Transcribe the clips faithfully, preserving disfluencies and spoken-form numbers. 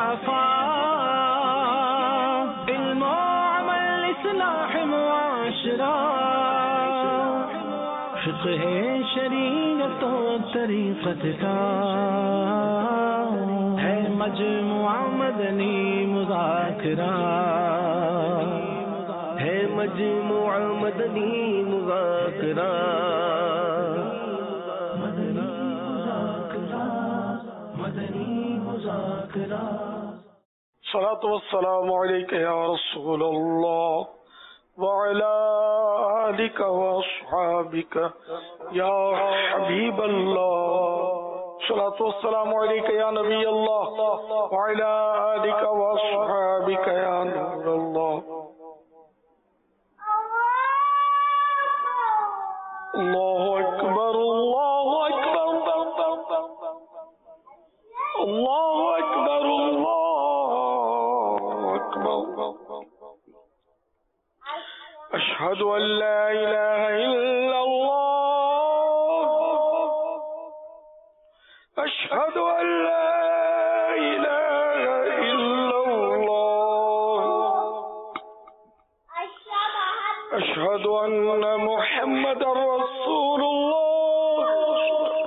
عفاف، علم و عمل اصلاح معاشرہ، فقہ شریعت و طریقت کا ہے مجموعہ مدنی مذاکرہ، ہے مجموعہ مدنی مذاکرہ، مدنی مذاکرہ، مدنی مذاکرہ۔ الصلاۃ والسلام علیک یا رسول اللہ وعلی آلک واصحابک یا حبیب اللہ، الصلاۃ والسلام علیک یا نبی اللہ وعلی آلک واصحابک یا نور اللہ۔ اللہ اکبر، اللہ اکبر، اللہ اکبر، اللہ اکبر، اشہد ان لا الہ الا اللہ، اشہد ان لا الہ الا اللہ، اشہد ان محمد رسول اللہ،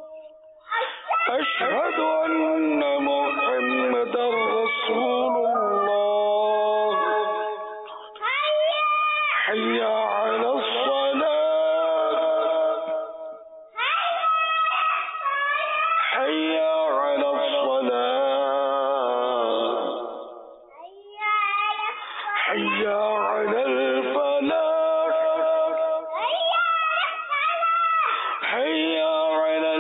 اشہد ان محمد رسول اللہ، حی علی الصلاة، حی علی الصلاة، حی علی الفلاح، حی علی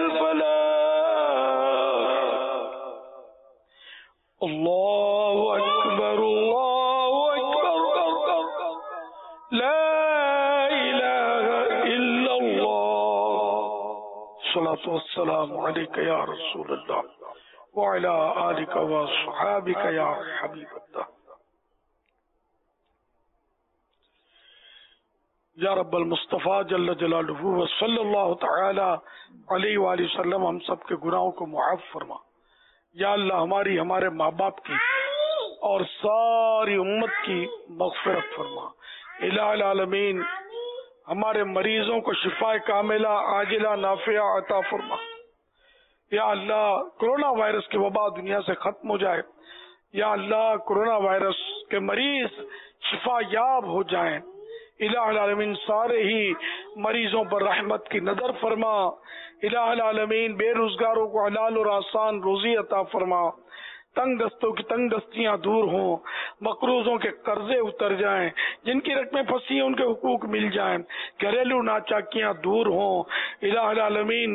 الفلاح، اللہ اکبر، اللہ اکبر، لا الہ الا اللہ، الصلاۃ والسلام علیک یا رسول اللہ وعلی آلک واصحابک یا حبیب اللہ۔ یا رب المصطفیٰ جل جلالہ وصلی اللہ تعالی علیہ وآلہ وسلم ہم سب کے گناہوں کو معاف فرما۔ یا اللہ ہماری، ہمارے ماں باپ کی اور ساری امت کی مغفرت فرما۔ الہ العالمین ہمارے مریضوں کو شفا کاملہ عاجلہ نافعہ عطا فرما۔ یا اللہ کرونا وائرس کی وبا دنیا سے ختم ہو جائے۔ یا اللہ کرونا وائرس کے مریض شفا یاب ہو جائیں۔ الہ العالمین سارے ہی مریضوں پر رحمت کی نظر فرما۔ الہ العالمین بے روزگاروں کو حلال اور آسان روزی عطا فرما۔ تنگ دستوں کی تنگ دستیاں دور ہوں، مقروضوں کے قرضے اتر جائیں، جن کی رقمیں پھنسی ہیں ان کے حقوق مل جائیں، گھریلو ناچاکیاں دور ہوں۔ الہ العالمین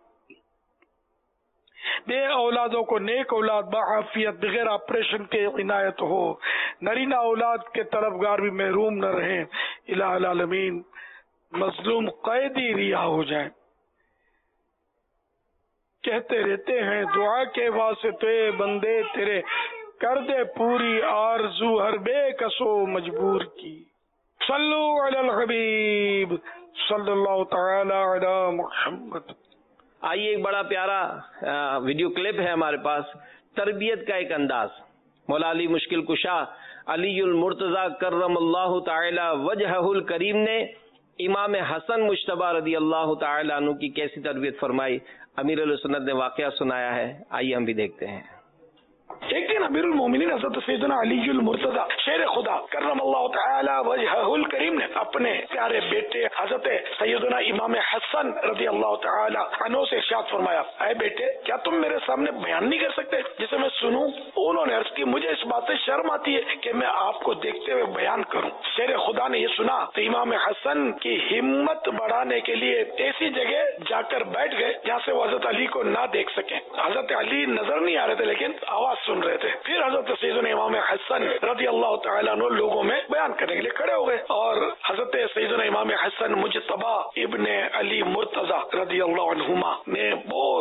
بے اولادوں کو نیک اولاد بعافیت بغیر آپریشن کے عنایت ہو، نرینہ اولاد کے طلبگار بھی محروم نہ رہیں۔ الہ العالمین مظلوم قیدی رہا ہو جائیں۔ کہتے رہتے ہیں دعا کے واسطے بندے تیرے، کر دے پوری آرزو ہر بے کسو مجبور کی۔ صلو علی الحبیب صلی اللہ تعالی علی محمد۔ آئیے ایک بڑا پیارا ویڈیو کلپ ہے ہمارے پاس، تربیت کا ایک انداز۔ مولا علی مشکل کشا علی المرتضی کرم اللہ تعالی وجہہ الکریم نے امام حسن مجتبی رضی اللہ تعالی عنہ کی کیسی تربیت فرمائی، امیر السنت نے واقعہ سنایا ہے، آئیے ہم بھی دیکھتے ہیں۔ ایک دن امیر المومنین حضرت سیدنا علی المرتضی شیر خدا کرم اللہ تعالی وجہہ الکریم نے اپنے پیارے بیٹے حضرت سیدنا امام حسن رضی اللہ تعالی عنہ سے ارشاد فرمایا، اے بیٹے کیا تم میرے سامنے بیان نہیں کر سکتے جسے میں سنوں؟ انہوں نے عرض کی مجھے اس بات سے شرم آتی ہے کہ میں آپ کو دیکھتے ہوئے بیان کروں۔ شیر خدا نے یہ سنا تو امام حسن کی ہمت بڑھانے کے لیے ایسی جگہ جا کر بیٹھ گئے جہاں سے وہ حضرت علی کو نہ دیکھ سکیں۔ حضرت علی نظر نہیں آ رہے تھے لیکن آواز سن رہے تھے۔ پھر حضرت سیدنا امام حسن رضی اللہ تعالیٰ عنہ لوگوں میں بیان کرنے کے لیے کھڑے ہو گئے، اور حضرت سیدنا امام حسن مجتبی ابن علی مرتضی رضی اللہ عنہما نے بہت اچھا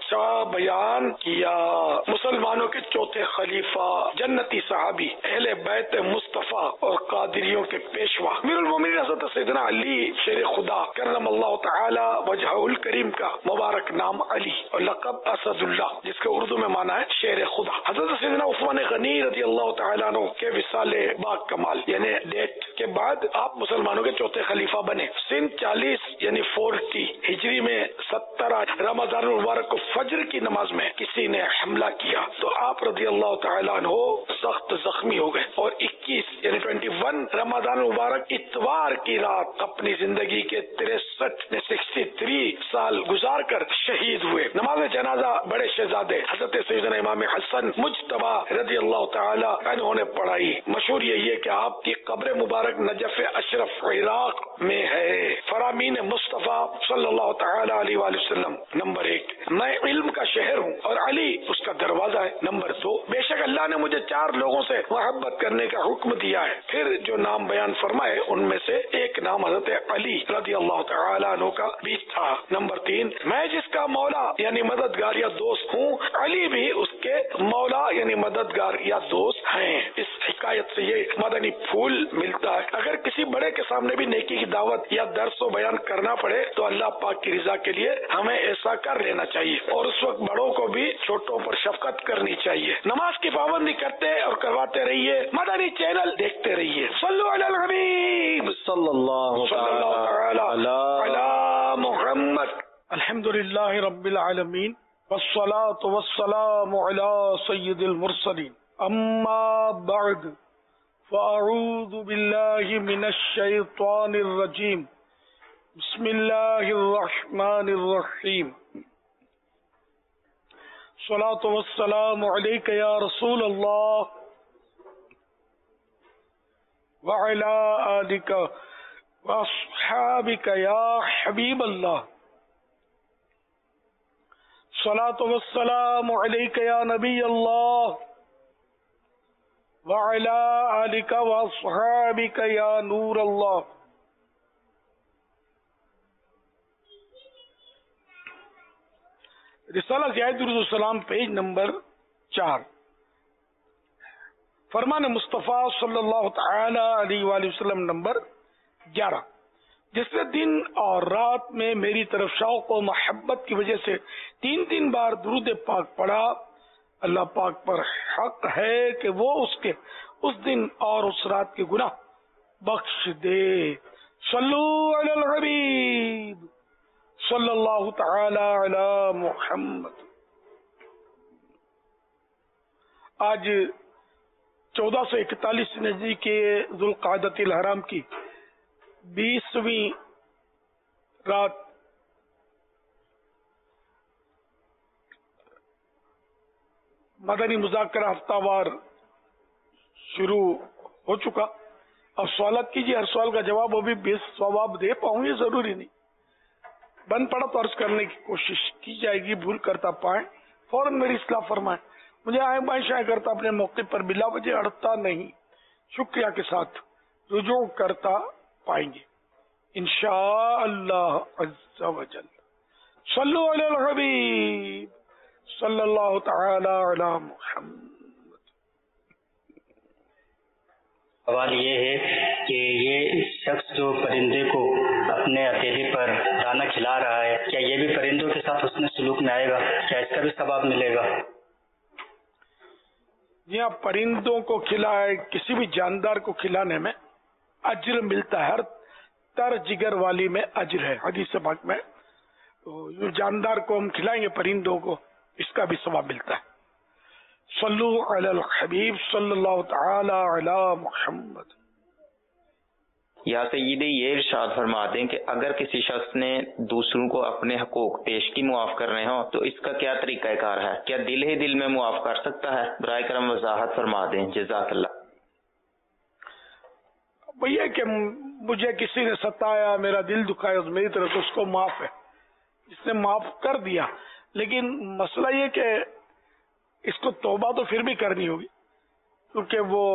اچھا بیان کیا۔ مسلمانوں کے چوتھے خلیفہ، جنتی صحابی، اہل بیت مصطفیٰ اور قادریوں کے پیشوا امیر المومنین حضرت سیدنا علی شیر خدا کرم اللہ تعالی وجہہ الکریم کا مبارک نام علی اور لقب اسد اللہ، جس کے اردو میں مانا ہے شیر خدا۔ حضرت سیدنا عثمان غنی رضی اللہ تعالیٰ عنہ کے وصال با کمال یعنی ڈیتھ کے بعد آپ مسلمانوں کے چوتھے خلیفہ بنے۔ سن چالیس یعنی فورٹی ہجری میں سترہ رمضان المبارک کو فجر کی نماز میں کسی نے حملہ کیا تو آپ رضی اللہ تعالیٰ عنہ سخت زخمی ہو گئے اور اکیس یعنی ٹوینٹی ون رمضان المبارک اتوار کی رات اپنی زندگی کے تریسٹھ میں سکسٹی تھری سال گزار کر شہید ہوئے۔ نماز جنازہ بڑے شہزادے حضرت سیدنا امام حسن مجتبی رضی اللہ تعالیٰ عنہ نے پڑھائی۔ مشہور یہی ہے کہ آپ کی قبر مبارک نجف اشرف عراق میں ہے۔ فرامین مصطفیٰ صلی اللہ تعالی علیہ وآلہ وسلم۔ نمبر ایک، میں علم کا شہر ہوں اور علی اس کا دروازہ ہے۔ نمبر دو، بے شک اللہ نے مجھے چار لوگوں سے محبت کرنے کا حکم دیا ہے، پھر جو نام بیان فرمائے ان میں سے ایک نام حضرت علی رضی اللہ تعالی عنہ کا بھی تھا۔ نمبر تین، میں جس کا مولا یعنی مددگار یا دوست ہوں، علی بھی اس کے مولا یعنی مددگار یا دوست ہیں۔ اس حکایت سے یہ مدنی پھول ملتا ہے۔ اگر کسی بڑے کے سامنے بھی نیکی کی دعوت یا درس و بیان کرنا پڑے تو اللہ پاک کی رضا کے لیے ہمیں ایسا کر لینا چاہیے، اور اس وقت بڑوں کو بھی چھوٹوں پر شفقت کرنی چاہیے۔ نماز کی پابندی کرتے اور کرواتے رہیے۔ مدنی چینل دیکھتے رہیے۔ صلو علی الحبیب صلی اللہ تعالی علی علی محمد۔ الحمد للہ رب العالمین والصلاة والسلام علی سید المرسلین، اما بعد فاعوذ باللہ من الشیطان الرجیم، بسم اللہ الرحمن الرحیم۔ الصلاة والسلام علیک یا رسول اللہ وعلی آلک واصحابک یا حبیب اللہ۔ الصلاة والسلام علیک یا نبی اللہ وعلی آلک واصحابک یا نور اللہ۔ رسالہ زیاد درود السلام پیج نمبر چار، فرمان مصطفیٰ صلی اللہ تعالی علیہ وآلہ وسلم نمبر گیارہ، جس نے دن اور رات میں میری طرف شوق و محبت کی وجہ سے تین تین بار درود پاک پڑھا، اللہ پاک پر حق ہے کہ وہ اس کے اس دن اور اس رات کے گناہ بخش دے۔ صلو علی الحبیب صلی اللہ تعالی علی محمد۔ آج چودہ سو اکتالیس نجی کے ذوالقعدۃ الحرام کی بیسویں رات مدنی مذاکرہ ہفتہ وار شروع ہو چکا۔ اب سوالات کیجیے، ہر سوال کا جواب وہ بھی بے ثواب دے پاؤں یہ ضروری نہیں، بند پڑا تو عرض کرنے کی کوشش کی جائے گی، بھول کرتا پائیں فوراً میری اصلاح فرمائیں۔ مجھے آئیں بائیں شائع کرتا اپنے موقع پر بلا وجہ اڑتا نہیں، شکریہ کے ساتھ رجوع کرتا پائیں گے انشاءاللہ عز و جل۔ صلو علی الحبیب صلی اللہ تعالی علی محمد۔ سوال یہ ہے کہ یہ شخص جو پرندے کو اپنے اکیلے پر دانا کھلا رہا ہے، کیا یہ بھی پرندوں کے ساتھ حسن سلوک میں آئے گا؟ کیا اس کا بھی ثواب ملے گا؟ جی ہاں، پرندوں کو کھلائے، کسی بھی جاندار کو کھلانے میں اجر ملتا ہے، ہر تر جگر والی میں اجر ہے حدیث پاک میں۔ تو جو جاندار کو ہم کھلائیں گے پرندوں کو، اس کا بھی ثواب ملتا ہے۔ صلو علی الحبیب صلی اللہ تعالی علی محمد۔ یا سیدی یہ ارشاد فرما دیں کہ اگر کسی شخص نے دوسروں کو اپنے حقوق پیشگی معاف کرنے ہوں تو اس کا کیا طریقہ کار ہے؟ کیا دل ہی دل میں معاف کر سکتا ہے؟ برائے کرم وضاحت فرما دیں، جزاک اللہ۔ بھیا کہ مجھے کسی نے ستایا، میرا دل دکھایا، میری طرف اس کو معاف ہے، اس نے معاف کر دیا، لیکن مسئلہ یہ کہ اس کو توبہ تو پھر بھی کرنی ہوگی، کیونکہ وہ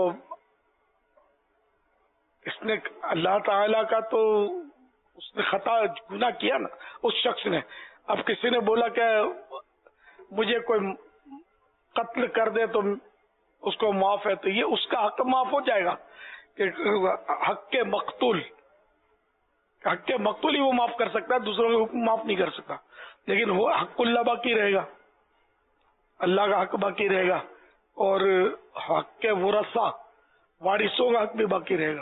اس نے اللہ تعالی کا تو اس نے خطا گناہ کیا نا اس شخص نے۔ اب کسی نے بولا کہ مجھے کوئی قتل کر دے تو اس کو معاف ہے، تو یہ اس کا حق معاف ہو جائے گا کہ حق کے مقتول حق کے مقتول ہی وہ معاف کر سکتا ہے، دوسروں کے حکم معاف نہیں کر سکتا. لیکن وہ حق اللہ باقی رہے گا، اللہ کا حق باقی رہے گا، اور حق کے ورثہ وارثوں کا حق بھی باقی رہے گا.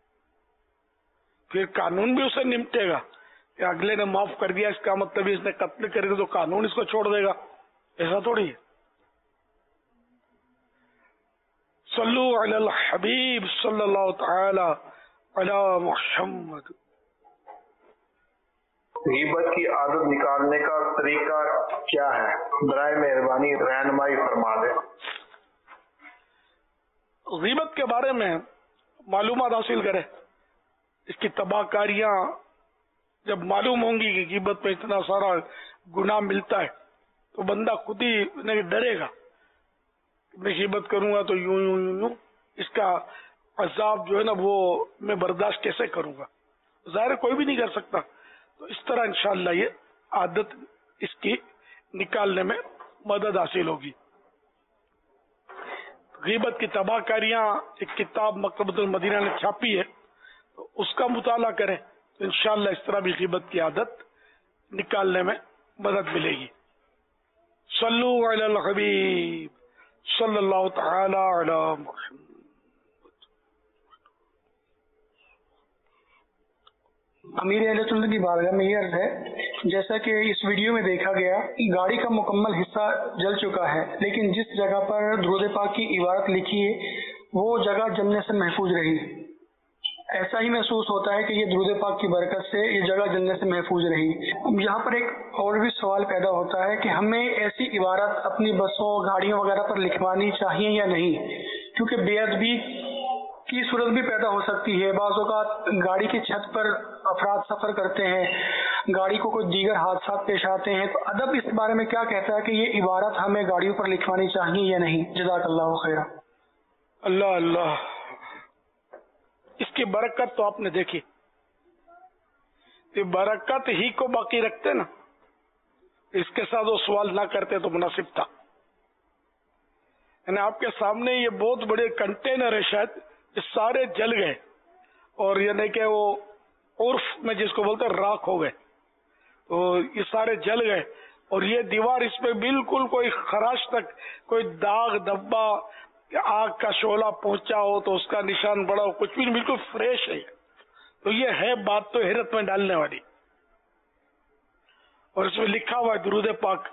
پھر قانون بھی اسے نمٹے گا کہ اگلے نے معاف کر دیا، اس کا مطلب اس نے قتل کر دیا تو قانون اس کو چھوڑ دے گا، ایسا تھوڑی ہے. صلو علی الحبیب صلی اللہ تعالی علی محمد. غیبت کی عادت نکالنے کا طریقہ کیا ہے؟ برائے مہربانی رہنمائی فرما دیں. غیبت کے بارے میں معلومات حاصل کرے، اس کی تباہ کاریاں جب معلوم ہوں گی کہ غیبت میں اتنا سارا گناہ ملتا ہے تو بندہ خود ہی ڈرے گا، میں غیبت کروں گا تو یوں یوں یوں یوں اس کا عذاب جو ہے نا وہ میں برداشت کیسے کروں گا. ظاہر کوئی بھی نہیں کر سکتا. تو اس طرح انشاءاللہ یہ عادت اس کی نکالنے میں مدد حاصل ہوگی. غیبت کی تباہ کاریاں ایک کتاب مکتبۃ المدینہ نے چھاپی ہے، تو اس کا مطالعہ کریں تو انشاءاللہ اس طرح بھی غیبت کی عادت نکالنے میں مدد ملے گی. صلو علی الحبیب صلی اللہ تعالی علی محمد. امیر اہل سنت کی بارگاہ میں یہ عرض ہے، جیسا کہ اس ویڈیو میں دیکھا گیا گاڑی کا مکمل حصہ جل چکا ہے، لیکن جس جگہ پر درود پاک کی عبارت لکھی ہے وہ جگہ جلنے سے محفوظ رہی. ایسا ہی محسوس ہوتا ہے کہ یہ درود پاک کی برکت سے یہ جگہ جلنے سے محفوظ رہی. یہاں پر ایک اور بھی سوال پیدا ہوتا ہے کہ ہمیں ایسی عبارت اپنی بسوں گاڑیوں وغیرہ پر لکھوانی چاہیے یا نہیں، کیونکہ بے ادبی کی صورت بھی پیدا ہو سکتی ہے. بعض اوقات گاڑی کی چھت پر افراد سفر کرتے ہیں، گاڑی کو کوئی دیگر حادثات پیش آتے ہیں، تو ادب اس بارے میں کیا کہتا ہے کہ یہ عبارت ہمیں گاڑیوں پر لکھوانی چاہیے یا نہیں؟ جزاک اللہ خیر. اللہ اللہ، اس کی برکت تو آپ نے دیکھی، یہ برکت ہی کو باقی رکھتے نا، اس کے ساتھ وہ سوال نہ کرتے تو مناسب تھا. یعنی آپ کے سامنے یہ بہت بڑے کنٹینر ہے، شاید یہ سارے جل گئے، اور یعنی کہ وہ عرف میں جس کو بولتے راکھ ہو گئے، تو یہ سارے جل گئے، اور یہ دیوار اس پہ بالکل کوئی خراش تک کوئی داغ دھبا آگ کا شعلہ پہنچا ہو تو اس کا نشان بڑا ہو، کچھ بھی نہیں، بالکل فریش ہے. تو یہ ہے بات تو حیرت میں ڈالنے والی. اور اس میں لکھا ہوا ہے درود پاک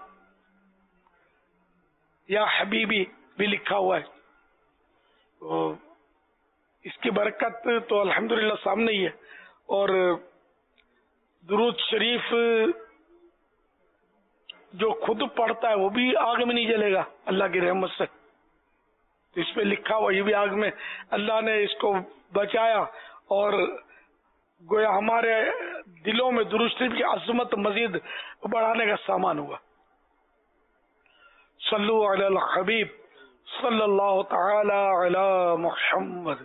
یا حبیبی بھی لکھا ہوا ہے. تو اس کی برکت تو الحمدللہ سامنے ہی ہے. اور درود شریف جو خود پڑھتا ہے وہ بھی آگ میں نہیں جلے گا اللہ کی رحمت سے. تو اس پہ لکھا ہوا یہ بھی آگ میں اللہ نے اس کو بچایا، اور گویا ہمارے دلوں میں درود شریف کی عظمت مزید بڑھانے کا سامان ہوا. صلو علی الحبیب صلی اللہ تعالی علی محمد.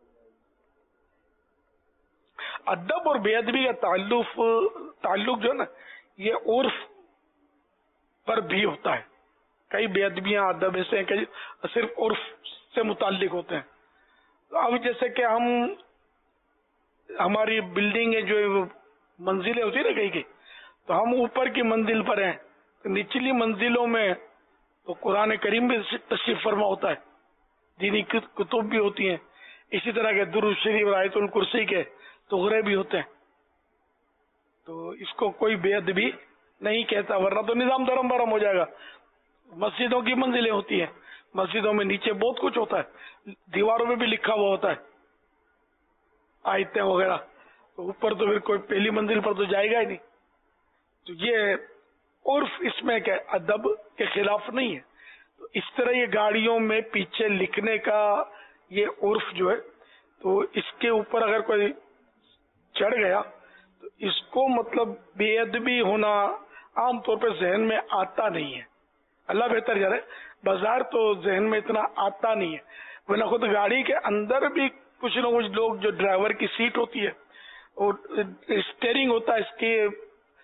ادب اور بے ادبی کا تعلق تعلق جو ہے نا یہ عرف پر بھی ہوتا ہے. کئی بے ادبیاں ادب ایسے ہیں کہ صرف عرف سے متعلق ہوتے ہیں. اب جیسے کہ ہم ہماری بلڈنگیں جو منزلیں ہوتی ہیں نا کہیں کی، تو ہم اوپر کی منزل پر ہیں، تو نچلی منزلوں میں تو قرآن کریم بھی تشریف فرما ہوتا ہے، دینی کتب بھی ہوتی ہیں، اسی طرح کے درود شریف آیت الکرسی کے تغرے بھی ہوتے ہیں. تو اس کو کوئی بے ادبی نہیں کہتا، ورنہ تو نظام دھرم برم ہو جائے گا. مسجدوں کی منزلیں ہوتی ہیں، مسجدوں میں نیچے بہت کچھ ہوتا ہے، دیواروں میں بھی لکھا ہوا ہوتا ہے آیتیں وغیرہ، تو اوپر تو پھر کوئی پہلی منزل پر تو جائے گا ہی نہیں. تو یہ عرف اس میں کہ ادب کے خلاف نہیں ہے. تو اس طرح یہ گاڑیوں میں پیچھے لکھنے کا یہ عرف جو ہے، تو اس کے اوپر اگر کوئی چڑھ گیا تو اس کو مطلب بے ادبی ہونا عام طور پہ ذہن میں آتا نہیں ہے. اللہ بہتر جا رہے، بازار تو ذہن میں اتنا آتا نہیں ہے. ورنہ خود گاڑی کے اندر بھی کچھ نہ کچھ لوگ، جو ڈرائیور کی سیٹ ہوتی ہے اور اسٹیئرنگ ہوتا ہے اس کی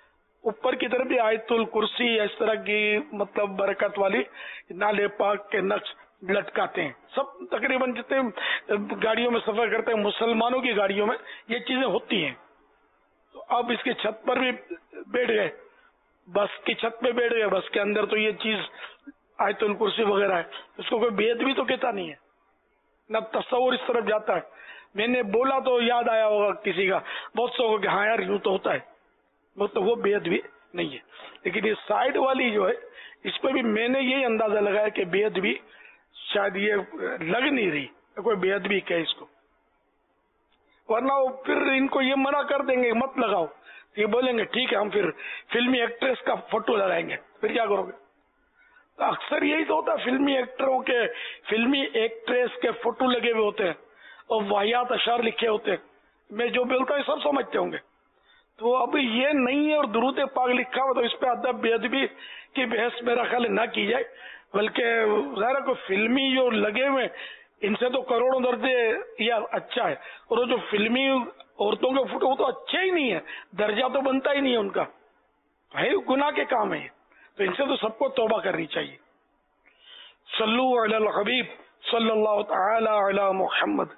اوپر کی طرف بھی آیت الکرسی اس طرح کی مطلب برکت والی نالے پاک کے نقش لٹکاتے ہیں. سب تقریباً جتنے گاڑیوں میں سفر کرتے ہیں مسلمانوں کی گاڑیوں میں یہ چیزیں ہوتی ہیں. تو اب اس کی چھت پر بھی بیٹھ گئے, بس کی چھت پہ بیٹھ گئے, بس کے اندر تو یہ چیز آیت الکرسی وغیرہ ہے, اس کو کوئی بید بھی تو کہتا نہیں ہے, نہ تصور اس طرف جاتا ہے. میں نے بولا تو یاد آیا ہوگا کسی کا, بہت سو کہ ہاں یار یوں تو ہوتا ہے, وہ تو وہ بید بھی نہیں ہے. لیکن یہ سائڈ والی جو ہے اس پہ بھی میں نے یہی اندازہ لگایا کہ بید بھی شاید یہ لگ نہیں رہی, کوئی بید بھی کہ اس کو, ورنہ وہ پھر ان کو یہ منع کر دیں گے مت لگاؤ, یہ بولیں گے ٹھیک ہے ہم پھر فلمی ایکٹریس کا فوٹو لگائیں گے, پھر کیا کرو گے؟ تو اکثر یہی تو ہوتا ہے, فلمی ایکٹروں کے فلمی ایکٹریس کے فوٹو لگے ہوئے ہوتے ہیں اور واحیات اشعار لکھے ہوتے ہیں. میں جو بولتا ہوں سب سمجھتے ہوں گے. تو اب یہ نہیں ہے, اور درود پاک لکھا ہوا تو اس پہ ادب بے ادبی کی بحث میرا خیال نہ کی جائے, بلکہ ظاہر کو فلمی جو لگے ہوئے ان سے تو کروڑوں درجے یہ اچھا ہے, اور وہ جو فلمی عورتوں کے فوٹو وہ تو اچھے ہی نہیں ہے, درجہ تو بنتا ہی نہیں ہے ان کا, ہے گناہ کے کام ہے. تو ان سے تو سب کو توبہ کرنی چاہیے. صلو علی الحبیب صلی اللہ تعالی علی محمد.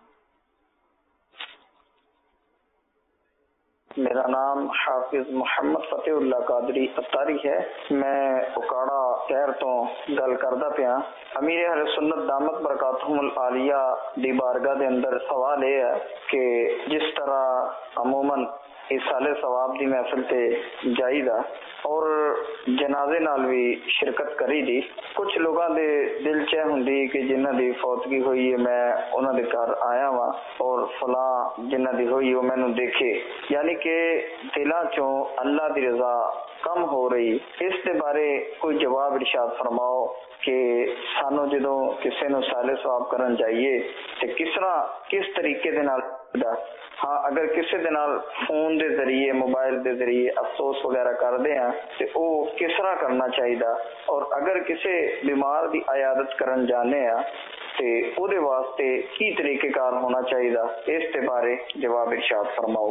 میرا نام حافظ محمد فتح اللہ قادری اتاری ہے. میں اکاڑا شہر تو گل کردا پیا. امیر اہل سنت دامت برکاتہم العالیہ دی بارگاہ دے اندر سوال یہ ہے کہ جس طرح عموماً ایسال ثواب دی محفل تے جائیدا اور جنازے نال بھی شرکت کری دی, کچھ لوگاں دے دل چہ ہوندی کہ جنہاں دی فوتگی ہوئی ہے میں انہاں دے گھر آیا وا اور فلاں جنہاں دی ہوئی وہ مینوں دیکھے, یعنی کہ دلاں چوں اللہ دی رضا کم ہو رہی. اس دے بارے کوئی جواب ارشاد فرماؤ کہ سانو جدوں کسے نو سال ثواب کرن جائیے تے کس طرح کس طریقے دے نال, ہاں اگر کسی دے نال فون دے ذریعے موبائل دے ذریعے افسوس وغیرہ کر دے ہیں تے او کس طرح کرنا چاہیے, اور اگر کسی بیمار دی عیادت کرن جانے ہیں تے او دے واسطے کی طریقہ کار ہونا چاہیے, اس کے بارے جواب ارشاد فرماؤ.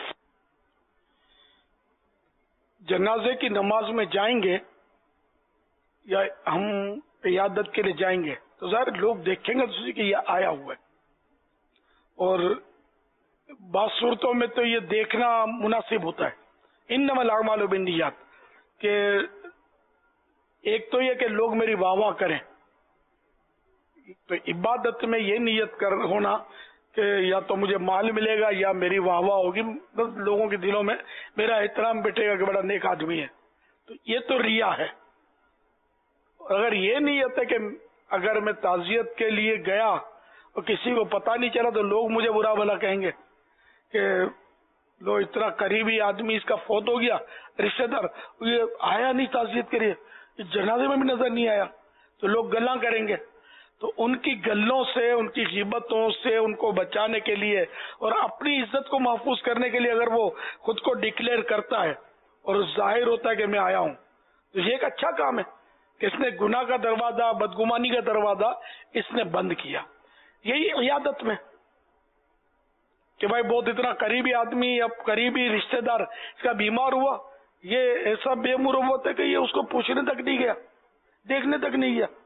جنازے کی نماز میں جائیں گے یا ہم عیادت کے لیے جائیں گے تو ظاہر لوگ دیکھیں گے تو کہ یہ آیا ہوا ہے, اور بعض صورتوں میں تو یہ دیکھنا مناسب ہوتا ہے. انما الاعمال بالنیات, کہ ایک تو یہ کہ لوگ میری واہ واہ کریں, تو عبادت میں یہ نیت کر ہونا کہ یا تو مجھے مال ملے گا یا میری واہ واہ ہوگی, لوگوں کے دلوں میں میرا احترام بیٹھے گا کہ بڑا نیک آدمی ہے, تو یہ تو ریا ہے. اگر یہ نیت ہے کہ اگر میں تعزیت کے لیے گیا اور کسی کو پتہ نہیں چلا تو لوگ مجھے برا بھلا کہیں گے کہ لو اتنا قریبی آدمی اس کا فوت ہو گیا, رشتہ دار یہ آیا نہیں تعزیت کے لیے, جنازے میں بھی نظر نہیں آیا, تو لوگ گلاں کریں گے. تو ان کی گلوں سے, ان کی غیبتوں سے ان کو بچانے کے لیے اور اپنی عزت کو محفوظ کرنے کے لیے اگر وہ خود کو ڈکلیئر کرتا ہے اور ظاہر ہوتا ہے کہ میں آیا ہوں, تو یہ ایک اچھا کام ہے کہ اس نے گناہ کا دروازہ, بدگمانی کا دروازہ اس نے بند کیا. یہی عیادت میں کہ بھائی بہت اتنا قریبی آدمی, اب قریبی رشتہ دار اس کا بیمار ہوا, یہ ایسا بے مروت ہے کہ یہ اس کو پوچھنے تک نہیں گیا, دیکھنے تک نہیں گیا.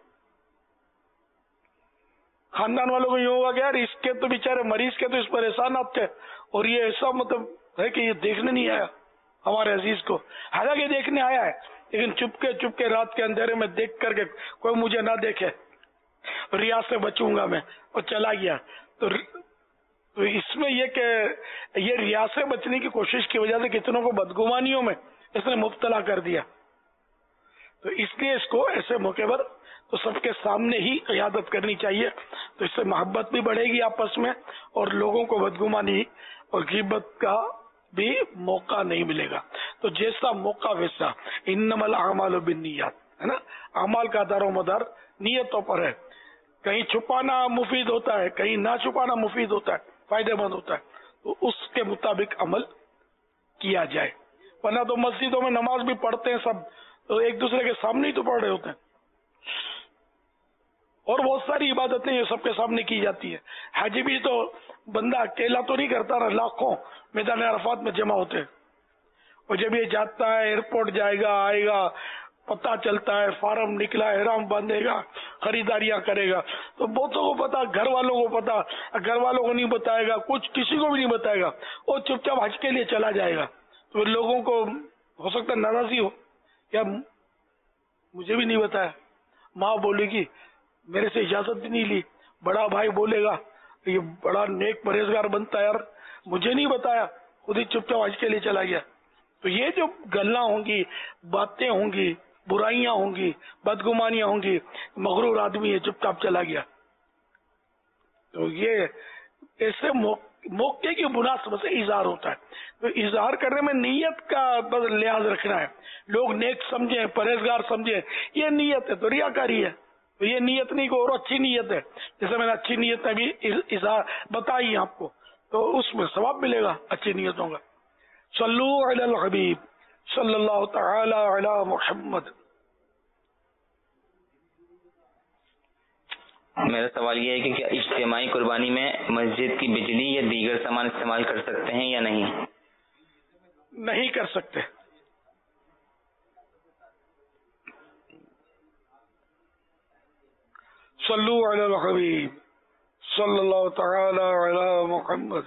خاندان والوں کو یہ ہوگا کہ یار اس کے تو بیچارے مریض کے تو اس پر احسانات تھے, اور یہ ایسا مطلب ہے کہ یہ دیکھنے نہیں آیا ہمارے عزیز کو. حالانکہ دیکھنے آیا ہے لیکن چپ کے چپ کے رات کے اندھیرے میں دیکھ کر کے کوئی مجھے نہ دیکھے, ریا سے بچوں گا میں, اور چلا گیا. تو تو اس میں یہ کہ یہ ریا سے بچنے کی کوشش کی وجہ سے کتنوں کو بدگمانیوں میں اس نے مبتلا کر دیا. تو اس لیے اس کو ایسے موقع پر تو سب کے سامنے ہی عیادت کرنی چاہیے, تو اس سے محبت بھی بڑھے گی آپس میں اور لوگوں کو بدگمانی اور غیبت کا بھی موقع نہیں ملے گا. تو جیسا موقع ویسا, انما الاعمال بالنیات ہے نا, اعمال کا دار و مدار نیتوں پر ہے. کہیں چھپانا مفید ہوتا ہے, کہیں نہ چھپانا مفید ہوتا ہے, فائدہ مند ہوتا ہے, تو اس کے مطابق عمل کیا جائے. ورنہ تو مسجدوں میں نماز بھی پڑھتے ہیں سب, تو ایک دوسرے کے سامنے ہی تو پڑھ رہے ہوتے ہیں, اور بہت ساری عبادتیں یہ سب کے سامنے کی جاتی ہے. حج بھی تو بندہ اکیلا تو نہیں کرتا نا, لاکھوں میدان عرفات میں جمع ہوتے ہیں, اور جب یہ جاتا ہے ایئرپورٹ جائے گا آئے گا پتہ چلتا ہے فارم نکلا احرام باندھے گا خریداریاں کرے گا تو بہتوں کو پتا گھر والوں کو پتا گھر والوں کو نہیں بتائے گا کچھ کسی کو بھی نہیں بتائے گا وہ چپ چاپ حج کے لیے چلا جائے گا تو لوگوں کو ہو سکتا ہے ناراضی ہو کیا مجھے بھی نہیں بتایا ماں بولے گی میرے سے اجازت بھی نہیں لی بڑا بھائی بولے گا یہ بڑا نیک پرہیزگار بنتا ہے یار مجھے نہیں بتایا خود ہی چپ چاپ حج کے لیے چلا گیا تو یہ جو گلاں ہوں گی باتیں ہوں گی برائیاں ہوں گی بدگمانیاں ہوں گی مغرور آدمی ہے چپ چاپ چلا گیا تو یہ ایسے موقع کی مناسبت سے اظہار ہوتا ہے تو اظہار کرنے میں نیت کا بس لحاظ رکھنا ہے لوگ نیک سمجھیں پرہیزگار سمجھیں یہ نیت ہے تو ریاکاری ہے تو یہ نیت نہیں کو اور اچھی نیت ہے جیسے میں نے اچھی نیت میں بھی اظہار بتائی آپ کو تو اس میں ثواب ملے گا اچھی نیتوں کا صلو علی الحبیب صلی اللہ تعالی علی محمد. میرا سوال یہ ہے کہ کیا اجتماعی قربانی میں مسجد کی بجلی یا دیگر سامان استعمال کر سکتے ہیں یا نہیں؟ نہیں کر سکتے. صلو علی الحبیب صلی اللہ تعالی علی محمد.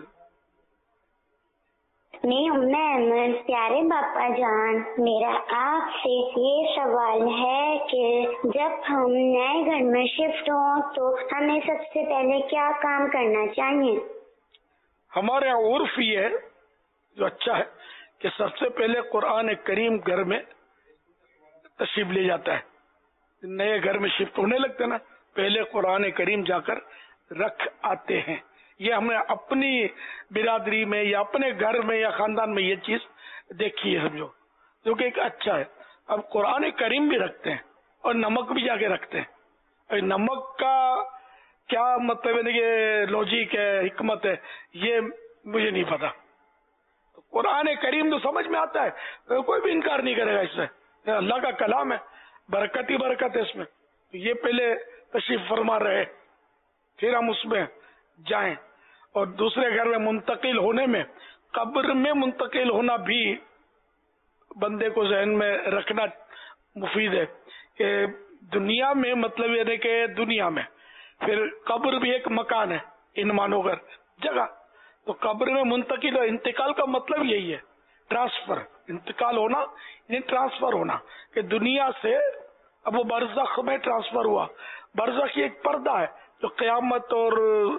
میں پیارے باپا جان میرا آپ سے یہ سوال ہے کہ جب ہم نئے گھر میں شفٹ ہوں تو ہمیں سب سے پہلے کیا کام کرنا چاہیے؟ ہمارے یہاں عرف یہ ہے جو اچھا ہے کہ سب سے پہلے قرآن کریم گھر میں تشریف لے جاتا ہے. نئے گھر میں شفٹ ہونے لگتے نا پہلے قرآن کریم جا کر رکھ آتے ہیں. یہ ہم نے اپنی برادری میں یا اپنے گھر میں یا خاندان میں یہ چیز دیکھی ہے سمجھو جو کہ ایک اچھا ہے. اب قرآن کریم بھی رکھتے ہیں اور نمک بھی جا کے رکھتے ہیں. نمک کا کیا مطلب ہے کہ لوجک ہے حکمت ہے یہ مجھے نہیں پتا. قرآن کریم تو سمجھ میں آتا ہے کوئی بھی انکار نہیں کرے گا اس سے اللہ کا کلام ہے برکت ہی برکت ہے اس میں. یہ پہلے تشریف فرما رہے پھر ہم اس میں جائیں. اور دوسرے گھر میں منتقل ہونے میں قبر میں منتقل ہونا بھی بندے کو ذہن میں رکھنا مفید ہے کہ دنیا میں مطلب یہ ہے کہ دنیا میں پھر قبر بھی ایک مکان ہے ان مانو گھر جگہ. تو قبر میں منتقل انتقال کا مطلب یہی ہے ٹرانسفر انتقال ہونا یعنی ٹرانسفر ہونا کہ دنیا سے اب وہ برزخ میں ٹرانسفر ہوا. برزخ ایک پردہ ہے جو قیامت اور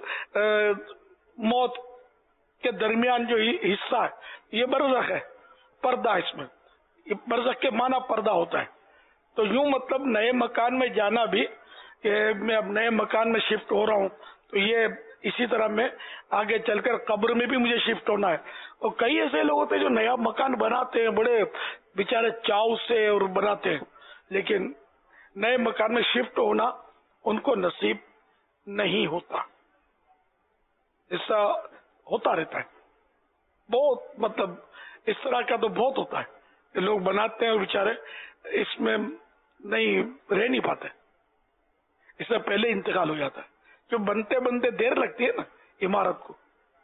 موت کے درمیان جو حصہ ہے یہ برزخ ہے پردہ. اس میں برزخ کے معنی پردہ ہوتا ہے. تو یوں مطلب نئے مکان میں جانا بھی کہ میں اب نئے مکان میں شفٹ ہو رہا ہوں تو یہ اسی طرح میں آگے چل کر قبر میں بھی مجھے شفٹ ہونا ہے. اور کئی ایسے لوگ ہوتے ہیں جو نیا مکان بناتے ہیں بڑے بیچارے چاؤ سے اور بناتے ہیں لیکن نئے مکان میں شفٹ ہونا ان کو نصیب نہیں ہوتا. ایسا ہوتا رہتا ہے بہت مطلب اس طرح کا تو بہت ہوتا ہے کہ لوگ بناتے ہیں اور بیچارے اس میں نہیں رہ نہیں پاتے اس سے پہلے انتقال ہو جاتا ہے. جو بنتے بنتے دیر لگتی ہے نا عمارت کو.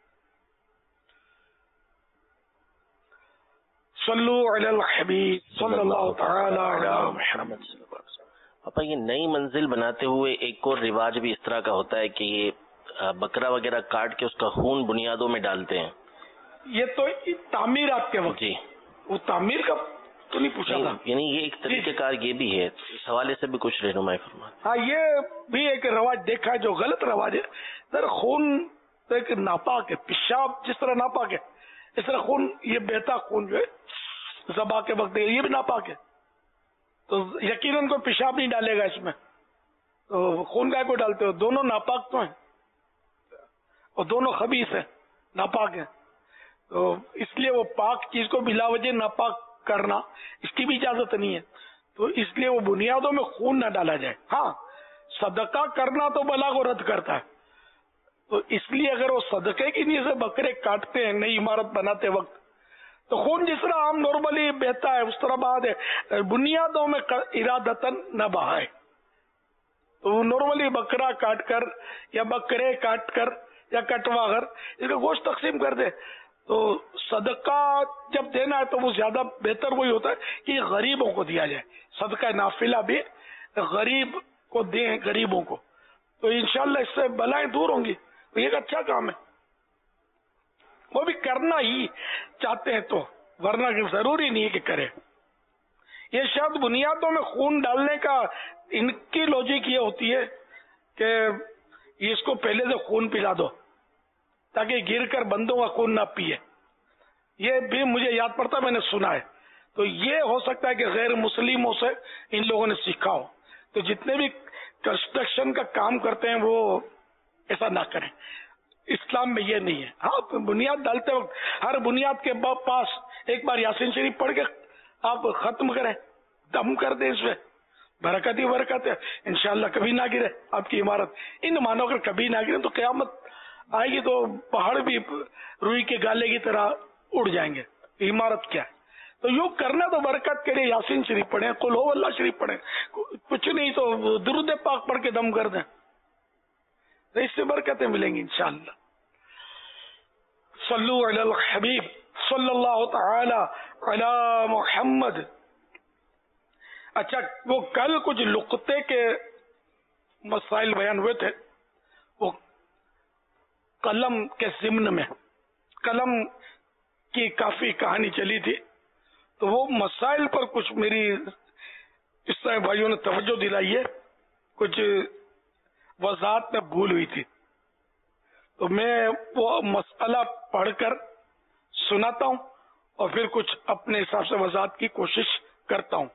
صلو علی الحبیب صلی اللہ تعالی علی محمد. پاپا یہ نئی منزل بناتے ہوئے ایک اور رواج بھی اس طرح کا ہوتا ہے کہ یہ بکرا وغیرہ کاٹ کے اس کا خون بنیادوں میں ڈالتے ہیں. یہ تو تعمیرات کے وقت جی وہ تعمیر کا تو نہیں پوچھا تھا یعنی یہ ایک طریقہ کار یہ بھی ہے اس حوالے سے بھی کچھ رہنمائی فرما. ہاں یہ بھی ایک رواج دیکھا ہے جو غلط رواج ہے. سر خون تو ایک ناپاک ہے پیشاب جس طرح ناپاک ہے اس طرح خون یہ بہتا خون جو ہے ذبح کے وقت یہ بھی ناپاک ہے. تو یقیناً کوئی پیشاب نہیں ڈالے گا اس میں تو خون کا کو ڈالتے ہو دونوں ناپاک تو ہیں اور دونوں خبیث ہیں ناپاک ہیں. تو اس لیے وہ پاک چیز کو بلا وجہ ناپاک کرنا اس کی بھی اجازت نہیں ہے. تو اس لیے وہ بنیادوں میں خون نہ ڈالا جائے. ہاں صدقہ کرنا تو بلا کو رد کرتا ہے تو اس لیے اگر وہ صدقے کی نیت سے بکرے کاٹتے ہیں نئی عمارت بناتے وقت تو خون جس طرح عام نارملی بہتا ہے اس طرح بہا ہے بنیادوں میں ارادتاً نہ بہائے. تو نارملی بکرا کاٹ کر یا بکرے کاٹ کر یا کٹوا کر اس کا گوشت تقسیم کر دے تو صدقہ جب دینا ہے تو وہ زیادہ بہتر وہی ہوتا ہے کہ غریبوں کو دیا جائے. صدقہ نافلہ بھی غریب کو دیں, غریبوں کو, تو انشاءاللہ اس سے بلائیں دور ہوں گی. تو یہ ایک اچھا کام ہے, وہ بھی کرنا ہی چاہتے ہیں تو, ورنہ ضروری نہیں ہے کہ کرے. یہ شاید بنیادوں میں خون ڈالنے کا ان کی لوجک یہ ہوتی ہے کہ اس کو پہلے سے خون پلا دو تاکہ گر کر بندوں کا خون نہ پیے. یہ بھی مجھے یاد پڑتا, میں نے سنا ہے. تو یہ ہو سکتا ہے کہ غیر مسلموں سے ان لوگوں نے سیکھا ہو. تو جتنے بھی کنسٹرکشن کا کام کرتے ہیں وہ ایسا نہ کریں. اسلام میں یہ نہیں ہے. ہاں, بنیاد ڈالتے وقت ہر بنیاد کے پاس ایک بار یاسین شریف پڑھ کے آپ ختم کریں, دم کر دیں, اس میں برکت ہی برکت ہے. انشاءاللہ کبھی نہ گرے آپ کی عمارت. ان مانو اگر کبھی نہ گرے تو قیامت آئے گی تو پہاڑ بھی روئی کے گالے کی طرح اڑ جائیں گے. عمارت کیا ہے؟ تو یوں کرنا تو برکت کے لیے یاسین شریف پڑھیں, قل ہو اللہ شریف پڑھیں, کچھ نہیں تو درود پاک پڑھ کے دم کر دیں, تو اس سے برکتیں ملیں گی انشاءاللہ. صلو علی الحبیب صلی اللہ تعالی علی محمد. اچھا, وہ کل کچھ لقطے کے مسائل بیان ہوئے تھے, وہ قلم کے ضمن میں قلم کی کافی کہانی چلی تھی. تو وہ مسائل پر کچھ میری اس طرح بھائیوں نے توجہ دلائی ہے, کچھ وضاحت میں بھول ہوئی تھی. تو میں وہ مسئلہ پڑھ کر سناتا ہوں اور پھر کچھ اپنے حساب سے وضاحت کی کوشش کرتا ہوں.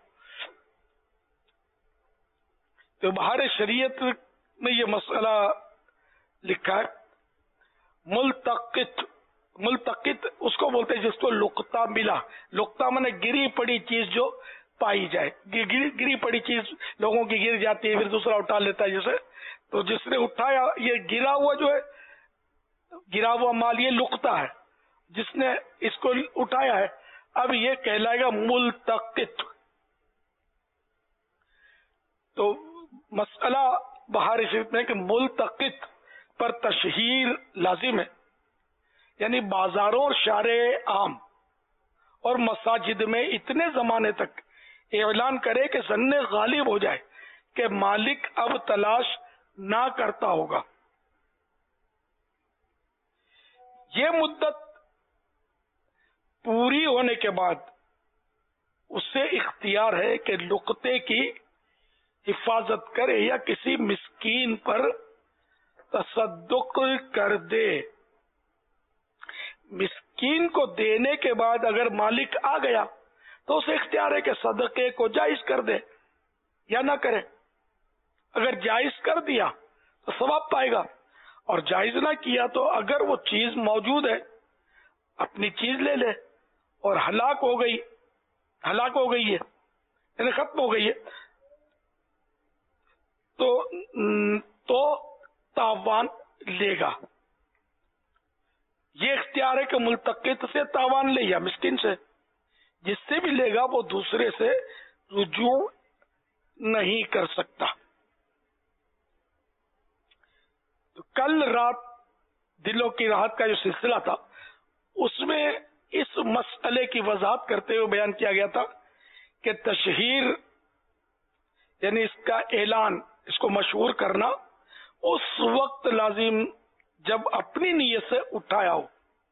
تو بہار شریعت میں یہ مسئلہ لکھا ہے, ملتقط. ملتقط اس کو بولتے ہیں جس کو لقطہ ملا. لقطہ مانے گری پڑی چیز جو پائی جائے. گری, گری پڑی چیز لوگوں کی گر جاتی ہے, پھر دوسرا اٹھا لیتا ہے جیسے. تو جس نے اٹھایا, یہ گرا ہوا جو ہے, گرا ہوا مال یہ لقطہ ہے. جس نے اس کو اٹھایا ہے اب یہ کہلائے گا ملتقط. تو مسئلہ بہار شریف میں کہ ملتقط پر تشہیر لازم ہے, یعنی بازاروں اور شارع عام اور مساجد میں اتنے زمانے تک اعلان کرے کہ ظن غالب ہو جائے کہ مالک اب تلاش نہ کرتا ہوگا. یہ مدت پوری ہونے کے بعد اسے اختیار ہے کہ لقطے کی حفاظت کرے یا کسی مسکین پر تصدق کر دے. مسکین کو دینے کے بعد اگر مالک آ گیا تو اسے اختیار ہے کہ صدقے کو جائز کر دے یا نہ کرے. اگر جائز کر دیا تو ثواب پائے گا, اور جائز نہ کیا تو اگر وہ چیز موجود ہے اپنی چیز لے لے, اور ہلاک ہو گئی ہلاک ہو گئی ہے یعنی ختم ہو گئی ہے تو تو تاوان لے گا. یہ اختیار ہے کہ ملتقط سے تاوان لے یا مسکین سے, جس سے بھی لے گا وہ دوسرے سے رجوع نہیں کر سکتا. تو کل رات دلوں کی راحت کا جو سلسلہ تھا اس میں اس مسئلے کی وضاحت کرتے ہوئے بیان کیا گیا تھا کہ تشہیر یعنی اس کا اعلان, اس کو مشہور کرنا اس وقت لازم جب اپنی نیت سے اٹھایا ہو,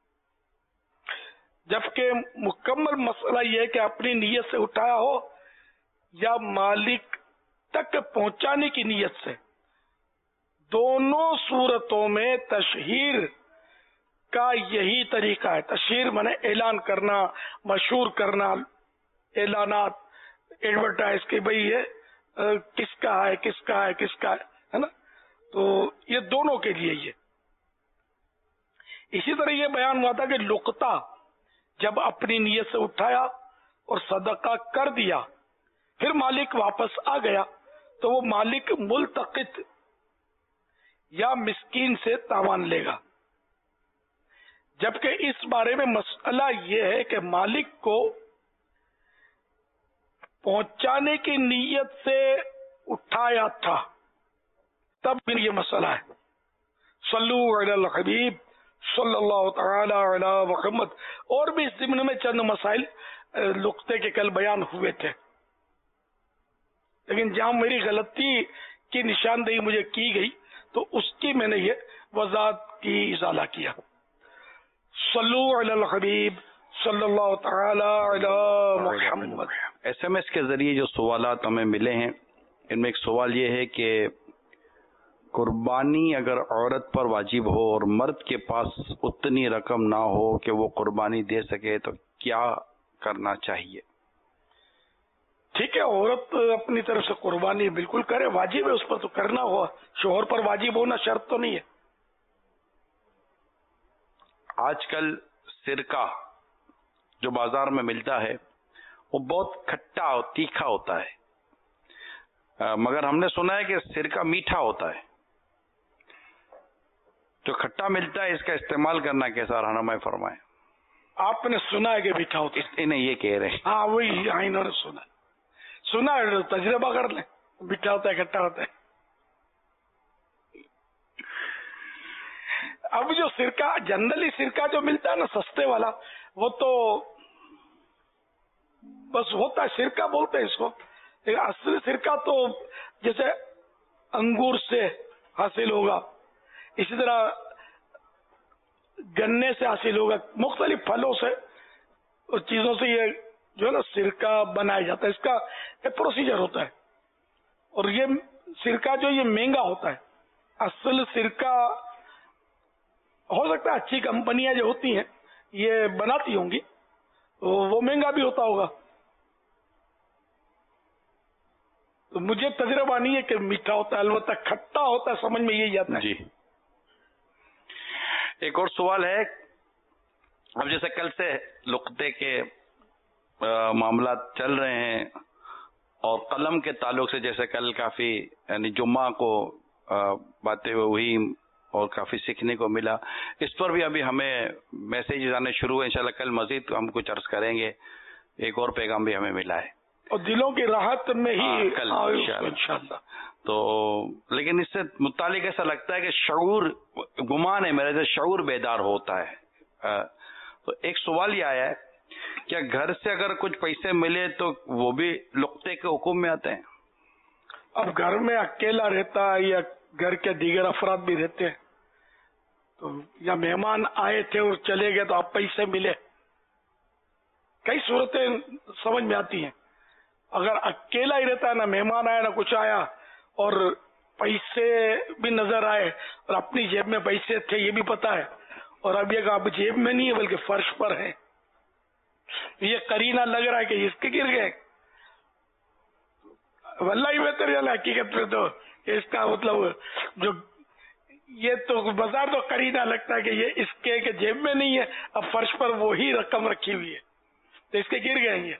جبکہ مکمل مسئلہ یہ ہے کہ اپنی نیت سے اٹھایا ہو یا مالک تک پہنچانے کی نیت سے. دونوں صورتوں میں تشہیر کا یہی طریقہ ہے. تشہیر مانے اعلان کرنا, مشہور کرنا, اعلانات, ایڈورٹائز کہ بھئی یہ کس کا ہے کس کا ہے کس کا ہے نا. تو یہ دونوں کے لیے یہ. اسی طرح یہ بیان ہوا تھا کہ لقطہ جب اپنی نیت سے اٹھایا اور صدقہ کر دیا پھر مالک واپس آ گیا تو وہ مالک ملتقط یا مسکین سے تاوان لے گا. جبکہ اس بارے میں مسئلہ یہ ہے کہ مالک کو پہنچانے کی نیت سے اٹھایا تھا تب یہ مسئلہ ہے. صلو علی الحبیب صلی اللہ تعالی علی محمد. اور بھی اس ضمن میں چند مسائل لقطے کے کل بیان ہوئے تھے، لیکن جہاں میری غلطی کی نشاندہی مجھے کی گئی تو اس کی میں نے یہ وضاحت کی ازالہ کیا. صلو علی الحبیب صلی اللہ تعالی علی محمد. ایس ایم ایس کے ذریعے جو سوالات ہمیں ملے ہیں ان میں ایک سوال یہ ہے کہ قربانی اگر عورت پر واجب ہو اور مرد کے پاس اتنی رقم نہ ہو کہ وہ قربانی دے سکے تو کیا کرنا چاہیے؟ ٹھیک ہے، عورت اپنی طرف سے قربانی بالکل کرے، واجب ہے اس پر تو کرنا ہوا. شوہر پر واجب ہونا شرط تو نہیں ہے. آج کل سرکہ جو بازار میں ملتا ہے وہ بہت کھٹا اور تیکھا ہوتا ہے، مگر ہم نے سنا ہے کہ سرکہ میٹھا ہوتا ہے. جو کھٹا ملتا ہے اس کا استعمال کرنا کیسا رہنمائی فرمائیں. آپ نے سنا ہے کہ میٹھا ہوتا ہے؟ انہیں یہ کہہ رہے ہیں. ہاں وہی، ہاں انہوں نے سنا سنا ہے، تجربہ کر لیں. میٹھا ہوتا ہے کھٹا ہوتا ہے. اب جو سرکہ جنرلی سرکہ جو ملتا ہے نا سستے والا، وہ تو بس ہوتا ہے سرکہ بولتے ہیں اس کو. اصل سرکہ تو جیسے انگور سے حاصل ہوگا، اسی طرح گنے سے حاصل ہوگا، مختلف پھلوں سے اور چیزوں سے یہ جو ہے نا سرکہ بنایا جاتا ہے. اس کا ایک پروسیجر ہوتا ہے اور یہ سرکہ جو یہ مہنگا ہوتا ہے. اصل سرکہ ہو سکتا ہے اچھی کمپنیاں جو ہوتی ہیں یہ بناتی ہوں گی، وہ مہنگا بھی ہوتا ہوگا. تو مجھے تجربہ نہیں ہے کہ میٹھا ہوتا ہے، البتہ کھٹا ہوتا ہے، سمجھ میں یہی آتا ہے. جی ایک اور سوال ہے، اب جیسے کل سے لقطے کے معاملات چل رہے ہیں اور قلم کے تعلق سے جیسے کل کافی یعنی جمعہ کو باتیں ہوئی اور کافی سیکھنے کو ملا، اس پر بھی ابھی ہمیں میسیجز آنے شروع ہوئے. انشاءاللہ کل مزید ہم کچھ عرض کریں گے. ایک اور پیغام بھی ہمیں ملا ہے اور دلوں کی راحت میں ہی کل انشاءاللہ. تو لیکن اس سے متعلق ایسا لگتا ہے کہ شعور گمان ہے میرے سے شعور بیدار ہوتا ہے. تو ایک سوال یہ آیا ہے، کیا گھر سے اگر کچھ پیسے ملے تو وہ بھی لقطے کے حکم میں آتے ہیں؟ اب گھر میں اکیلا رہتا ہے یا گھر کے دیگر افراد بھی رہتے ہیں تو یا مہمان آئے تھے اور چلے گئے تو آپ پیسے ملے، کئی صورتیں سمجھ میں آتی ہیں. اگر اکیلا ہی رہتا ہے، نہ مہمان آیا نہ کچھ آیا، اور پیسے بھی نظر آئے اور اپنی جیب میں پیسے تھے یہ بھی پتا ہے، اور اب یہ کہ اب جیب میں نہیں ہے بلکہ فرش پر ہے، یہ قرینہ لگ رہا ہے کہ اس کے گر گئے. واللہ ہی بہتر ہے حقیقت میں تو اس کا مطلب جو یہ تو بازار تو قرینہ لگتا ہے کہ یہ اس کے کہ جیب میں نہیں ہے، اب فرش پر وہی رقم رکھی ہوئی ہے تو اس کے گر گئے یہ.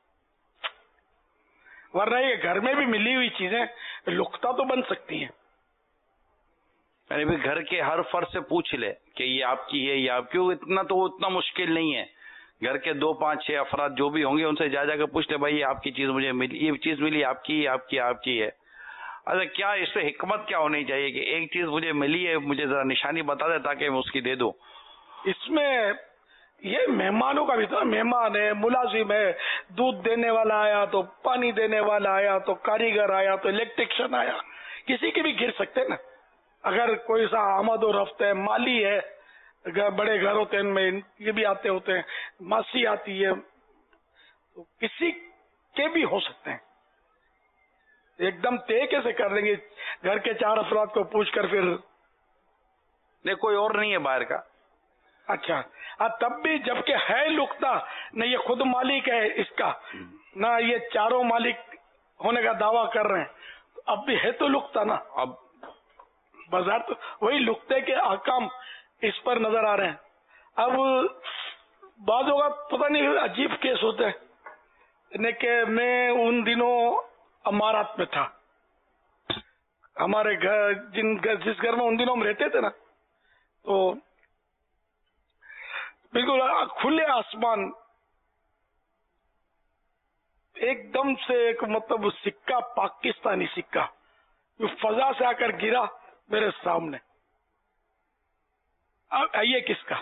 ورنہ یہ گھر میں بھی ملی ہوئی چیزیں لقطہ تو بن سکتی ہیں. یعنی بھی گھر کے ہر فرد سے پوچھ لے کہ یہ آپ کی ہے یا آپ کی، اتنا تو اتنا مشکل نہیں ہے. گھر کے دو پانچ چھ افراد جو بھی ہوں گے ان سے جا جا کے پوچھ لے بھائی یہ آپ کی چیز مجھے ملی، یہ چیز ملی آپ کی، آپ کی آپ کی ہے. اچھا کیا اس پہ حکمت کیا ہونی چاہیے کہ ایک چیز مجھے ملی ہے مجھے ذرا نشانی بتا دے تاکہ میں اس کی دے دوں؟ اس میں یہ مہمانوں کا بھی تھا، مہمان ہے، ملازم ہے، دودھ دینے والا آیا تو پانی دینے والا آیا تو کاریگر آیا تو الیکٹریشین آیا، کسی کے بھی گر سکتے نا. اگر کوئی سا آمد و رفت ہے، مالی ہے، بڑے گھر ہوتے ہیں ان میں یہ بھی آتے ہوتے ہیں، ماسی آتی ہے، تو کسی کے بھی ہو سکتے ہیں. ایک دم طے کیسے کر دیں گے گھر کے چار افراد کو پوچھ کر؟ پھر نہیں کوئی اور نہیں ہے باہر کا. اچھا تب بھی جبکہ ہے لقطہ، نہ یہ خود مالک ہے اس کا، نہ یہ چاروں مالک ہونے کا دعویٰ کر رہے ہیں، اب بھی ہے تو لقطہ نا. اب بازار تو وہی لقطے کے احکام اس پر نظر آ رہے ہیں. اب بعض اوقات پتہ نہیں عجیب کیس ہوتے ہیں کہ میں ان دنوں امارات میں تھا، ہمارے گھر جن جس گھر میں ان دنوں ہم رہتے تھے نا، تو بالکل کھلے آسمان، ایک دم سے ایک مطلب سکہ، پاکستانی سکہ فضا سے آ کر گرا میرے سامنے. یہ کس کا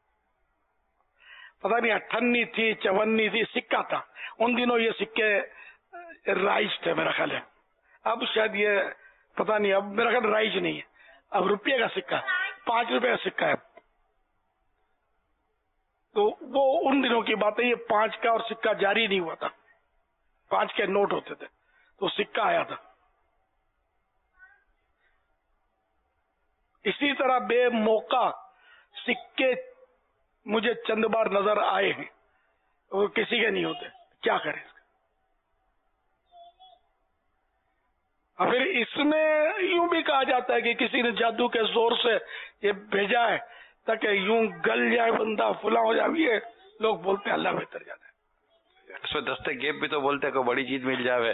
پتہ نہیں، اٹھنی تھی چونی تھی، سکہ تھا ان دنوں، یہ سکے رائج تھے میرا خیال ہے، اب شاید یہ پتہ نہیں، اب میرا خیال رائج نہیں ہے، اب روپیے کا سکہ، پانچ روپے کا سکہ ہے، تو وہ ان دنوں کی بات ہے، یہ پانچ کا اور سکہ جاری نہیں ہوا تھا، پانچ کے نوٹ ہوتے تھے تو سکہ آیا تھا. اسی طرح بے موقع سکے مجھے چند بار نظر آئے ہیں، وہ کسی کے نہیں ہوتے، کیا کریں اس کا. اور پھر اس میں یوں بھی کہا جاتا ہے کہ کسی نے جادو کے زور سے یہ بھیجا ہے تاکہ یوں گل جائے بندہ، فلاں ہو جائے، یہ لوگ بولتے ہیں، اللہ بہتر جاتا ہے. اس میں دستے گیپ بھی تو بولتے ہیں کوئی بڑی چیز مل جاوے.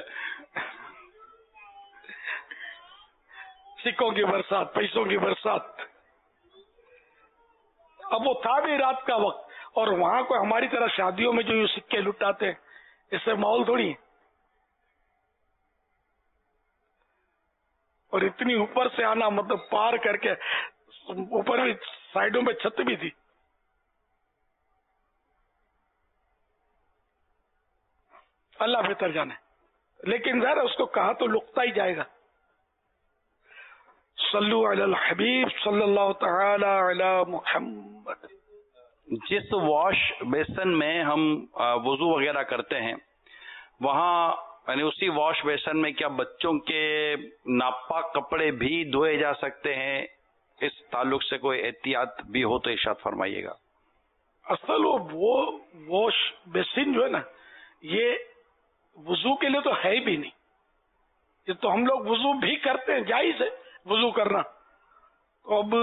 سکوں کی برسات، پیسوں کی برسات. اب وہ تھا بھی رات کا وقت، اور وہاں کوئی ہماری طرح شادیوں میں جو یوں سکے لٹاتے ہیں، اس سے ماحول تھوڑی ہے. اور اتنی اوپر سے آنا، مطلب پار کر کے، اوپر بھی سائڈوں میں چھت بھی تھی. اللہ بہتر جانے، لیکن ذرا اس کو کہا تو لقطہ ہی جائے گا. صلو علی الحبیب صلی اللہ تعالی علی محمد. جس واش بیسن میں ہم وضو وغیرہ کرتے ہیں، وہاں یعنی اسی واش بیسن میں کیا بچوں کے ناپاک کپڑے بھی دھوئے جا سکتے ہیں؟ اس تعلق سے کوئی احتیاط بھی ہو تو ارشاد فرمائیے گا. اصل وہ واش بیسن جو ہے نا، یہ وضو کے لیے تو ہے بھی نہیں. یہ تو ہم لوگ وضو بھی کرتے ہیں، جائز ہے وضو کرنا. تو اب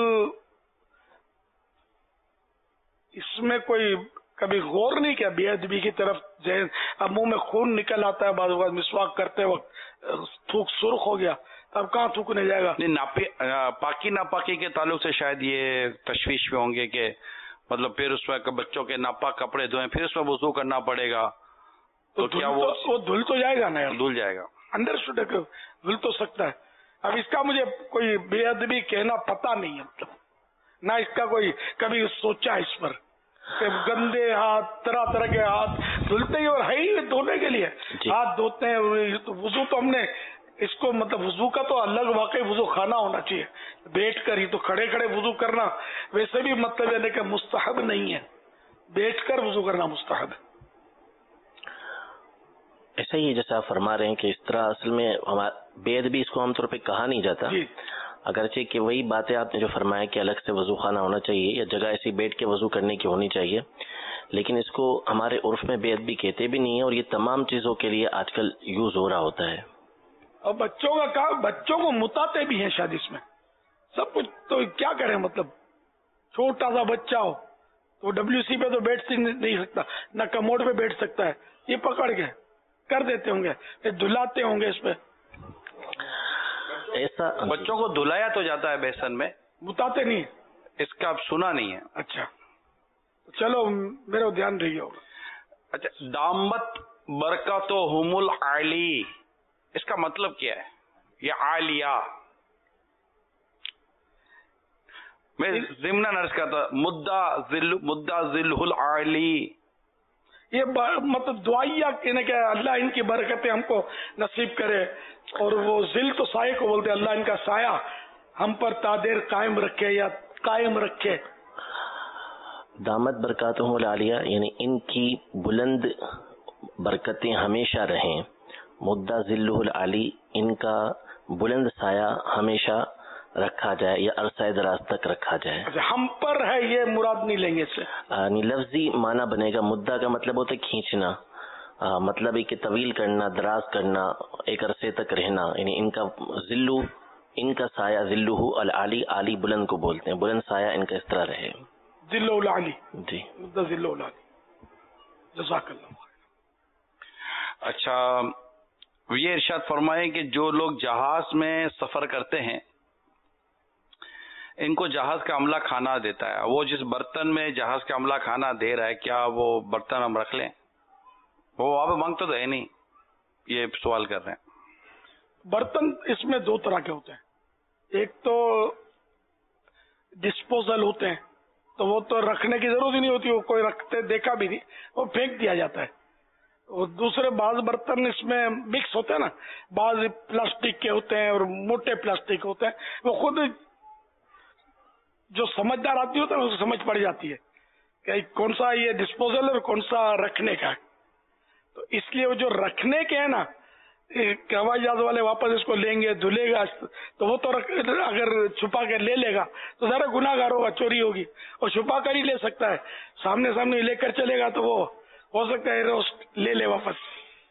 اس میں کوئی کبھی غور نہیں کیا بے ادبی کی طرف. اب منہ میں خون نکل آتا ہے بعض اوقات مسواک کرتے وقت، تھوک سرخ ہو گیا، اب کہاں تھوکنے جائے گا. نہیں، پاکی ناپاکی کے تعلق سے شاید یہ تشویش میں ہوں گے کہ مطلب پھر اس میں بچوں کے ناپاک کپڑے دھوئیں، پھر اس میں وضو کرنا پڑے گا، تو کیا وہ دھل تو جائے گا نا؟ دھل جائے گا، انڈرسٹوڈ ہے کہ دھل تو سکتا ہے. اب اس کا مجھے کوئی بے ادبی کہنا پتا نہیں ہے، مطلب نہ اس کا کوئی کبھی سوچا اس پر کہ گندے ہاتھ، طرح طرح کے ہاتھ دھلتے ہی، اور ہے ہی دھونے کے لیے ہاتھ دھوتے ہیں. وضو تو ہم نے اس کو مطلب وضو کا تو الگ واقعی وضو خانہ ہونا چاہیے، بیٹھ کر ہی. تو کھڑے کھڑے وضو کرنا ویسے بھی مطلب ہے لیکن مستحب نہیں ہے، بیٹھ کر وضو کرنا مستحب ہے. ایسا ہی جیسا آپ فرما رہے ہیں کہ اس طرح اصل میں بے ادبی اس کو عام طور پہ کہا نہیں جاتا، اگرچہ کہ وہی باتیں آپ نے جو فرمایا کہ الگ سے وضو خانہ ہونا چاہیے یا جگہ ایسی بیٹھ کے وضو کرنے کی ہونی چاہیے، لیکن اس کو ہمارے عرف میں بے ادبی کہتے بھی نہیں ہے، اور یہ تمام چیزوں کے لیے آج کل یوز ہو رہا ہوتا ہے. اور بچوں کا کام، بچوں کو متاتے بھی ہیں شادی میں سب کچھ. تو کیا کریں، مطلب چھوٹا سا بچہ ہو تو ڈبلیو سی پہ تو بیٹھ نہیں سکتا، نہ کموڈ پہ بیٹھ سکتا ہے، یہ پکڑ کے کر دیتے ہوں گے، پھر دھلاتے ہوں گے اس پہ. ایسا بچوں کو دھلایا تو جاتا ہے بیسن میں، متاتے نہیں، اس کا اب سنا نہیں ہے. اچھا چلو میرا دھیان رہی ہوگا. اچھا، دامت برکاتہم العالی، اس کا مطلب کیا ہے؟ یہ عالیہ میں ضمن عرض کرتا مدہ ذل مدہ ذل العالی، یہ مطلب دعائیہ کہنے کہ اللہ ان کی برکتیں ہم کو نصیب کرے، اور وہ ذل تو سائے کو بولتے ہیں، اللہ ان کا سایہ ہم پر تادیر قائم رکھے یا قائم رکھے. دامت برکاتہم العالیہ یعنی ان کی بلند برکتیں ہمیشہ رہیں. مدہ ذلہ العالی، ان کا بلند سایہ ہمیشہ رکھا جائے یا عرصہ دراز تک رکھا جائے. ہم پر ہے یہ مراد نہیں لیں گے اس سے، یعنی لفظی معنی بنے گا. مدہ کا مطلب ہوتا ہے کھینچنا، مطلب ہے کہ طویل کرنا، دراز کرنا، ایک عرصے تک رہنا. یعنی ان کا ذلو، ان کا سایہ ذلہ العالی، عالی بلند کو بولتے ہیں، بلند سایہ ان کا اس طرح رہے. ذلہ العالی، جی مدہ ذلہ العالی. جزاک اللہ. اچھا، یہ ارشاد فرمائیں کہ جو لوگ جہاز میں سفر کرتے ہیں ان کو جہاز کا عملہ کھانا دیتا ہے، وہ جس برتن میں جہاز کا عملہ کھانا دے رہا ہے کیا وہ برتن ہم رکھ لیں؟ وہ آپ مانگتے تو ہے نہیں، یہ سوال کر رہے ہیں. برتن اس میں دو طرح کے ہوتے ہیں، ایک تو ڈسپوزل ہوتے ہیں تو وہ تو رکھنے کی ضرورت ہی نہیں ہوتی، وہ کوئی رکھتے دیکھا بھی نہیں، وہ پھینک دیا جاتا ہے. اور دوسرے بعض برتن اس میں مکس ہوتے ہیں نا، بعض پلاسٹک کے ہوتے ہیں اور موٹے پلاسٹک ہوتے ہیں، وہ خود جو سمجھدار آدمی ہوتا ہے اس کو سمجھ پڑ جاتی ہے کہ کون سا یہ ڈسپوزل اور کون سا رکھنے کا ہے. تو اس لیے وہ جو رکھنے کے ہیں نا، ہوائی جہاز والے واپس اس کو لیں گے، دھلے گا، تو وہ تو اگر چھپا کر لے لے گا تو ذرا گناہ گار ہوگا، چوری ہوگی. اور چھپا کر ہی لے سکتا ہے، سامنے سامنے لے کر چلے گا تو وہ ہو سکتا ہے روسٹ لے لے واپس.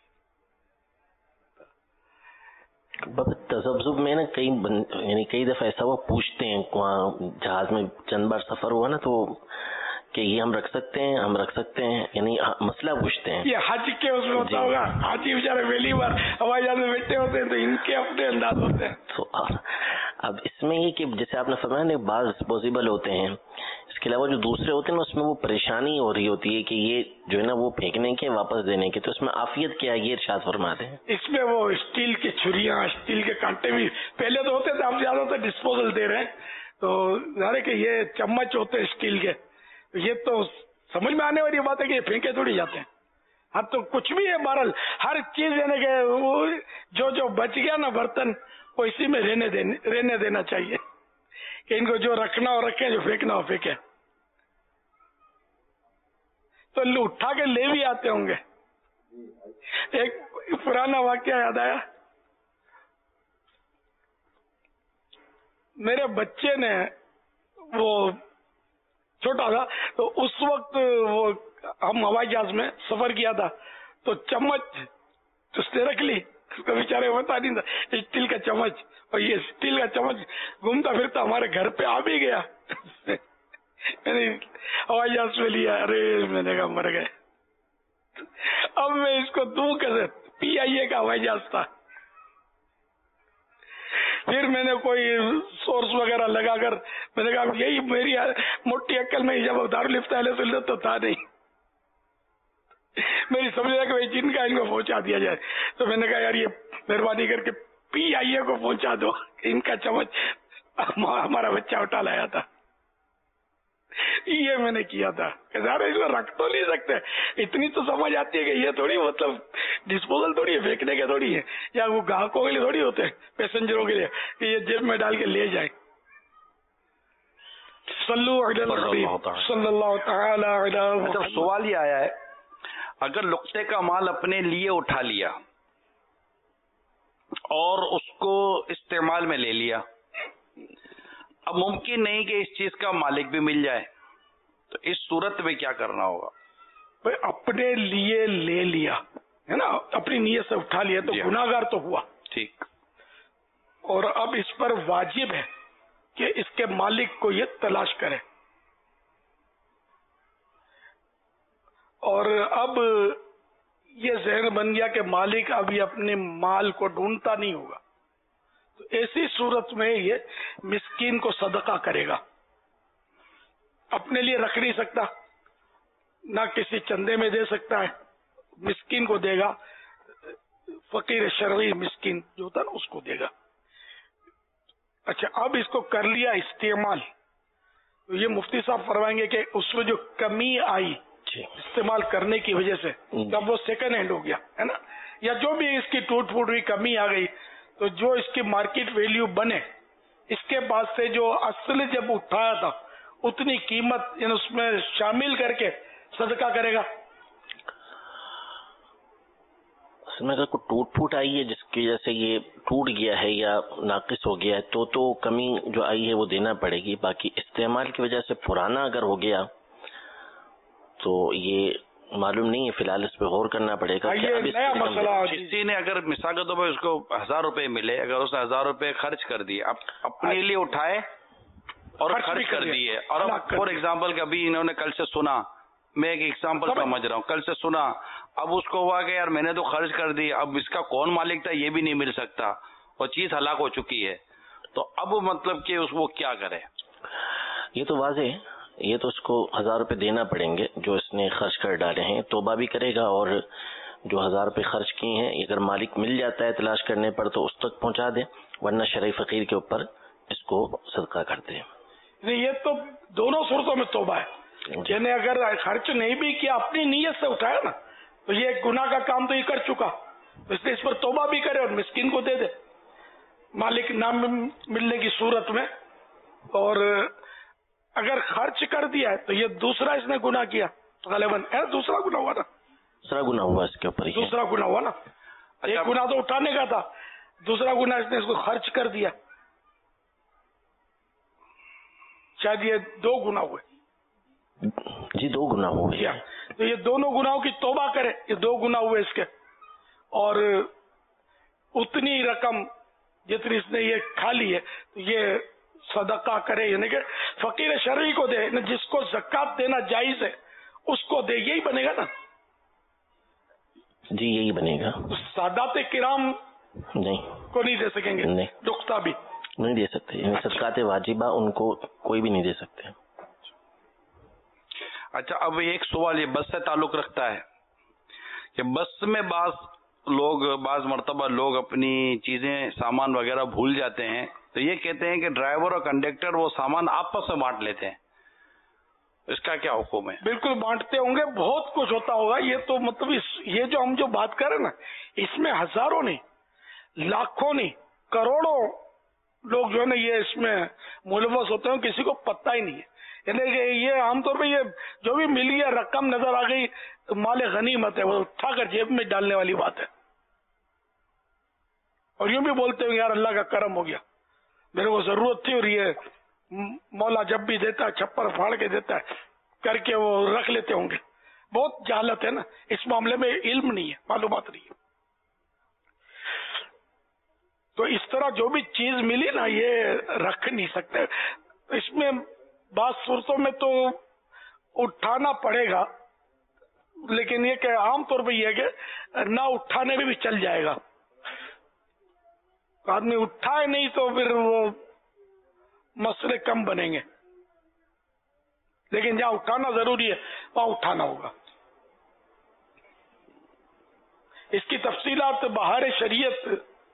تذبذب میں نا کئی یعنی کئی دفعہ ایسا وہ پوچھتے ہیں، وہاں جہاز میں چند بار سفر ہوا نا، تو کہ یہ ہم رکھ سکتے ہیں، ہم رکھ سکتے ہیں، یعنی مسئلہ پوچھتے ہیں. یہ حج کے اس میں ہوتا ہوگا، حاجی بیچارے پہلی بار ہوائی جہاز میں بیٹھے ہوتے ہیں تو ان کے اپنے انداز ہوتے ہیں. تو اب اس میں یہ کہ جیسے آپ نے فرمایا نا، بعض ڈسپوزیبل ہوتے ہیں، اس کے علاوہ جو دوسرے ہوتے ہیں نا، اس میں وہ پریشانی ہو رہی ہوتی ہے کہ یہ جو ہے نا وہ پھینکنے کے واپس دینے کے، تو اس میں عافیت کیا ہے یہ ارشاد فرماتے ہیں. اس میں وہ اسٹیل کی چھریاں، اسٹیل کے کانٹے بھی پہلے تو ہوتے تھے، اب زیادہ تر ڈسپوزل دے رہے ہیں. تو ظاہر ہے کہ یہ چمچ ہوتے ہیں اسٹیل کے، یہ تو سمجھ میں آنے والی بات ہے کہ یہ پھینکے تھوڑی جاتے ہیں. ہاں تو کچھ بھی ہے، بہرحال ہر چیز یعنی کہ وہ جو جو بچ گیا نا برتن، وہ اسی میں رہنے دینے رہنے دینا چاہیے کہ ان کو جو رکھنا ہو رکھے، جو پھینکنا ہو پھینکے. تو اٹھا کے لے بھی آتے ہوں گے. ایک پرانا واقعہ یاد آیا، میرے بچے نے وہ چھوٹا تھا تو اس وقت وہ ہم ہوائی جہاز میں سفر کیا تھا، تو چمچ اس نے رکھ لی، اس کو بیچارے بتا نہیں تھا اسٹیل کا چمچ، اور یہ اسٹیل کا چمچ گھومتا پھرتا ہمارے گھر پہ آ بھی گیا. ہوائی جہاز میں لیا، ارے میں نے کہا مر گئے. اب میں اس کو دوں کیسے؟ پی آئی اے کا ہوائی جہاز تھا. پھر میں نے کوئی سورس وغیرہ لگا کر میں نے کہا یہی میری موٹی عقل میں جب دارالفتہ اہل سنت تو تھا نہیں، میری سمجھ کہ بھائی جن کا ان کو پہنچا دیا جائے. تو میں نے کہا یار یہ مہربانی کر کے پی آئی اے کو پہنچا دو، ان کا چمچ ہمارا بچہ اٹھا لایا تھا. یہ میں نے کیا تھا کہ ظاہر اس کو رکھ تو نہیں سکتے، اتنی تو سمجھ آتی ہے کہ یہ تھوڑی مطلب ڈسپوزل تھوڑی ہے، پھینکنے کے تھوڑی ہے، یا وہ گاہکوں کے لیے تھوڑی ہوتے ہیں، پیسنجروں کے لیے کہ یہ جیب میں ڈال کے لے جائیں. صلو علی النبی صلی اللہ تعالی علی محمد. سوال یہ آیا ہے، اگر لقطے کا مال اپنے لیے اٹھا لیا اور اس کو استعمال میں لے لیا، اب ممکن نہیں کہ اس چیز کا مالک بھی مل جائے، تو اس صورت میں کیا کرنا ہوگا؟ اپنے لیے لے لیا ہے نا، اپنی نیت سے اٹھا لیا تو گناہ گار تو ہوا، ٹھیک. اور اب اس پر واجب ہے کہ اس کے مالک کو یہ تلاش کرے. اور اب یہ ذہن بن گیا کہ مالک ابھی اپنے مال کو ڈھونڈتا نہیں ہوگا، تو ایسی صورت میں یہ مسکین کو صدقہ کرے گا. اپنے لیے رکھ نہیں سکتا، نہ کسی چندے میں دے سکتا ہے، مسکین کو دے گا، فقیر شرعی مسکین جو ہوتا ہے نا اس کو دے گا. اچھا اب اس کو کر لیا استعمال، تو یہ مفتی صاحب فرمائیں گے کہ اس میں جو کمی آئی استعمال کرنے کی وجہ سے، تب وہ سیکنڈ ہینڈ ہو گیا ہے نا، یا جو بھی اس کی ٹوٹ پھوٹ ہوئی کمی آ گئی، تو جو اس کی مارکیٹ ویلیو بنے، اس کے بعد سے جو اصل جب اٹھایا تھا اتنی قیمت یعنی اس میں شامل کر کے صدقہ کرے گا. اس میں اگر کوئی ٹوٹ پھوٹ آئی ہے جس کی وجہ سے یہ ٹوٹ گیا ہے یا ناقص ہو گیا ہے تو تو کمی جو آئی ہے وہ دینا پڑے گی. باقی استعمال کی وجہ سے پرانا اگر ہو گیا تو یہ معلوم نہیں ہے، فی الحال اس پہ غور کرنا پڑے گا. کسی نے اگر مثال کے طور پر اس کو ہزار روپے ملے، اگر اس نے ہزار روپے خرچ کر دیے، اب اپنے لیے اٹھائے اور خرچ کر دیے، اور فور ایگزامپل کہ ابھی انہوں نے کل سے سنا، میں ایک ایگزامپل سمجھ رہا ہوں، کل سے سنا، اب اس کو ہوا کہ یار میں نے تو خرچ کر دی، اب اس کا کون مالک تھا یہ بھی نہیں مل سکتا، اور چیز ہلاک ہو چکی ہے، تو اب مطلب کہ اس وہ کیا کرے؟ یہ تو واضح ہے، یہ تو اس کو ہزار روپے دینا پڑیں گے جو اس نے خرچ کر ڈالے ہیں. توبہ بھی کرے گا، اور جو ہزار روپے خرچ کیے ہیں اگر مالک مل جاتا ہے تلاش کرنے پر تو اس تک پہنچا دے، ورنہ شرعی فقیر کے اوپر اس کو صدقہ کر دے. یہ تو دونوں صورتوں میں توبہ ہے، یعنی اگر خرچ نہیں بھی کیا اپنی نیت سے اٹھایا نا تو یہ ایک گناہ کا کام تو یہ کر چکا، تو اس لیے اس پر توبہ بھی کرے اور مسکین کو دے دے مالک نہ ملنے کی صورت میں. اور اگر خرچ کر دیا ہے تو یہ دوسرا اس نے گناہ کیا غالباً، دوسرا گناہ ہوا نا، دوسرا گناہ ہوا اس کے اوپر، دوسرا گناہ ہوا نا. ایک گناہ تو اٹھانے کا تھا، دوسرا گناہ اس نے اس کو خرچ کر دیا. شاید یہ دو گناہ ہوئے. جی دو گناہ ہوئے. تو یہ دونوں گناہوں کی توبہ کرے، یہ دو گناہ ہوئے اس کے، اور اتنی رقم جتنی اس نے یہ کھا لی ہے تو یہ صدقہ کرے، یعنی کہ فقیر شرعی کو دے، جس کو زکوٰۃ دینا جائز ہے اس کو دے. یہی بنے گا نا؟ جی یہی بنے گا. سادات کرام نہیں کو نہیں دے سکیں گے، نہیں دختہ بھی نہیں دے سکتے، صدقات واجبہ ان کو کوئی بھی نہیں دے سکتے. اچھا اب ایک سوال یہ بس سے تعلق رکھتا ہے کہ بس میں بعض لوگ بعض مرتبہ لوگ اپنی چیزیں سامان وغیرہ بھول جاتے ہیں، تو یہ کہتے ہیں کہ ڈرائیور اور کنڈکٹر وہ سامان آپس میں بانٹ لیتے ہیں، اس کا کیا حکم ہے؟ بالکل بانٹتے ہوں گے، بہت کچھ ہوتا ہوگا. یہ تو مطلب یہ جو ہم جو بات کر رہے ہیں نا، اس میں ہزاروں نہیں، لاکھوں نہیں، کروڑوں لوگ جو ہے نا یہ اس میں ملوث ہوتے ہیں، کسی کو پتہ ہی نہیں ہے. یعنی کہ یہ عام طور پہ یہ جو بھی ملی ہے رقم نظر آ گئی مال غنیمت ہے، وہ اٹھا کر جیب میں ڈالنے والی بات ہے. اور یوں بھی بولتے ہیں یار اللہ کا کرم ہو گیا، میرے کو ضرورت تھی اور یہ مولا جب بھی دیتا ہے چھپر پھاڑ کے دیتا ہے، کر کے وہ رکھ لیتے ہوں گے. بہت جہالت ہے نا اس معاملے میں، علم نہیں ہے، معلومات نہیں ہے. تو اس طرح جو بھی چیز ملی نا یہ رکھ نہیں سکتے. اس میں بعض صورتوں میں تو اٹھانا پڑے گا، لیکن یہ کہ عام طور پہ یہ ہے کہ نہ اٹھانے میں بھی چل جائے گا. آدمی اٹھائے نہیں تو پھر وہ مسئلے کم بنیں گے، لیکن جہاں اٹھانا ضروری ہے وہاں اٹھانا ہوگا. اس کی تفصیلات بہار شریعت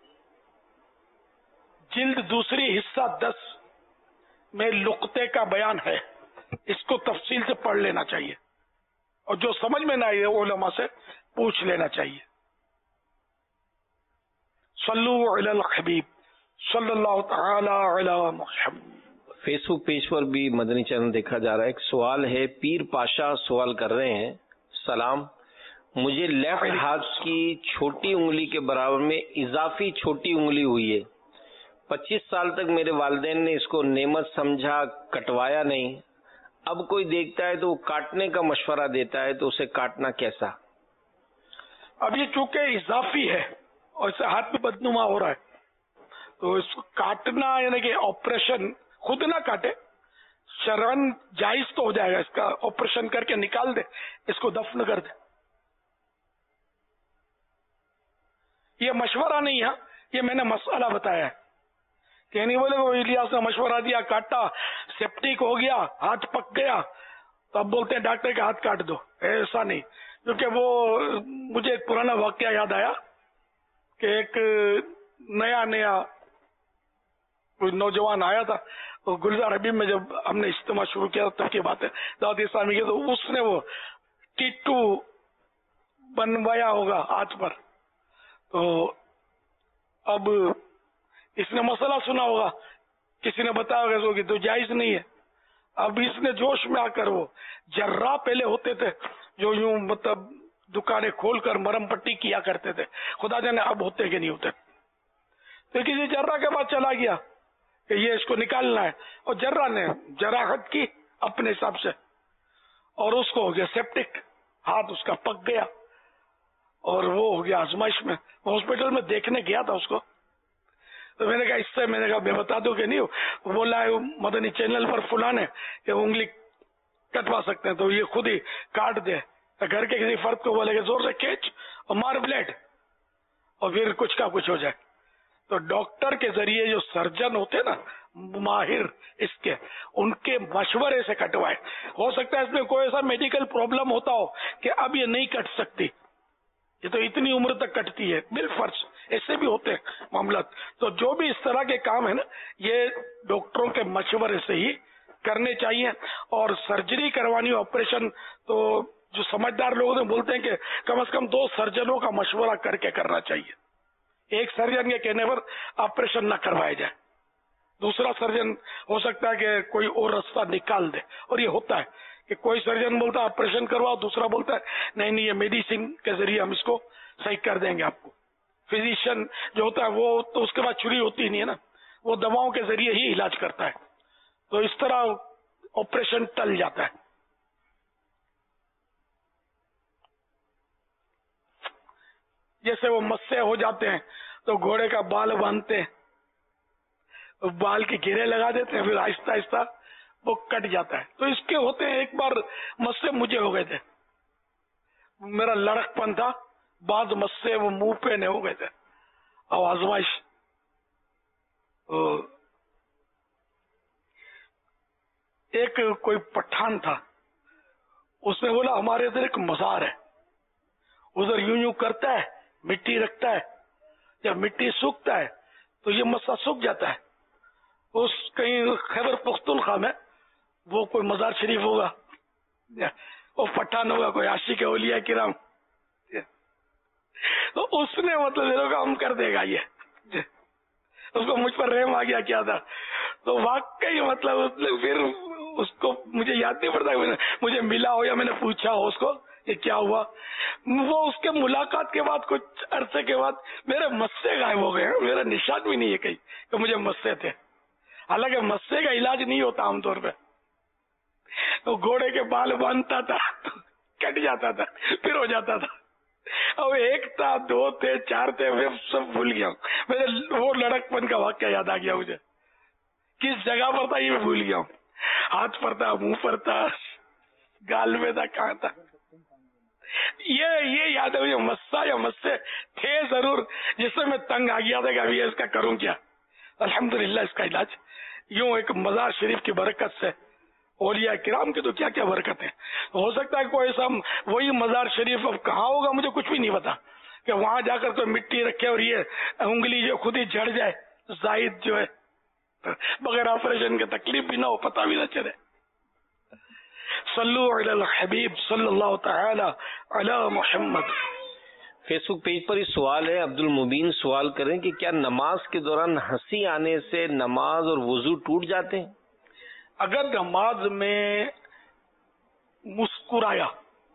جلد دوسری حصہ دس میں لقطے کا بیان ہے، اس کو تفصیل سے پڑھ لینا چاہیے، اور جو سمجھ میں نہ آئے علماء سے پوچھ لینا چاہیے. صلو علی الحبیب صلی اللہ تعالی علی محمد. فیس بک پیج پر بھی مدنی چینل دیکھا جا رہا ہے. ایک سوال ہے، پیر پاشا سوال کر رہے ہیں، سلام، مجھے لیفٹ ہاتھ کی چھوٹی انگلی کے برابر میں اضافی چھوٹی انگلی ہوئی ہے. پچیس سال تک میرے والدین نے اس کو نعمت سمجھا، کٹوایا نہیں. اب کوئی دیکھتا ہے تو وہ کاٹنے کا مشورہ دیتا ہے، تو اسے کاٹنا کیسا؟ اب یہ چونکہ اضافی ہے اور اسے ہاتھ میں بدنما ہو رہا ہے تو اس کو کاٹنا یعنی کہ آپریشن خود نہ کاٹے، شرعن جائز تو ہو جائے گا، اس کا آپریشن کر کے نکال دے، اس کو دفن کر دے. یہ مشورہ نہیں ہے، یہ میں نے مسئلہ بتایا ہے کہ نہیں بولے وہ الیاس نے مشورہ دیا، کاٹا، سیپٹک ہو گیا، ہاتھ پک گیا تو اب بولتے ہیں ڈاکٹر کے ہاتھ کاٹ دو. ایسا نہیں، کیونکہ وہ مجھے ایک پرانا واقعہ یاد آیا کہ ایک نیا نیا کوئی نوجوان آیا تھا، تو گلزار حبیب میں جب ہم نے اجتماع شروع کیا تب کی بات ہے دعوت اسلامی کی، تو اس نے وہ ٹیٹو بنوایا ہوگا ہاتھ پر. تو اب اس نے مسئلہ سنا ہوگا، کسی نے بتایا ہوگا کہ تو جائز نہیں ہے. اب اس نے جوش میں آ کر، وہ جراح پہلے ہوتے تھے جو یوں مطلب دکانیں کھول کر مرم پٹی کیا کرتے تھے، خدا جانے اب ہوتے کہ نہیں ہوتے. تو کسی جراح کے بعد چلا گیا کہ یہ اس کو نکالنا ہے، اور جراح نے جراحت کی اپنے حساب سے، اور اس کو ہو گیا سیپٹک، ہاتھ اس کا پک گیا اور وہ ہو گیا آزمائش میں. ہاسپٹل میں دیکھنے گیا تھا اس کو، تو میں نے کہا اس سے میں نے کہا میں بتا دوں کہ نہیں ہو. بولا ہے مدنی چینل پر فلاں ہے کہ انگلی کٹوا سکتے ہیں، تو یہ خود ہی کاٹ دے. گھر کے کسی فرد کو بولے کہ زور سے کھینچ اور مار بلیڈ اور پھر کچھ کا کچھ ہو جائے. تو ڈاکٹر کے ذریعے جو سرجن ہوتے نا ماہر اس کے، ان کے مشورے سے کٹوائے. ہو سکتا ہے اس میں کوئی ایسا میڈیکل پرابلم ہوتا ہو کہ اب یہ نہیں کٹ سکتی، یہ تو اتنی عمر تک کٹتی ہے بالفرض، ایسے بھی ہوتے ہیں معاملات. تو جو بھی اس طرح کے کام ہے نا یہ ڈاکٹروں کے مشورے سے ہی کرنے چاہیے. اور سرجری کروانی آپریشن تو جو سمجھدار لوگ ہیں بولتے ہیں کہ کم از کم دو سرجنوں کا مشورہ کر کے کرنا چاہیے. ایک سرجن کے کہنے پر آپریشن نہ کروایا جائے, دوسرا سرجن ہو سکتا ہے کہ کوئی اور راستہ نکال دے. اور یہ ہوتا ہے کہ کوئی سرجن بولتا ہے آپریشن کرواؤ, دوسرا بولتا ہے نہیں نہیں یہ میڈیسن کے ذریعے ہم اس کو صحیح کر دیں گے آپ کو. فزیشین جو ہوتا ہے وہ تو اس کے بعد چھری ہوتی نہیں ہے نا, وہ دواؤں کے ذریعے ہی علاج کرتا ہے. تو اس طرح آپریشن ٹل جاتا ہے. جیسے وہ مسے ہو جاتے ہیں تو گھوڑے کا بال باندھتے ہیں, بال کے گھیرے لگا دیتے ہیں, پھر آہستہ آہستہ وہ کٹ جاتا ہے. تو اس کے ہوتے ہیں. ایک بار مسے مجھے ہو گئے تھے, میرا لڑک پن تھا, بعض مسے وہ منہ پہ نہیں ہو گئے تھے. اور آزمائش ایک کوئی پٹھان تھا, اس نے بولا ہمارے ادھر ایک مزار ہے, ادھر یوں یوں کرتا ہے, مٹی رکھتا ہے, جب مٹی سوکھتا ہے تو یہ مسا سوکھ جاتا ہے. اس کہیں خیبر پختونخوا میں وہ کوئی مزار شریف ہوگا, وہ پٹھان ہوگا, کوئی عاشق اولیاء کرام, تو اس نے مطلب یہ کام کر دے گا. یہ اس کو مجھ پر رحم آ گیا کیا تھا. تو واقعی مطلب پھر اس کو مجھے یاد نہیں پڑتا, مجھے ملا ہو یا میں نے پوچھا ہو اس کو یہ کیا ہوا. وہ اس کے ملاقات کے بعد کچھ عرصے کے بعد میرے مسے غائب ہو گئے. میرا نشان بھی نہیں ہے کہیں کہ مجھے مسے تھے. حالانکہ مسے کا علاج نہیں ہوتا عام طور پہ. تو گھوڑے کے بال باندھتا تھا, کٹ جاتا تھا, پھر ہو جاتا تھا. اب ایک تھا, دو تھے, چار تھے, میں سب بھول گیا ہوں. میرے وہ لڑک پن کا واقعہ یاد آ گیا مجھے. کس جگہ پر تھا یہ میں بھول گیا ہوں. ہاتھ پر تھا, منہ پر تھا, گال میں تھا, کہاں تھا, یہ یہ یاد ہے مجھے. مسا یا مسے تھے ضرور, جس سے میں تنگ آ گیا تھا کہ ابھی اس کا کروں کیا. الحمدللہ اس کا علاج یوں ایک مزار شریف کی برکت سے, اولیاء کرام کی تو کیا کیا برکت ہے. ہو سکتا ہے کوئی ایسا وہی مزار شریف اب کہاں ہوگا مجھے کچھ بھی نہیں پتا, کہ وہاں جا کر کوئی مٹی رکھے اور یہ انگلی جو خود ہی جھڑ جائے, زائد جو ہے بغیر آپریشن کے تکلیف بھی نہ ہو, پتہ بھی نہ چلے. صلو علی الحبیب صلی اللہ تعالی علی محمد. فیس بک پیج پر یہ سوال ہے, عبد المبین سوال کریں کہ کیا نماز کے دوران ہنسی آنے سے نماز اور وضو ٹوٹ جاتے ہیں؟ اگر نماز میں مسکرایا,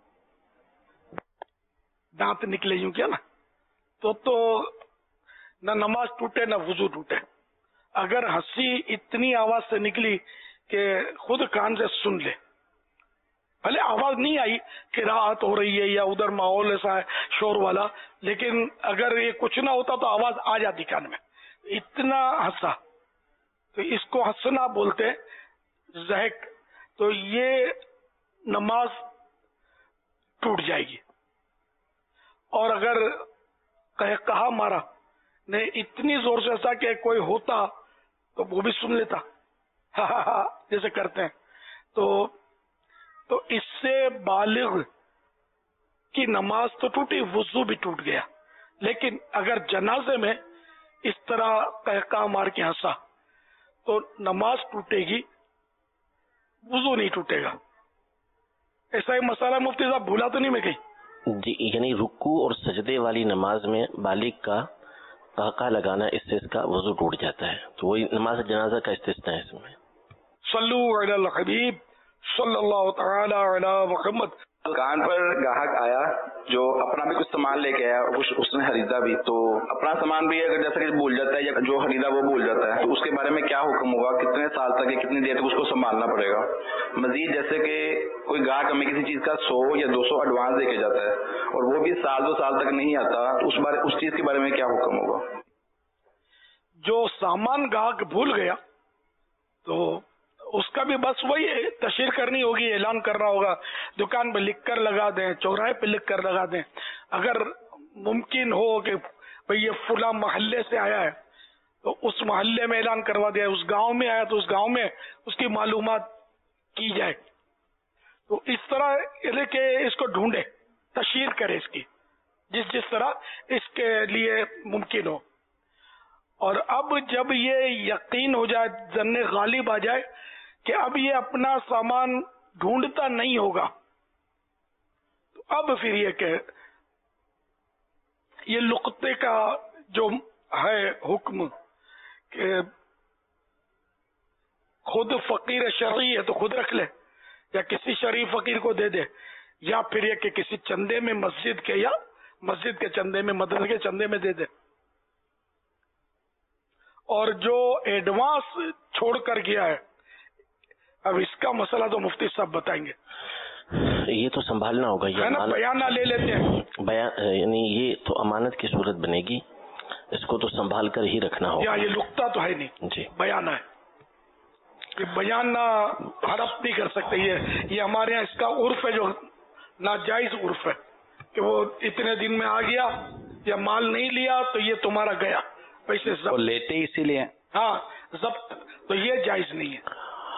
دانت نکلے یوں کیا نا, تو تو نہ نماز ٹوٹے نہ وضو ٹوٹے. اگر ہنسی اتنی آواز سے نکلی کہ خود کان سے سن لے, بھلے آواز نہیں آئی کہ راحت ہو رہی ہے یا ادھر ماحول ایسا ہے شور والا, لیکن اگر یہ کچھ نہ ہوتا تو آواز آ جاتی کان میں, اتنا ہنسا, تو اس کو ہنسنا بولتے ضحک. تو یہ نماز ٹوٹ جائے گی. اور اگر کہا مارا نے اتنی زور سے ہنسا کہ کوئی ہوتا تو وہ بھی سن لیتا, جیسے کرتے ہیں, تو تو اس سے بالغ کی نماز تو ٹوٹی, وضو بھی ٹوٹ گیا. لیکن اگر جنازے میں اس طرح کہکا مار کے ہنسا تو نماز ٹوٹے گی, وضو نہیں ٹوٹے گا. ایسا ہی مسئلہ مفتی صاحب بھولا تو نہیں میں کہیں؟ جی, یعنی رکوع اور سجدے والی نماز میں بالغ کا قہقہ لگانا, اس سے اس کا وضو ٹوٹ جاتا ہے, تو وہی نماز جنازہ کا استثناء ہے اس میں. صلو علی الحبیب صلی اللہ تعالی علی محمد. دکان پر گاہک آیا جو اپنا بھی کچھ سامان لے کے آیا, اس نے خریدا بھی, تو اپنا سامان بھی اگر جیسا کہ بھول جاتا ہے یا جو خریدا وہ بھول جاتا ہے, تو اس کے بارے میں کیا حکم ہوگا, کتنے سال تک یا کتنی دیر تک اس کو سنبھالنا پڑے گا. مزید جیسے کہ کوئی گاہک ہمیں کسی چیز کا سو یا دو سو ایڈوانس دے کے جاتا ہے اور وہ بھی سال دو سال تک نہیں آتا, تو اس بارے اس چیز کے بارے میں کیا حکم ہوگا. جو سامان گاہک بھول گیا تو اس کا بھی بس وہی تشہیر کرنی ہوگی, اعلان کرنا ہوگا, دکان پہ لکھ کر لگا دیں, چوراہے پہ لکھ کر لگا دیں. اگر ممکن ہو کہ بھئی یہ فلاں محلے سے آیا ہے تو اس محلے میں اعلان کروا دیا, اس گاؤں میں آیا تو اس گاؤں میں اس کی معلومات کی جائے. تو اس طرح کہ اس کو ڈھونڈے, تشہیر کرے اس کی, جس جس طرح اس کے لیے ممکن ہو. اور اب جب یہ یقین ہو جائے, ظن غالب آ جائے کہ اب یہ اپنا سامان ڈھونڈتا نہیں ہوگا، تو اب پھر یہ کہ یہ لقطے کا جو ہے حکم کہ خود فقیر شرعی ہے تو خود رکھ لے یا کسی شریف فقیر کو دے دے، یا پھر یہ کہ کسی چندے میں مسجد کے یا مسجد کے چندے میں مدرسے کے چندے میں دے دے. اور جو ایڈوانس چھوڑ کر گیا ہے، اب اس کا مسئلہ تو مفتی صاحب بتائیں گے. یہ تو سنبھالنا ہوگا، یہ نا بیانہ لے لیتے ہیں، بیان یعنی یہ تو امانت کی صورت بنے گی، اس کو تو سنبھال کر ہی رکھنا ہوگا. یہ لقطہ تو ہے نہیں جی، بیانہ ہے. یہ بیان نہ ہڑپ نہیں کر سکتے. یہ یہ ہمارے یہاں اس کا عرف ہے، جو ناجائز عرف ہے کہ وہ اتنے دن میں آ گیا یا مال نہیں لیا تو یہ تمہارا گیا، پیسے ضبط لیتے اسی لیے. ہاں ضبط، تو یہ جائز نہیں ہے.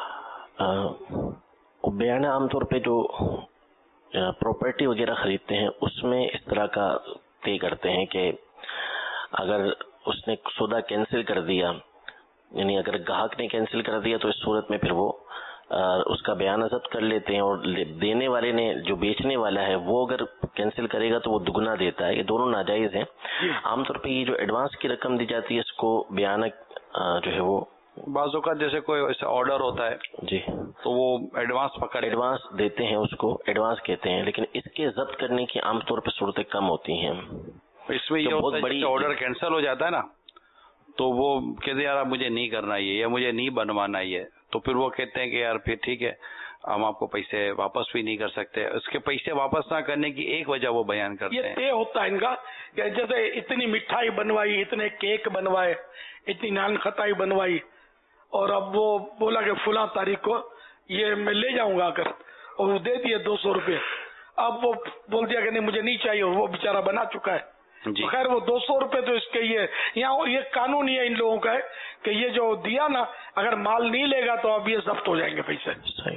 بیانہ عام طور پہ جو پراپرٹی وغیرہ خریدتے ہیں اس میں اس طرح کا طے کرتے ہیں کہ اگر اس نے سودا کینسل کر دیا، یعنی اگر گاہک نے کینسل کر دیا تو اس صورت میں پھر وہ اس کا بیانہ ضبط کر لیتے ہیں، اور دینے والے نے جو بیچنے والا ہے وہ اگر کینسل کرے گا تو وہ دگنا دیتا ہے. یہ دونوں ناجائز ہیں. عام طور پہ یہ جو ایڈوانس کی رقم دی جاتی ہے اس کو بیانہ جو ہے وہ بعض اوقات جیسے کوئی ایسا آرڈر ہوتا ہے جی تو وہ ایڈوانس پکڑ ایڈوانس دیتے ہیں، اس کو ایڈوانس کہتے ہیں، لیکن اس کے ضبط کرنے کی عام طور پہ صورتیں کم ہوتی ہیں. اس میں یہ ہوتا ہے کہ آرڈر کینسل ہو جاتا ہے نا، تو وہ کہتے یار مجھے نہیں کرنا یہ یا مجھے نہیں بنوانا یہ، تو پھر وہ کہتے ہیں کہ یار پھر ٹھیک ہے ہم آپ کو پیسے واپس بھی نہیں کر سکتے. اس کے پیسے واپس نہ کرنے کی ایک وجہ وہ بیان کرتے ہیں. یہ طے ہوتا ہے ان کا کہ جیسے اتنی مٹھائی بنوائی، اتنے کیک بنوائے، اتنی نان خطائی بنوائی، اور اب وہ بولا کہ فلاں تاریخ کو یہ میں لے جاؤں گا کر، اور وہ دے دیے دو سو روپے. اب وہ بول دیا کہ نہیں مجھے نہیں چاہیے، وہ بےچارا بنا چکا ہے. جی. خیر وہ دو سو روپے تو اس کے یہ یہاں یہ قانون یہ ان لوگوں کا ہے کہ یہ جو دیا نا اگر مال نہیں لے گا تو اب یہ ضبط ہو جائیں گے پیسے.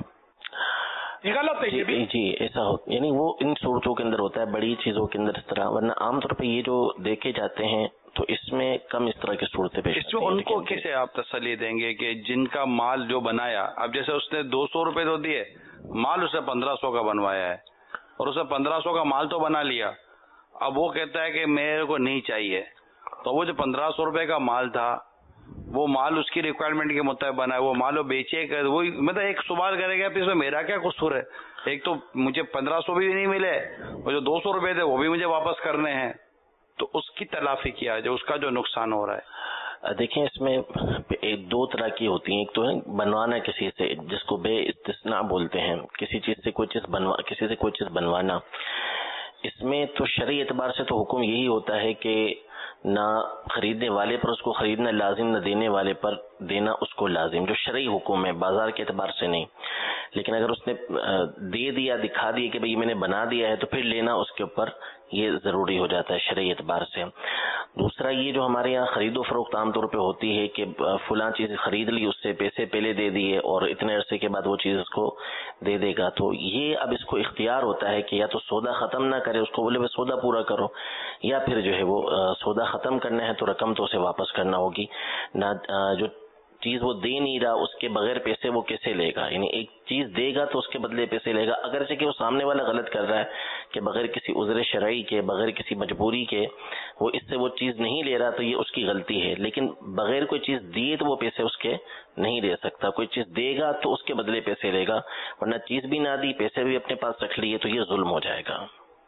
یہ غلط ہے. جی, جی, جی ایسا ہو یعنی وہ ان صورتوں کے اندر ہوتا ہے، بڑی چیزوں کے اندر اس طرح، ورنہ عام طور پہ یہ جو دیکھے جاتے ہیں تو اس میں کم اس طرح کی صورتیں پیش اس میں ان کو کیسے آپ تسلی دیں گے کہ جن کا مال جو بنایا، اب جیسے اس نے دو سو روپے تو دیے، مال اسے پندرہ سو کا بنوایا ہے اور اسے پندرہ سو کا مال تو بنا لیا، اب وہ کہتا ہے کہ میرے کو نہیں چاہیے، تو وہ جو پندرہ سو روپے کا مال تھا وہ مال اس کی ریکوائرمنٹ کے مطابق بنا ہے، وہ مال وہ بیچے گا، وہ مطلب ایک سوال کرے گا پھر اس میں میرا کیا قصور ہے؟ ایک تو مجھے پندرہ سو بھی نہیں ملے اور جو دو سو روپے تھے وہ بھی مجھے واپس کرنے ہیں، تو اس کی تلافی کیا جو اس کا جو نقصان ہو رہا ہے. دیکھیں اس میں ایک دو طرح کی ہوتی ہیں. ایک تو ہے بنوانا کسی سے، جس کو بے استثناء بولتے ہیں، کسی چیز سے کوئی چیز بنوا کسی سے کوئی چیز بنوانا. اس میں تو شرعی اعتبار سے تو حکم یہی ہوتا ہے کہ نہ خریدنے والے پر اس کو خریدنا لازم، نہ دینے والے پر دینا اس کو لازم، جو شرعی حکم ہے، بازار کے اعتبار سے نہیں. لیکن اگر اس نے دے دیا، دکھا دیا کہ بھئی میں نے بنا دیا ہے، تو پھر لینا اس کے اوپر یہ ضروری ہو جاتا ہے شرعی اعتبار سے. دوسرا یہ جو ہمارے یہاں خرید و فروخت عام طور پہ ہوتی ہے کہ فلاں چیز خرید لی، اس سے پیسے پہلے دے دیے اور اتنے عرصے کے بعد وہ چیز اس کو دے دے گا، تو یہ اب اس کو اختیار ہوتا ہے کہ یا تو سودا ختم نہ کرے، اس کو بولے بھائی سودا پورا کرو، یا پھر جو ہے وہ سودا ختم کرنا ہے تو رقم تو اسے واپس کرنا ہوگی. نہ جو چیز وہ دے نہیں رہا اس کے بغیر پیسے وہ کیسے لے گا؟ یعنی ایک چیز دے گا تو اس کے بدلے پیسے لے گا، اگرچہ کہ وہ سامنے والا غلط کر رہا ہے کہ بغیر کسی عذر شرعی کے، بغیر کسی مجبوری کے وہ اس سے وہ چیز نہیں لے رہا، تو یہ اس کی غلطی ہے. لیکن بغیر کوئی چیز دیے تو وہ پیسے اس کے نہیں دے سکتا. کوئی چیز دے گا تو اس کے بدلے پیسے لے گا، ورنہ چیز بھی نہ دی، پیسے بھی اپنے پاس رکھ لیے تو یہ ظلم ہو جائے گا.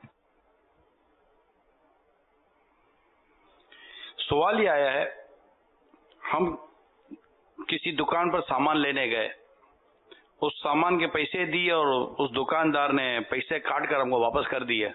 سوال یہ آیا ہے، ہم کسی دکان پر سامان لینے گئے، اس سامان کے پیسے دیے اور اس دکاندار نے پیسے کاٹ کر ہم کو واپس کر دیے.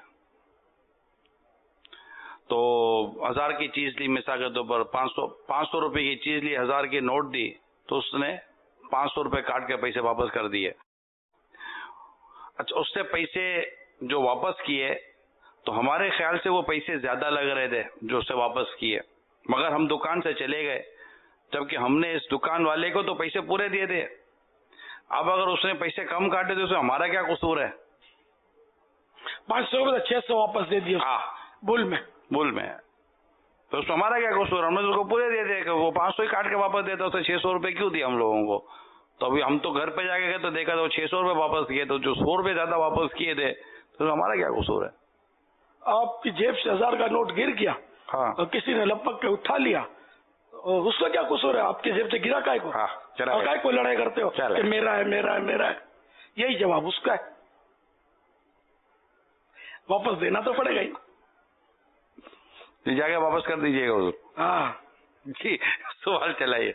تو ہزار کی چیز لی، مثال کے طور پر پانچ سو پانچ سو روپے کی چیز لی، ہزار کی نوٹ دی، تو اس نے پانچ سو روپے کاٹ کے پیسے واپس کر دیے. اچھا، اس سے پیسے جو واپس کیے تو ہمارے خیال سے وہ پیسے زیادہ لگ رہے تھے جو اس سے واپس کیے، مگر ہم دکان سے چلے گئے جبکہ ہم نے اس دکان والے کو تو پیسے پورے دیے تھے. اب اگر اس نے پیسے کم کاٹے تو اس میں ہمارا کیا قصور ہے؟ پانچ سو روپے چھ سو واپس دے دیے بل میں بل میں تو اس میں ہمارا کیا قصور؟ ہم نے اس کو پورے دے دے کہ وہ پانچ سو ہی کاٹ کے واپس دیتا، اسے چھ سو روپے کیوں دیا ہم لوگوں کو؟ تو ابھی ہم تو گھر پہ جا کے گئے تو دیکھا تو چھ سو روپے واپس کیے، تو جو سو روپے زیادہ واپس کیے تھے تو ہمارا کیا قصور ہے؟ آپ کی جیب سے ہزار کا نوٹ گر گیا اور کسی نے لپک کے اٹھا لیا، اس کا کیا قصور ہے؟ آپ کی جیب سے گرا کائے کو؟ اور کائے کو لڑائی کرتے ہو کہ میرا ہے میرا ہے میرا ہے؟ یہی جواب اس کا ہے، واپس دینا تو پڑے گا ہی، جا کے واپس کر دیجیے گا حضور۔ ہاں جی سوال چلائیے۔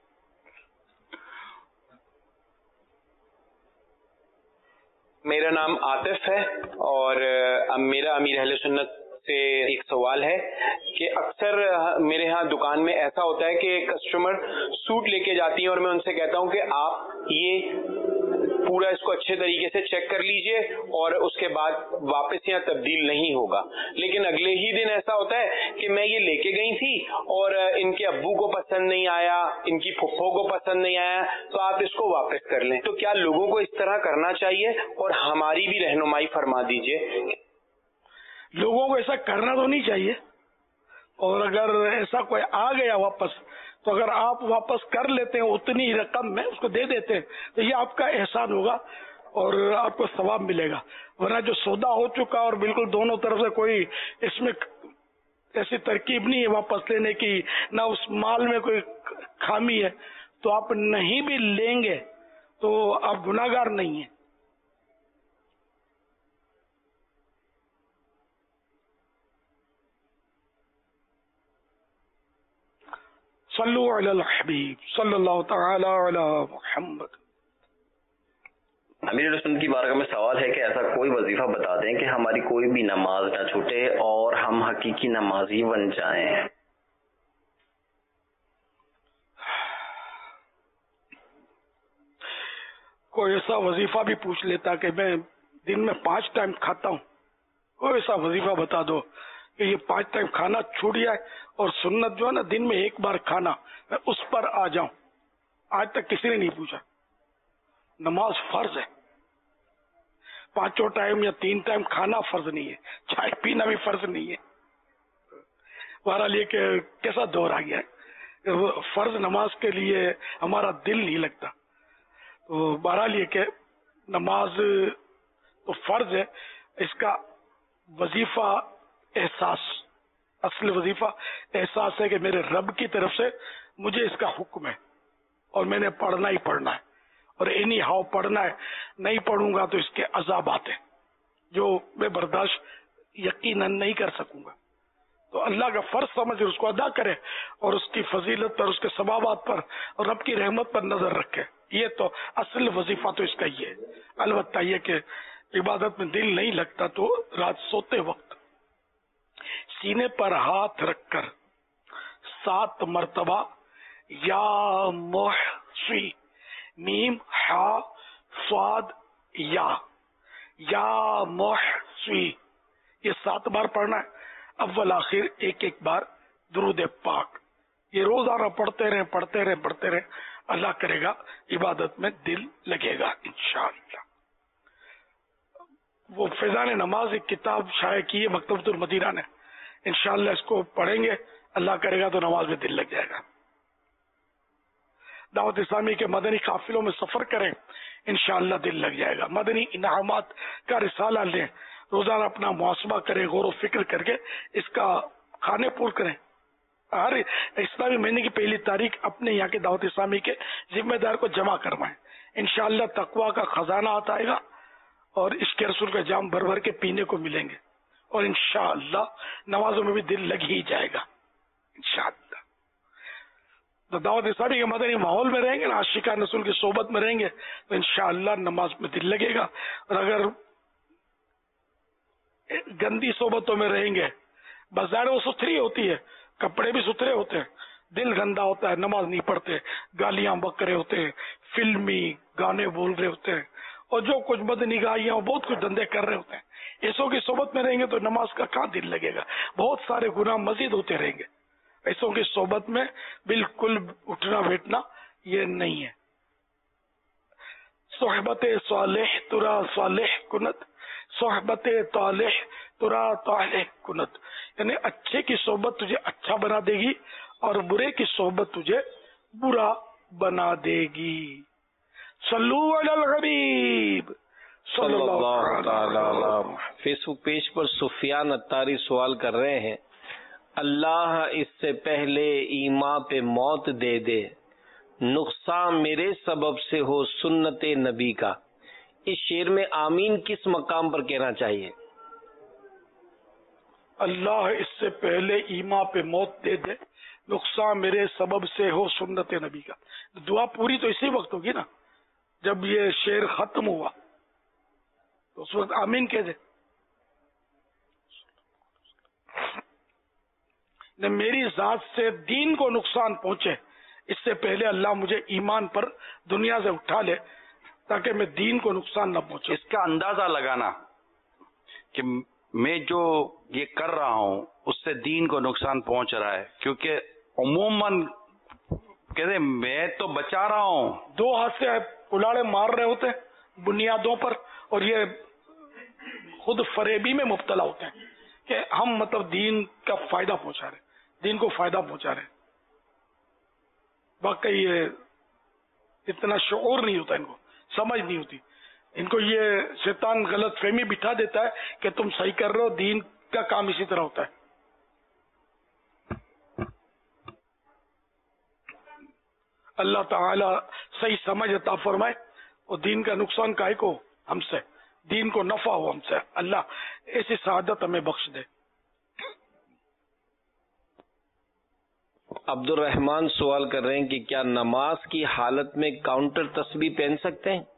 میرا نام عاطف ہے اور میرا امیر اہل سنت سے ایک سوال ہے کہ اکثر میرے ہاں دکان میں ایسا ہوتا ہے کہ کسٹمر سوٹ لے کے جاتی ہیں اور میں ان سے کہتا ہوں کہ آپ یہ پورا اس کو اچھے طریقے سے چیک کر لیجئے اور اس کے بعد واپس یہاں تبدیل نہیں ہوگا، لیکن اگلے ہی دن ایسا ہوتا ہے کہ میں یہ لے کے گئی تھی اور ان کے ابو کو پسند نہیں آیا، ان کی پھپھو کو پسند نہیں آیا، تو آپ اس کو واپس کر لیں۔ تو کیا لوگوں کو اس طرح کرنا چاہیے؟ اور ہماری بھی رہنمائی فرما دیجئے۔ لوگوں کو ایسا کرنا تو نہیں چاہیے، اور اگر ایسا کوئی آ گیا واپس تو اگر آپ واپس کر لیتے ہیں اتنی رقم میں اس کو دے دیتے ہیں تو یہ آپ کا احسان ہوگا اور آپ کو ثواب ملے گا، ورنہ جو سودا ہو چکا اور بالکل دونوں طرف سے کوئی اس میں ایسی ترکیب نہیں ہے واپس لینے کی، نہ اس مال میں کوئی خامی ہے، تو آپ نہیں بھی لیں گے تو آپ گناہگار نہیں ہیں۔ صلو علی الحبیب صلی اللہ تعالی علی محمد۔ امیر رسول کی بارگاہ میں سوال ہے کہ ایسا کوئی وظیفہ بتا دیں کہ ہماری کوئی بھی نماز نہ چھوٹے اور ہم حقیقی نمازی بن جائیں۔ کوئی ایسا وظیفہ بھی پوچھ لیتا کہ میں دن میں پانچ ٹائم کھاتا ہوں، کوئی ایسا وظیفہ بتا دو کہ یہ پانچ ٹائم کھانا چھوٹ جائے اور سنت جو ہے نا دن میں ایک بار کھانا، میں اس پر آ جاؤں۔ آج تک کسی نے نہیں پوچھا۔ نماز فرض ہے، پانچوں ٹائم یا تین ٹائم کھانا فرض نہیں ہے، چائے پینا بھی فرض نہیں ہے۔ بہرحال یہ کہ کیسا دور آ گیا ہے، فرض نماز کے لیے ہمارا دل نہیں لگتا۔ تو بہرحال یہ کہ نماز تو فرض ہے، اس کا وظیفہ احساس، اصل وظیفہ احساس ہے کہ میرے رب کی طرف سے مجھے اس کا حکم ہے اور میں نے پڑھنا ہی پڑھنا ہے، اور اینی ہاؤ پڑھنا ہے، نہیں پڑھوں گا تو اس کے عذابات ہیں جو میں برداشت یقیناً نہیں کر سکوں گا۔ تو اللہ کا فرض سمجھ اس کو ادا کرے اور اس کی فضیلت پر، اس کے ثوابات پر اور رب کی رحمت پر نظر رکھے۔ یہ تو اصل وظیفہ تو اس کا یہ ہے۔ البتہ یہ کہ عبادت میں دل نہیں لگتا تو رات سوتے وقت سینے پر ہاتھ رکھ کر سات مرتبہ یا محشی میم ہا صاد یا یا محشی یہ سات بار پڑھنا ہے، اول آخر ایک ایک بار درود پاک۔ یہ روزانہ پڑھتے رہیں پڑھتے رہیں پڑھتے رہیں، اللہ کرے گا عبادت میں دل لگے گا انشاءاللہ۔ وہ فیضان نماز ایک کتاب شائع کی ہے مکتبۃ المدینہ نے، انشاءاللہ اس کو پڑھیں گے، اللہ کرے گا تو نماز میں دل لگ جائے گا۔ دعوت اسلامی کے مدنی قافلوں میں سفر کریں، انشاءاللہ دل لگ جائے گا۔ مدنی انعامات کا رسالہ لیں، روزانہ اپنا محاسبہ کریں، غور و فکر کر کے اس کا کھانے پور کریں۔ ہر اسلامی مہینے کی پہلی تاریخ اپنے یہاں کے دعوت اسلامی کے ذمہ دار کو جمع کروائیں، انشاءاللہ تقویٰ کا خزانہ آتا آئے گا اور اس کے رسول کا جام بھر بھر کے پینے کو ملیں گے، اور انشاءاللہ نمازوں میں بھی دل لگ ہی جائے گا انشاءاللہ۔ تو دعوت اسلامی کے مدنی ماحول میں رہیں گے نا، عاشقان رسول کی صحبت میں رہیں گے تو انشاءاللہ نماز میں دل لگے گا، اور اگر گندی صحبتوں میں رہیں گے، بظاہر وہ ستھری ہوتی ہے، کپڑے بھی ستھرے ہوتے ہیں، دل گندا ہوتا ہے، نماز نہیں پڑھتے، گالیاں بک رہے ہوتے ہیں، فلمی گانے بول رہے ہوتے ہیں، اور جو کچھ بد نگاہیاں بہت کچھ دندے کر رہے ہوتے ہیں، ایسوں کی صحبت میں رہیں گے تو نماز کا کہاں دل لگے گا، بہت سارے گناہ مزید ہوتے رہیں گے۔ ایسوں کی صحبت میں بالکل اٹھنا بیٹھنا یہ نہیں ہے۔ صحبت صالح ترا صالح کنت، صحبت طالح ترا طالح کنت، یعنی اچھے کی صحبت تجھے اچھا بنا دے گی اور برے کی صحبت تجھے برا بنا دے گی۔ صلو علی الحبیب صلی اللہ تعالی علیہ۔ فیس بک پیج پر سفیان اتاری سوال کر رہے ہیں، اللہ اس سے پہلے ایمان پہ موت دے دے، نقصان میرے سبب سے ہو سنت نبی کا، اس شعر میں آمین کس مقام پر کہنا چاہیے؟ اللہ اس سے پہلے ایمان پہ موت دے دے، نقصان میرے سبب سے ہو سنت نبی کا۔ دعا پوری تو اسی وقت ہوگی نا، جب یہ شعر ختم ہوا تو اس وقت آمین کہہ دے۔ میری ذات سے دین کو نقصان پہنچے اس سے پہلے اللہ مجھے ایمان پر دنیا سے اٹھا لے تاکہ میں دین کو نقصان نہ پہنچے۔ اس کا اندازہ لگانا کہ میں جو یہ کر رہا ہوں اس سے دین کو نقصان پہنچ رہا ہے، کیونکہ عموماً کہتے میں تو بچا رہا ہوں، دو ہاتھ سے کلاڑے مار رہے ہوتے ہیں بنیادوں پر، اور یہ خود فریبی میں مبتلا ہوتے ہیں کہ ہم مطلب دین کا فائدہ پہنچا رہے، دین کو فائدہ پہنچا رہے۔ واقعی یہ اتنا شعور نہیں ہوتا، ان کو سمجھ نہیں ہوتی، ان کو یہ شیطان غلط فہمی بٹھا دیتا ہے کہ تم صحیح کر رہے ہو، دین کا کام اسی طرح ہوتا ہے۔ اللہ تعالی صحیح سمجھ عطا فرمائے اور دین کا نقصان کائے کو ہم سے، دین کو نفع ہو ہم سے، اللہ ایسی سعادت ہمیں بخش دے۔ عبد الرحمان سوال کر رہے ہیں کہ کیا نماز کی حالت میں کاؤنٹر تسبیح پہن سکتے ہیں؟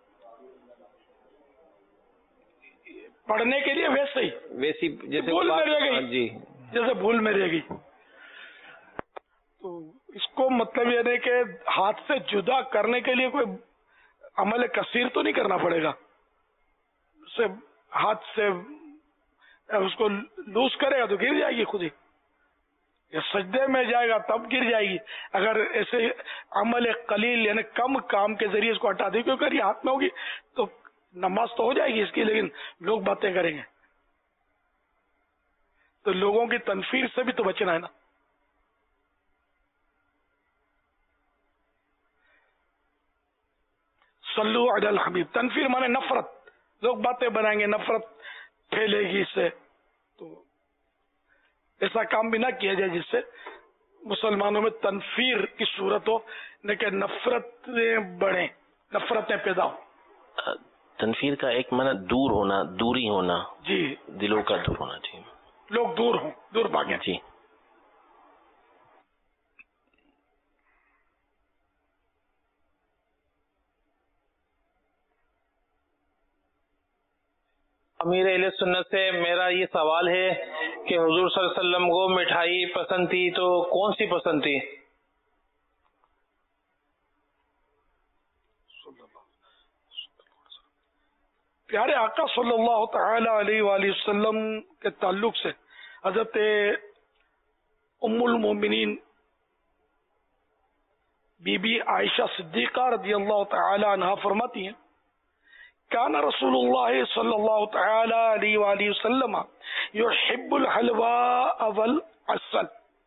پڑھنے کے لیے ویسے ہی ویسی جیسے بھول میں رہ گئی، جی جیسے بھول میں رہ گئی تو اس کو مطلب یہ نہیں کہ ہاتھ سے جدا کرنے کے لیے کوئی عمل کثیر تو نہیں کرنا پڑے گا، اسے ہاتھ سے اس کو لوز کرے گا تو گر جائے گی خود ہی، یا سجدے میں جائے گا تب گر جائے گی اگر ایسے عمل قلیل یعنی کم کام کے ذریعے اس کو ہٹا دے، کیونکہ یہ ہاتھ میں ہوگی تو نماز تو ہو جائے گی اس کی، لیکن لوگ باتیں کریں گے تو لوگوں کی تنفیر سے بھی تو بچنا ہے نا۔ صلو علی الحبیب، تنفیر مانے نفرت، لوگ باتیں بنائیں گے، نفرت پھیلے گی اس سے، تو ایسا کام بھی نہ کیا جائے جس سے مسلمانوں میں تنفیر کی صورت ہو، نہ کہ نفرتیں بڑھیں، نفرتیں پیدا ہوں۔ تنفیر کا ایک معنی دور ہونا، دوری ہونا، جی دلوں کا دور ہونا، جی لوگ دور ہوں، دور بھاگیں۔ جی امیر اہل سنت سے میرا یہ سوال ہے کہ حضور صلی اللہ علیہ وسلم کو مٹھائی پسند تھی تو کون سی پسند تھی؟ پیارے آقا صلی اللہ تعالی علیہ وآلہ وسلم کے تعلق سے حضرت ام المومنین بی بی عائشہ صدیقہ رضی اللہ تعالی عنہا فرماتی ہیں کان رسول اللہ صلی اللہ تعالی علیہ وآلہ وسلم یحب الحلواء والعسل،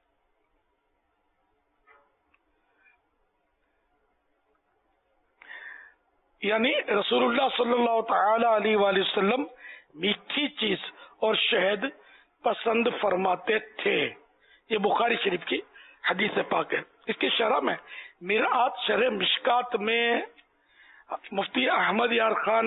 یعنی رسول اللہ صلی اللہ تعالی علیہ وآلہ وسلم میٹھی چیز اور شہد پسند فرماتے تھے۔ یہ بخاری شریف کی حدیث پاک ہے۔ اس کی شرح میں مرآت شرح مشکات میں مفتی احمد یار خان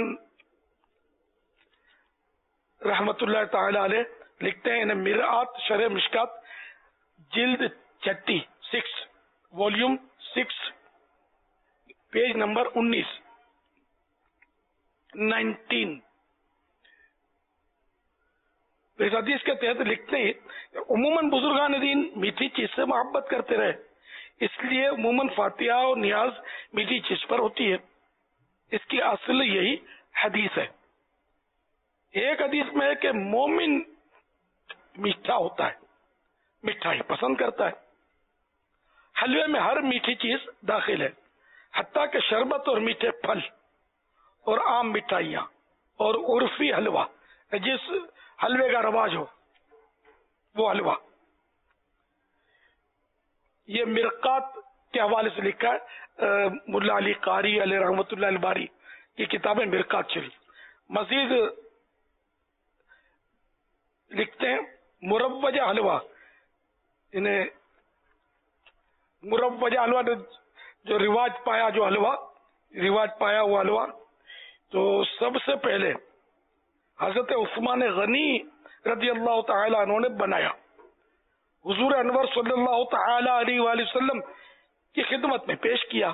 رحمت اللہ تعالی علیہ لکھتے ہیں، مرآت شرح مشکات جلد چھٹی six volume six page number انیس نائنٹین اس حدیث کے تحت لکھتے ہیں عموماً بزرگان دین میٹھی چیز سے محبت کرتے رہے، اس لیے عموماً فاتحہ اور نیاز میٹھی چیز پر ہوتی ہے۔ اس کی اصل یہی حدیث ہے۔ ایک حدیث میں ہے کہ مومن میٹھا ہوتا ہے، مٹھائی پسند کرتا ہے۔ حلوے میں ہر میٹھی چیز داخل ہے، حتیٰ کہ شربت اور میٹھے پھل اور عام مٹھائیاں اور عرفی حلوہ، جس حلوے کا رواج ہو وہ حلوہ۔ یہ مرقات کے حوالے سے لکھا ہے ملا علی قاری علیہ رحمۃ اللہ الباری کی کتابیں مرقات چلی. مزید لکھتے ہیں مروج حلوہ، انہیں مروج حلوہ جو رواج پایا جو حلوہ رواج پایا وہ حلوہ تو سب سے پہلے حضرت عثمان غنی رضی اللہ تعالی عنہ نے بنایا، حضور انور صلی اللہ تعالی علیہ وآلہ وسلم کی خدمت میں پیش کیا،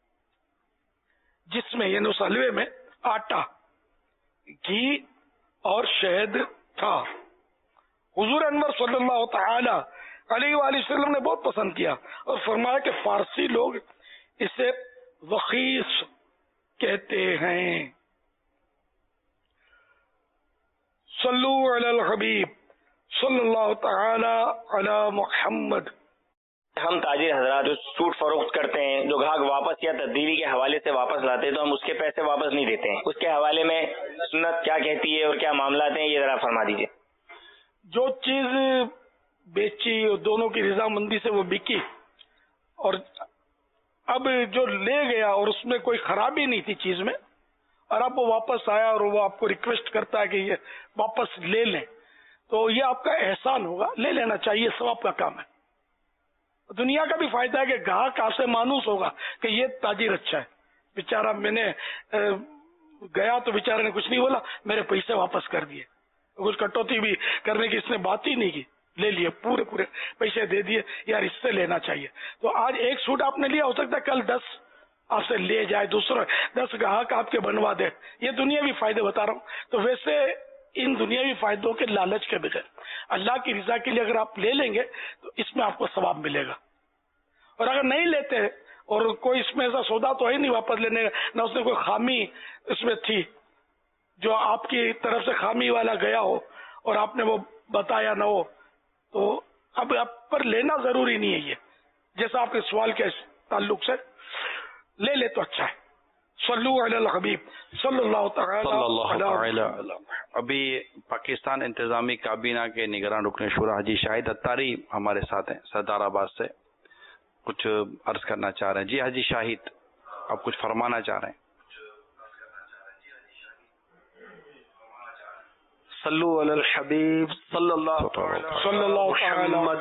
جس میں یعنی اس حلوے میں آٹا، گھی اور شہد تھا. حضور انور صلی اللہ تعالی علیہ وآلہ وسلم نے بہت پسند کیا اور فرمایا کہ فارسی لوگ اسے وخیص کہتے ہیں. صلو علی الحبیب صلی اللہ تعالی علی محمد. ہم تاجر حضرات جو سوٹ فروخت کرتے ہیں، جو گاہک واپس یا تبدیلی کے حوالے سے واپس لاتے ہیں تو ہم اس کے پیسے واپس نہیں دیتے ہیں، اس کے حوالے میں سنت کیا کہتی ہے اور کیا معاملات ہیں یہ ذرا فرما دیجیے. جو چیز بیچی اور دونوں کی رضامندی سے وہ بکی اور اب جو لے گیا اور اس میں کوئی خرابی نہیں تھی چیز میں اور اب وہ واپس آیا اور وہ آپ کو ریکویسٹ کرتا ہے کہ یہ واپس لے لیں تو یہ آپ کا احسان ہوگا، لے لینا چاہیے، ثواب کا کام ہے. دنیا کا بھی فائدہ ہے کہ گاہک آپ سے مانوس ہوگا کہ یہ تاجر اچھا ہے. بیچارہ میں نے گیا تو بیچارے نے کچھ نہیں بولا، میرے پیسے واپس کر دیے، کچھ کٹوتی بھی کرنے کی اس نے بات ہی نہیں کی، لے لیے پورے پورے پیسے دے دیے. یار اس سے لینا چاہیے. تو آج ایک سوٹ آپ نے لیا، ہو سکتا ہے کل دس آپ سے لے جائے، دوسرا دس گاہک آپ کے بنوا دے. یہ دنیاوی فائدے بتا رہا ہوں. تو ویسے ان دنیاوی فائدوں کے لالچ کے بغیر اللہ کی رضا کے لیے اگر آپ لے لیں گے تو اس میں آپ کو ثواب ملے گا. اور اگر نہیں لیتے اور کوئی اس میں ایسا سودا تو ہے نہیں واپس لینے کا، نہ اس نے کوئی خامی اس میں تھی جو آپ کی طرف سے خامی والا گیا ہو اور آپ نے وہ بتایا نہ ہو، تو اب آپ پر لینا ضروری نہیں ہے. یہ جیسا آپ کے سوال کے تعلق سے لے لے تو اچھا ہے. صلو علی الحبیب صلی اللہ تعالی. ابھی پاکستان انتظامی کابینہ کے نگران رکن شورا حاجی شاہد اتاری ہمارے ساتھ ہیں سردار آباد سے، کچھ عرض کرنا چاہ رہے ہیں. جی حاجی شاہد، آپ کچھ فرمانا چاہ رہے ہیں؟ صلو علی الحبیب صلی اللہ صلی اللہ محمد.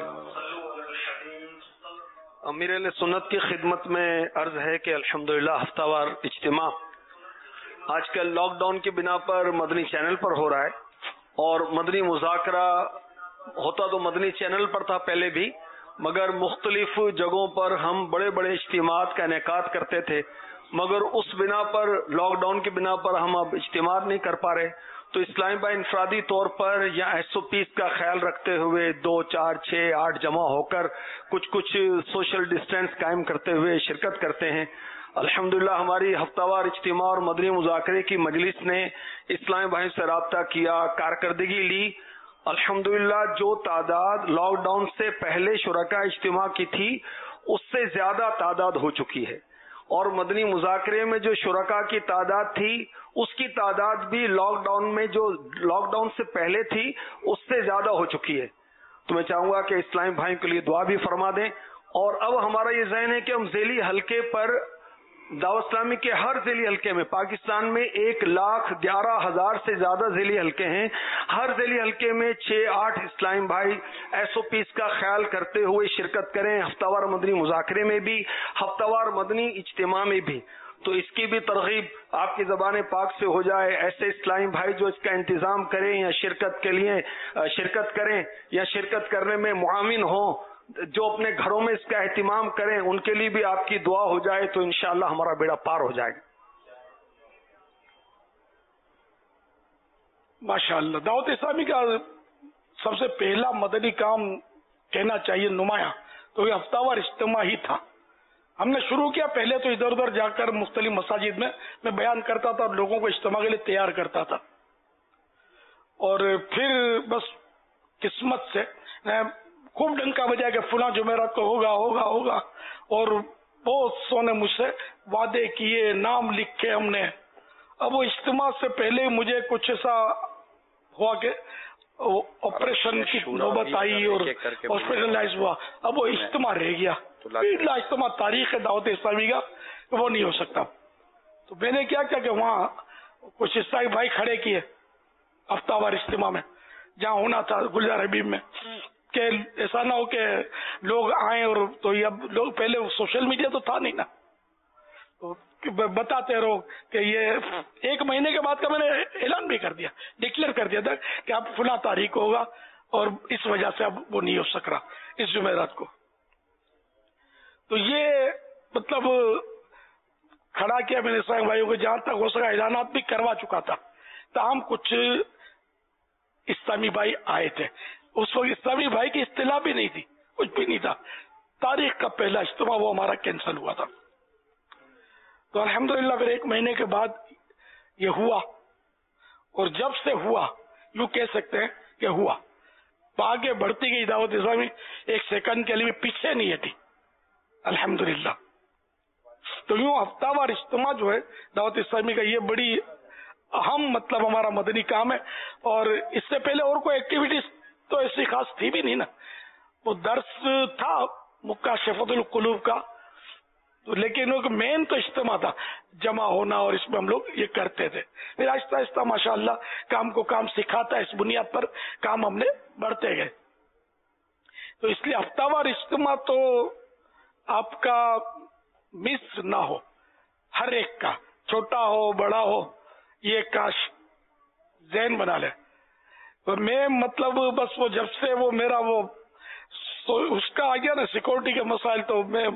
امیر اہل سنت کی خدمت میں عرض ہے کہ الحمدللہ ہفتہ وار اجتماع آج کل لاک ڈاؤن کی بنا پر مدنی چینل پر ہو رہا ہے، اور مدنی مذاکرہ ہوتا تو مدنی چینل پر تھا پہلے بھی، مگر مختلف جگہوں پر ہم بڑے بڑے اجتماعات کا انعقاد کرتے تھے، مگر اس بنا پر لاک ڈاؤن کی بنا پر ہم اب اجتماع نہیں کر پا رہے. تو اسلامی بھائی انفرادی طور پر یا ایس او پیز کا خیال رکھتے ہوئے دو چار چھ آٹھ جمع ہو کر کچھ کچھ سوشل ڈسٹینس قائم کرتے ہوئے شرکت کرتے ہیں. الحمدللہ ہماری ہفتہ وار اجتماع اور مدنی مذاکرے کی مجلس نے اسلامی بھائی سے رابطہ کیا، کارکردگی لی. الحمدللہ جو تعداد لاک ڈاؤن سے پہلے شرکاء اجتماع کی تھی اس سے زیادہ تعداد ہو چکی ہے، اور مدنی مذاکرے میں جو شرکاء کی تعداد تھی اس کی تعداد بھی لاک ڈاؤن میں جو لاک ڈاؤن سے پہلے تھی اس سے زیادہ ہو چکی ہے. تو میں چاہوں گا کہ اسلامی بھائیوں کے لیے دعا بھی فرما دیں. اور اب ہمارا یہ ذہن ہے کہ ہم ذیلی حلقے پر دعوت اسلامی کے ہر ذیلی حلقے میں، پاکستان میں ایک لاکھ گیارہ ہزار سے زیادہ ذیلی حلقے ہیں، ہر ذیلی حلقے میں چھ آٹھ اسلام بھائی ایس او پیز کا خیال کرتے ہوئے شرکت کریں، ہفتہ وار مدنی مذاکرے میں بھی، ہفتہ وار مدنی اجتماع میں بھی. تو اس کی بھی ترغیب آپ کی زبان پاک سے ہو جائے. ایسے اسلامی بھائی جو اس کا انتظام کریں یا شرکت کے لیے شرکت کریں یا شرکت کرنے میں معاون ہوں، جو اپنے گھروں میں اس کا اہتمام کریں، ان کے لیے بھی آپ کی دعا ہو جائے تو انشاءاللہ ہمارا بیڑا پار ہو جائے گا. ماشاءاللہ دعوت اسلامی کا سب سے پہلا مدنی کام کہنا چاہیے نمایاں تو یہ ہفتہ وار اجتماع ہی تھا. ہم نے شروع کیا، پہلے تو ادھر ادھر جا کر مختلف مساجد میں میں بیان کرتا تھا اور لوگوں کو اجتماع کے لیے تیار کرتا تھا، اور پھر بس قسمت سے خوب ڈنکا بجا کہ فلاں جمعرات کو ہوگا ہوگا ہوگا اور بہت سو نے مجھ سے وعدے کیے، نام لکھے ہم نے. اب وہ اجتماع سے پہلے مجھے کچھ ایسا ہوا کہ آپریشن کی نوبت آئی اور ہاسپٹلائز ہوا. اب وہ اجتماع رہ گیا. پہلا اجتماع تاریخ دعوت اسلامی کا وہ نہیں ہو سکتا. تو میں نے کیا کیا کہ وہاں کچھ عیسائی بھائی کھڑے کیے ہفتہ وار اجتماع میں جہاں ہونا تھا گلزار حبیب میں، کہ ایسا نہ ہو کہ لوگ آئیں اور تو یہ اب لوگ پہلے سوشل میڈیا تو تھا نہیں نا، تو بتاتے رہو کہ یہ ایک مہینے کے بعد کا میں نے اعلان بھی کر دیا، ڈکلیئر کر دیا تھا کہ اب فلاں تاریخ کو ہوگا اور اس وجہ سے اب وہ نہیں ہو سک رہا اس جمعرات کو. تو یہ مطلب کھڑا کیا میں نے اسلامی بھائیوں کو، جہاں تک ہو سکا اعلانات بھی کروا چکا تھا. تاہم کچھ اسلامی بھائی آئے تھے، اس وقت اسلامی بھائی کی اصطلاح بھی نہیں تھی، کچھ بھی نہیں تھا. تاریخ کا پہلا اجتماع وہ ہمارا کینسل ہوا تھا. تو الحمدللہ پھر ایک مہینے کے بعد یہ ہوا، اور جب سے ہوا یوں کہہ سکتے ہیں کہ ہوا، آگے بڑھتی گئی دعوت اسلامی، ایک سیکنڈ کے لیے پیچھے نہیں ہٹی الحمدللہ. تو یوں ہفتہ وار اجتماع جو ہے دعوت اسلامی کا یہ بڑی اہم مطلب ہمارا مدنی کام ہے. اور اس سے پہلے اور کوئی ایکٹیویٹیز تو ایسی خاص تھی بھی نہیں نا. وہ درس تھا مکاشفۃ القلوب کا، لیکن وہ مین تو اجتماع تھا، جمع ہونا، اور اس میں ہم لوگ یہ کرتے تھے. پھر آہستہ آہستہ ماشاءاللہ کام کو کام سکھاتا ہے، اس بنیاد پر کام ہم نے بڑھتے گئے. تو اس لیے ہفتہ وار اجتماع تو آپ کا مس نہ ہو، ہر ایک کا، چھوٹا ہو بڑا ہو، یہ کاش ذہن بنا لے. میں مطلب بس وہ جب سے وہ میرا وہ اس کا آ گیا نا سیکورٹی کے مسائل، تو میں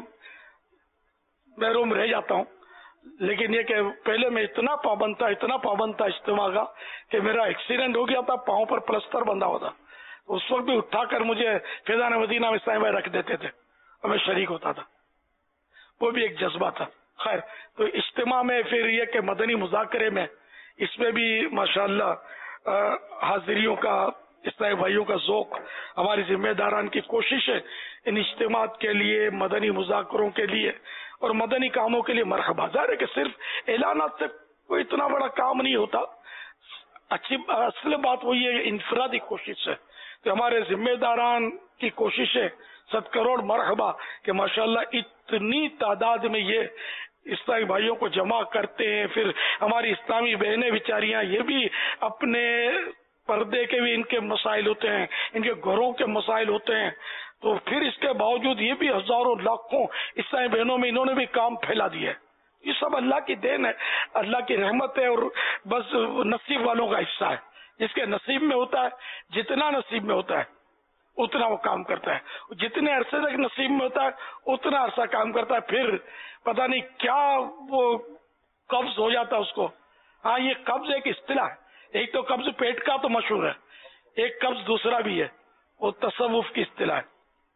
محروم رہ جاتا ہوں. لیکن یہ کہ پہلے میں اتنا پابند تھا اتنا پابند تھا اجتماع کا کہ میرا ایکسیڈنٹ ہو گیا تھا، پاؤں پر پلسٹر بندھا ہوا تھا. اس وقت بھی اٹھا کر مجھے فیضان مدینہ میں اسلامی بھائی رکھ دیتے تھے اور میں شریک ہوتا تھا. وہ بھی ایک جذبہ تھا. خیر، تو اجتماع میں پھر یہ کہ مدنی مذاکرے میں اس میں بھی ماشاءاللہ حاضریوں کا، اسلامی بھائیوں کا ذوق، ہماری ذمہ داران کی کوشش ہے ان اجتماعات کے لیے، مدنی مذاکروں کے لیے اور مدنی کاموں کے لیے مرحبا. ظاہر ہے کہ صرف اعلانات سے کوئی اتنا بڑا کام نہیں ہوتا. اچھی اصل بات وہی ہے، انفرادی کوشش ہے. تو ہمارے ذمہ داران کی کوشش ہے، ست کروڑ مرحبا کہ ماشاءاللہ اتنی تعداد میں یہ اسلامی بھائیوں کو جمع کرتے ہیں. پھر ہماری اسلامی بہنیں بیچاریاں یہ بھی اپنے پردے کے بھی ان کے مسائل ہوتے ہیں، ان کے گھروں کے مسائل ہوتے ہیں. تو پھر اس کے باوجود یہ بھی ہزاروں لاکھوں اسلامی بہنوں میں انہوں نے بھی کام پھیلا دیا ہے. یہ سب اللہ کی دین ہے، اللہ کی رحمت ہے، اور بس نصیب والوں کا حصہ ہے. جس کے نصیب میں ہوتا ہے، جتنا نصیب میں ہوتا ہے اتنا وہ کام کرتا ہے، جتنے عرصے تک نصیب میں ہوتا ہے اتنا عرصہ کام کرتا ہے. پھر پتہ نہیں کیا وہ قبض ہو جاتا ہے اس کو. ہاں، یہ قبض ایک اصطلاح ہے. ایک تو قبض پیٹ کا تو مشہور ہے، ایک قبض دوسرا بھی ہے، وہ تصوف کی اصطلاح ہے.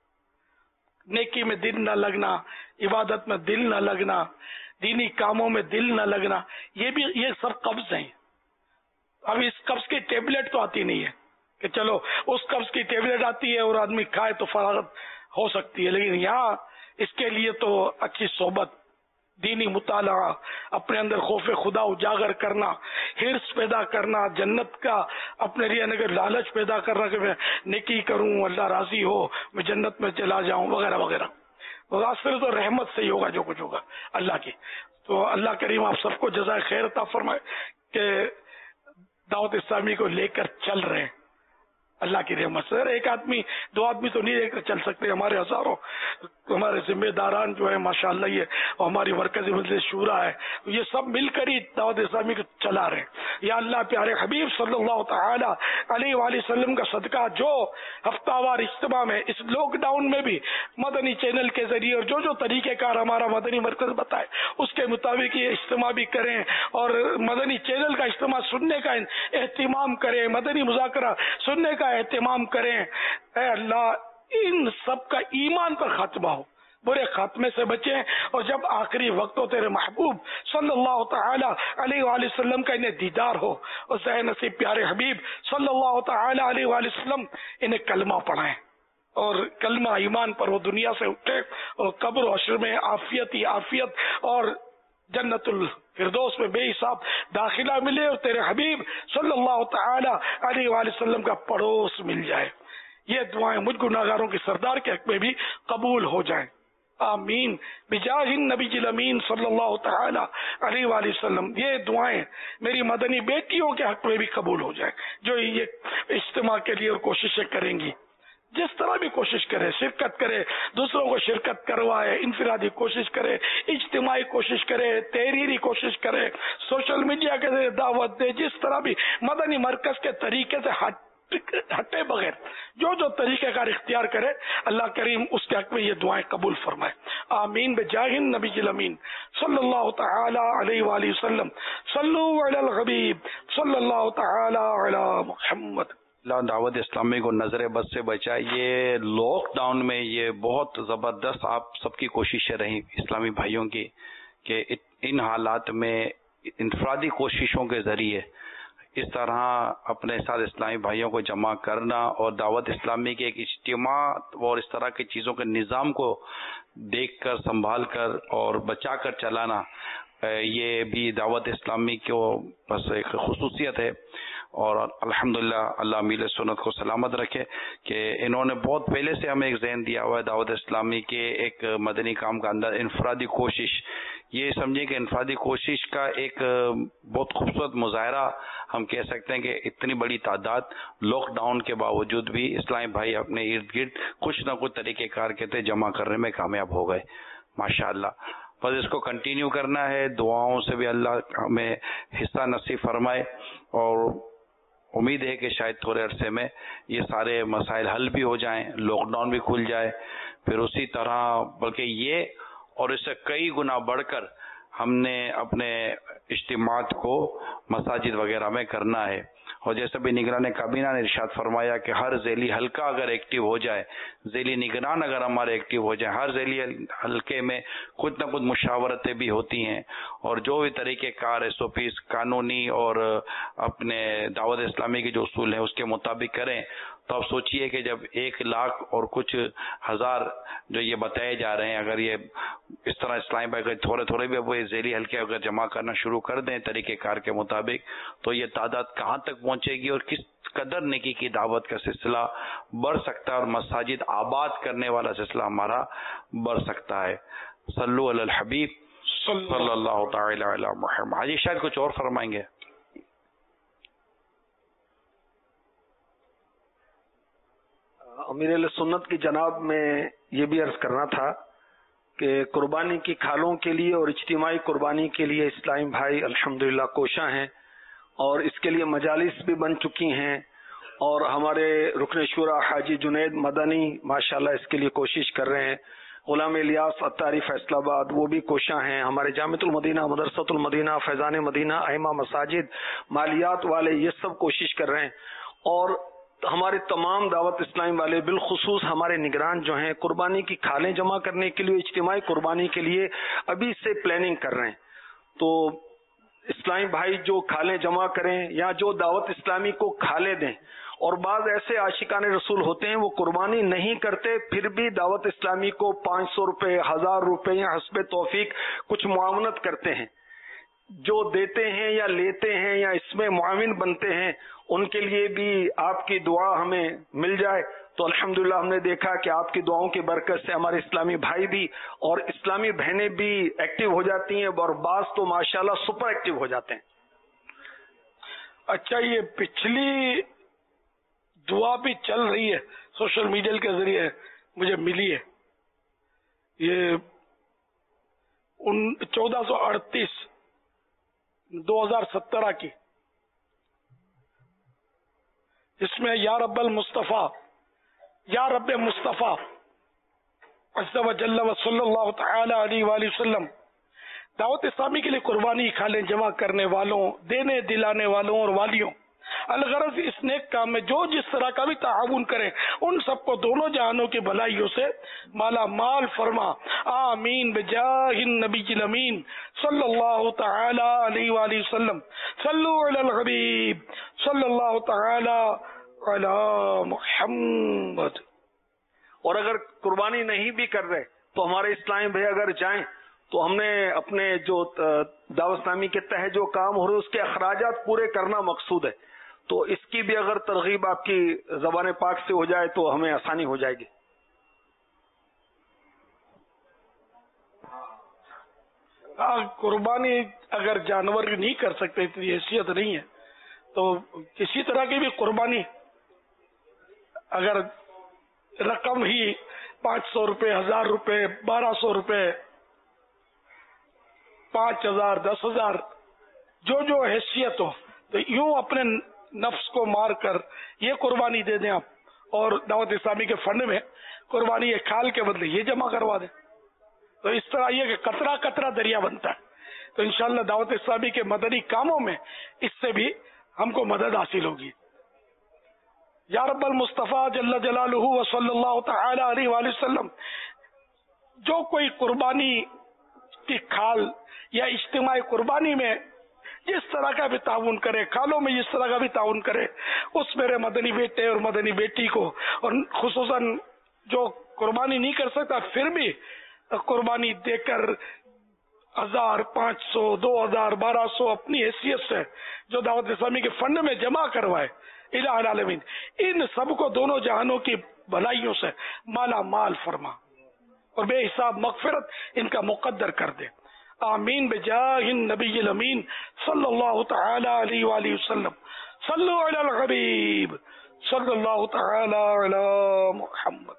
نیکی میں دل نہ لگنا، عبادت میں دل نہ لگنا، دینی کاموں میں دل نہ لگنا، یہ بھی یہ سب قبض ہیں. اب اس قبض کی ٹیبلٹ تو آتی نہیں ہے کہ چلو اس قبض کی ٹیبلٹ آتی ہے اور آدمی کھائے تو فراغت ہو سکتی ہے. لیکن یہاں اس کے لیے تو اچھی صحبت، دینی مطالعہ، اپنے اندر خوف خدا اجاگر کرنا، حرص پیدا کرنا، جنت کا اپنے لیے اگر لالچ پیدا کرنا کہ میں نیکی کروں، اللہ راضی ہو، میں جنت میں چلا جاؤں، وغیرہ وغیرہ. آخر تو رحمت سے ہی ہوگا جو کچھ ہوگا اللہ کی. تو اللہ کریم آپ سب کو جزائے خیر عطا فرمائے کہ دعوت اسلامی کو لے کر چل رہے ہیں اللہ کی رحمت سے. ایک آدمی دو آدمی تو نہیں لے کر چل سکتے، ہمارے ہزاروں ہمارے ذمہ داران جو ہے ماشاءاللہ، یہ ہماری مرکزی مجلس شورا ہے، یہ سب مل کر ہی دعوت اسلامی کو چلا رہے ہیں. یا اللہ پیارے حبیب صلی اللہ تعالی علیہ وآلہ وسلم کا صدقہ جو ہفتہ وار اجتماع میں اس لاک ڈاؤن میں بھی مدنی چینل کے ذریعے اور جو جو طریقہ کار ہمارا مدنی مرکز بتائے اس کے مطابق یہ اجتماع بھی کریں، اور مدنی چینل کا اجتماع سننے کا اہتمام کریں، مدنی مذاکرہ سننے کا اہتمام کریں. اے اللہ ان سب کا ایمان پر خاتمہ ہو، برے خاتمے سے بچیں، اور جب آخری وقت ہو تیرے محبوب صلی اللہ تعالی علیہ وآلہ وسلم کا انہیں دیدار ہو، اور زہ نصیب پیارے حبیب صلی اللہ تعالی علیہ وآلہ وسلم انہیں کلمہ پڑھائیں، اور کلمہ ایمان پر وہ دنیا سے اٹھے، اور قبر و حشر میں عافیت ہی عافیت اور جنت الفردوس میں بے حساب داخلہ ملے، اور تیرے حبیب صلی اللہ تعالی علیہ وآلہ وسلم کا پڑوس مل جائے. یہ دعائیں مجھ گناہگاروں کی سردار کے حق میں بھی قبول ہو جائیں. آمین بجاہ النبی الامین صلی اللہ تعالی علیہ وآلہ وسلم. یہ دعائیں میری مدنی بیٹیوں کے حق میں بھی قبول ہو جائیں جو یہ اجتماع کے لیے اور کوششیں کریں گی. جس طرح بھی کوشش کرے, شرکت کرے, دوسروں کو شرکت کروائے, انفرادی کوشش کرے, اجتماعی کوشش کرے, تحریری کوشش کرے, سوشل میڈیا کے ذریعے دعوت دے, جس طرح بھی مدنی مرکز کے طریقے سے ہٹ ہٹے بغیر جو جو طریقہ کار اختیار کرے, اللہ کریم اس کے حق میں یہ دعائیں قبول فرمائے. آمین بجاہ النبی الامین صلی اللہ تعالی علیہ وآلہ وسلم. صلو علی الحبیب صلی اللہ تعالی علی محمد. اللہ دعوت اسلامی کو نظر بد سے بچائے. یہ لاک ڈاؤن میں یہ بہت زبردست آپ سب کی کوششیں رہیں اسلامی بھائیوں کی کہ ان حالات میں انفرادی کوششوں کے ذریعے اس طرح اپنے ساتھ اسلامی بھائیوں کو جمع کرنا اور دعوت اسلامی کے ایک اجتماع اور اس طرح کی چیزوں کے نظام کو دیکھ کر, سنبھال کر اور بچا کر چلانا, یہ بھی دعوت اسلامی کو بس ایک خصوصیت ہے. اور الحمدللہ اللہ امیر سنت کو سلامت رکھے کہ انہوں نے بہت پہلے سے ہمیں ایک ذہن دیا ہوا ہے دعوت اسلامی کے ایک مدنی کام کا اندر انفرادی کوشش. یہ سمجھیں کہ انفرادی کوشش کا ایک بہت خوبصورت مظاہرہ ہم کہہ سکتے ہیں کہ اتنی بڑی تعداد لاک ڈاؤن کے باوجود بھی اسلامی بھائی اپنے ارد گرد کچھ نہ کچھ طریقہ کار کے تھے جمع کرنے میں کامیاب ہو گئے ماشاءاللہ. بس اس کو کنٹینیو کرنا ہے, دعاؤں سے بھی اللہ ہمیں حصہ نصیب فرمائے اور امید ہے کہ شاید تھوڑے عرصے میں یہ سارے مسائل حل بھی ہو جائیں, لاک ڈاؤن بھی کھل جائے. پھر اسی طرح بلکہ یہ اور اس سے کئی گنا بڑھ کر ہم نے اپنے اجتماعات کو مساجد وغیرہ میں کرنا ہے. اور جیسے بھی نگران کابینہ نے ارشاد فرمایا کہ ہر ذیلی حلقہ اگر ایکٹیو ہو جائے, ذیلی نگران اگر ہمارے ایکٹیو ہو جائیں, ہر ذیلی حلقے میں کچھ نہ کچھ مشاورتیں بھی ہوتی ہیں اور جو بھی طریقہ کار ایس او پیز قانونی اور اپنے دعوت اسلامی کے جو اصول ہیں اس کے مطابق کریں, تو آپ سوچئے کہ جب ایک لاکھ اور کچھ ہزار جو یہ بتائے جا رہے ہیں, اگر یہ اس طرح اسلامی بھائی اگر تھوڑے تھوڑے بھی وہ ذیلی حلقے اگر جمع کرنا شروع کر دیں طریقہ کار کے مطابق, تو یہ تعداد کہاں تک پہنچے گی اور کس قدر نیکی کی دعوت کا سلسلہ بڑھ سکتا ہے اور مساجد آباد کرنے والا سلسلہ ہمارا بڑھ سکتا ہے. صلو علی الحبیب صلی اللہ تعالی علی محمد. حاجی شاید کچھ اور فرمائیں گے؟ امیر اہل سنت کی جناب میں یہ بھی عرض کرنا تھا کہ قربانی کی کھالوں کے لیے اور اجتماعی قربانی کے لیے اسلامی بھائی الحمدللہ کوشاں ہیں اور اس کے لیے مجالس بھی بن چکی ہیں اور ہمارے رکن شورا حاجی جنید مدنی ماشاءاللہ اس کے لیے کوشش کر رہے ہیں. غلام الیاس عطاری فیصل آباد وہ بھی کوشاں ہیں. ہمارے جامعۃ المدینہ, مدرسۃ المدینہ, فیضان مدینہ, ائمہ مساجد, مالیات والے یہ سب کوشش کر رہے ہیں. اور ہمارے تمام دعوت اسلامی والے بالخصوص ہمارے نگران جو ہیں قربانی کی کھالیں جمع کرنے کے لیے, اجتماعی قربانی کے لیے ابھی سے پلاننگ کر رہے ہیں. تو اسلامی بھائی جو کھالیں جمع کریں یا جو دعوت اسلامی کو کھالیں دیں, اور بعض ایسے عاشقان رسول ہوتے ہیں وہ قربانی نہیں کرتے پھر بھی دعوت اسلامی کو پانچ سو روپے, ہزار روپے یا حسب توفیق کچھ معاونت کرتے ہیں. جو دیتے ہیں یا لیتے ہیں یا اس میں معاون بنتے ہیں ان کے لیے بھی آپ کی دعا ہمیں مل جائے تو الحمدللہ ہم نے دیکھا کہ آپ کی دعاؤں کی برکت سے ہمارے اسلامی بھائی بھی اور اسلامی بہنیں بھی ایکٹیو ہو جاتی ہیں اور بعض تو ماشاءاللہ سپر ایکٹیو ہو جاتے ہیں. اچھا, یہ پچھلی دعا بھی چل رہی ہے سوشل میڈیا کے ذریعے مجھے ملی ہے, یہ چودہ سو اڑتیس دو ہزار سترہ کی, اس میں یا رب المصطفیٰ یا رب مصطفیٰ عز و جل و صلی اللہ تعالی علیہ وآلہ وسلم دعوت اسلامی کے لیے قربانی کھالیں جمع کرنے والوں, دینے دلانے والوں اور والیوں, الغرض اس نیک کام میں جو جس طرح کا بھی تعاون کریں ان سب کو دونوں جہانوں کی بھلائیوں سے مالا مال فرما. آمین بجاہ النبی الامین صلی اللہ تعالی علیہ وآلہ وسلم. صلو علی الحبیب صلی اللہ تعالی علی محمد. اور اگر قربانی نہیں بھی کر رہے تو ہمارے اسلامی بھائی اگر جائیں تو ہم نے اپنے جو دعوت اسلامی کے تحت جو کام ہو رہے اس کے اخراجات پورے کرنا مقصود ہے, تو اس کی بھی اگر ترغیب آپ کی زبان پاک سے ہو جائے تو ہمیں آسانی ہو جائے گی. قربانی اگر جانور نہیں کر سکتے، اتنی حیثیت نہیں ہے، تو کسی طرح کی بھی قربانی، اگر رقم ہی پانچ سو روپے، ہزار روپے، بارہ سو روپے، پانچ ہزار، دس ہزار، جو جو حیثیت ہو، تو یوں اپنے نفس کو مار کر یہ قربانی دے دیں آپ، اور دعوت اسلامی کے فنڈ میں قربانی ایک کھال کے بدلے یہ جمع کروا دیں، تو اس طرح یہ کہ قطرہ قطرہ دریا بنتا ہے. تو انشاءاللہ دعوت اسلامی کے مدنی کاموں میں اس سے بھی ہم کو مدد حاصل ہوگی. یا رب المصطفیٰ جل جلالہ و صلی اللہ تعالی علیہ وآلہ وسلم، جو کوئی قربانی کی کھال یا اجتماعی قربانی میں جس طرح کا بھی تعاون کرے، کھالوں میں جس طرح کا بھی تعاون کرے، اس میرے مدنی بیٹے اور مدنی بیٹی کو، اور خصوصاً جو قربانی نہیں کر سکتا پھر بھی قربانی دے کر ہزار، پانچ سو، دو ہزار، بارہ سو اپنی حیثیت سے جو دعوت اسلامی کے فنڈ میں جمع کروائے، الہ العالمین ان سب کو دونوں جہانوں کی بھلائیوں سے مالا مال فرما اور بے حساب مغفرت ان کا مقدر کر دے. آمین بجاہ النبی الامین صلی اللہ تعالی علیہ وآلہ وسلم. صلو علی الحبیب صلی اللہ تعالی علی محمد.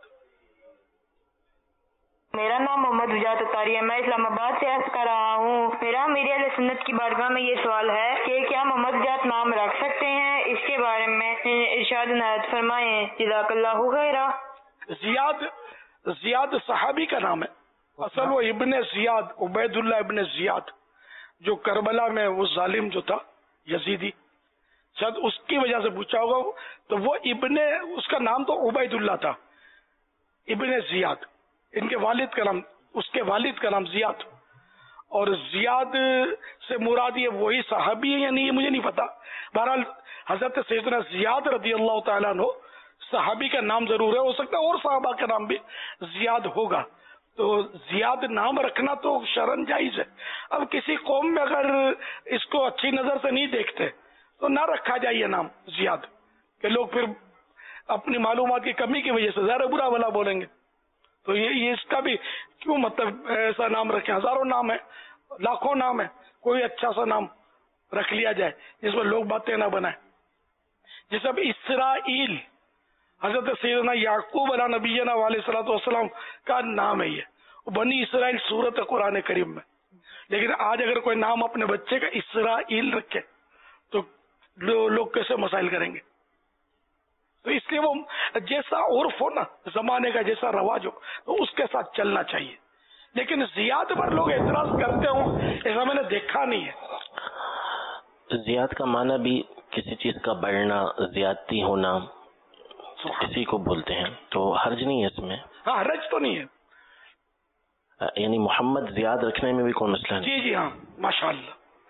میرا نام محمد وجاہت اتاری ہے، میں اسلام آباد سے عرض کر رہا ہوں. میرا امیر اہل سنت کی بارگاہ میں یہ سوال ہے کہ کیا محمد وجاہت نام رکھ سکتے ہیں؟ اس کے بارے میں ارشاد عنایت فرمائیں. جزاک اللہ خیرا. زیاد زیاد صحابی کا نام ہے، اصل وہ ابن زیاد، عبید اللہ ابن زیاد، جو کربلا میں وہ ظالم جو تھا یزیدی، شاید اس کی وجہ سے پوچھا ہوگا، تو وہ ابن، اس کا نام تو عبید اللہ تھا، ابن زیاد. ان کے والد کا نام، اس کے والد کا نام زیاد، اور زیاد سے مراد یہ وہی صحابی ہے یا نہیں یہ مجھے نہیں پتا. بہرحال حضرت سیدنا زیاد رضی اللہ تعالیٰ عنہ صحابی کا نام ضرور ہے، ہو سکتا ہے اور صحابہ کا نام بھی زیاد ہوگا. تو زیاد نام رکھنا تو شرعن جائز ہے. اب کسی قوم میں اگر اس کو اچھی نظر سے نہیں دیکھتے تو نہ رکھا جائے یہ نام زیاد، کہ لوگ پھر اپنی معلومات کی کمی کی وجہ سے ظاہر برا بھلا بولیں گے. تو یہ اس کا بھی کیوں مطلب ایسا نام رکھیں؟ ہزاروں نام ہے، لاکھوں نام ہے، کوئی اچھا سا نام رکھ لیا جائے جس میں لوگ باتیں نہ بنائیں. جیسے اب اسرائیل حضرت سیدنا یعقوب علیہ نبینا علیہ الصلوۃ والسلام کا نام ہے، یہ بنی اسرائیل سورت قرآن کریم میں. لیکن آج اگر کوئی نام اپنے بچے کا اسرائیل رکھے تو لوگ کیسے مسائل کریں گے؟ تو اس لیے وہ جیسا عرف ہو نا، زمانے کا جیسا رواج ہو، تو اس کے ساتھ چلنا چاہیے. لیکن زیاد پر لوگ اعتراض کرتے ہوں ایسا میں نے دیکھا نہیں ہے. زیاد کا معنی بھی کسی چیز کا بڑھنا، زیادتی ہونا، اسی کو بولتے ہیں، تو حرج نہیں ہے اس میں. ہاں حرج تو نہیں ہے، یعنی محمد زیاد رکھنے میں بھی کوئی مسئلہ نہیں. جی جی ہاں ماشاء اللہ.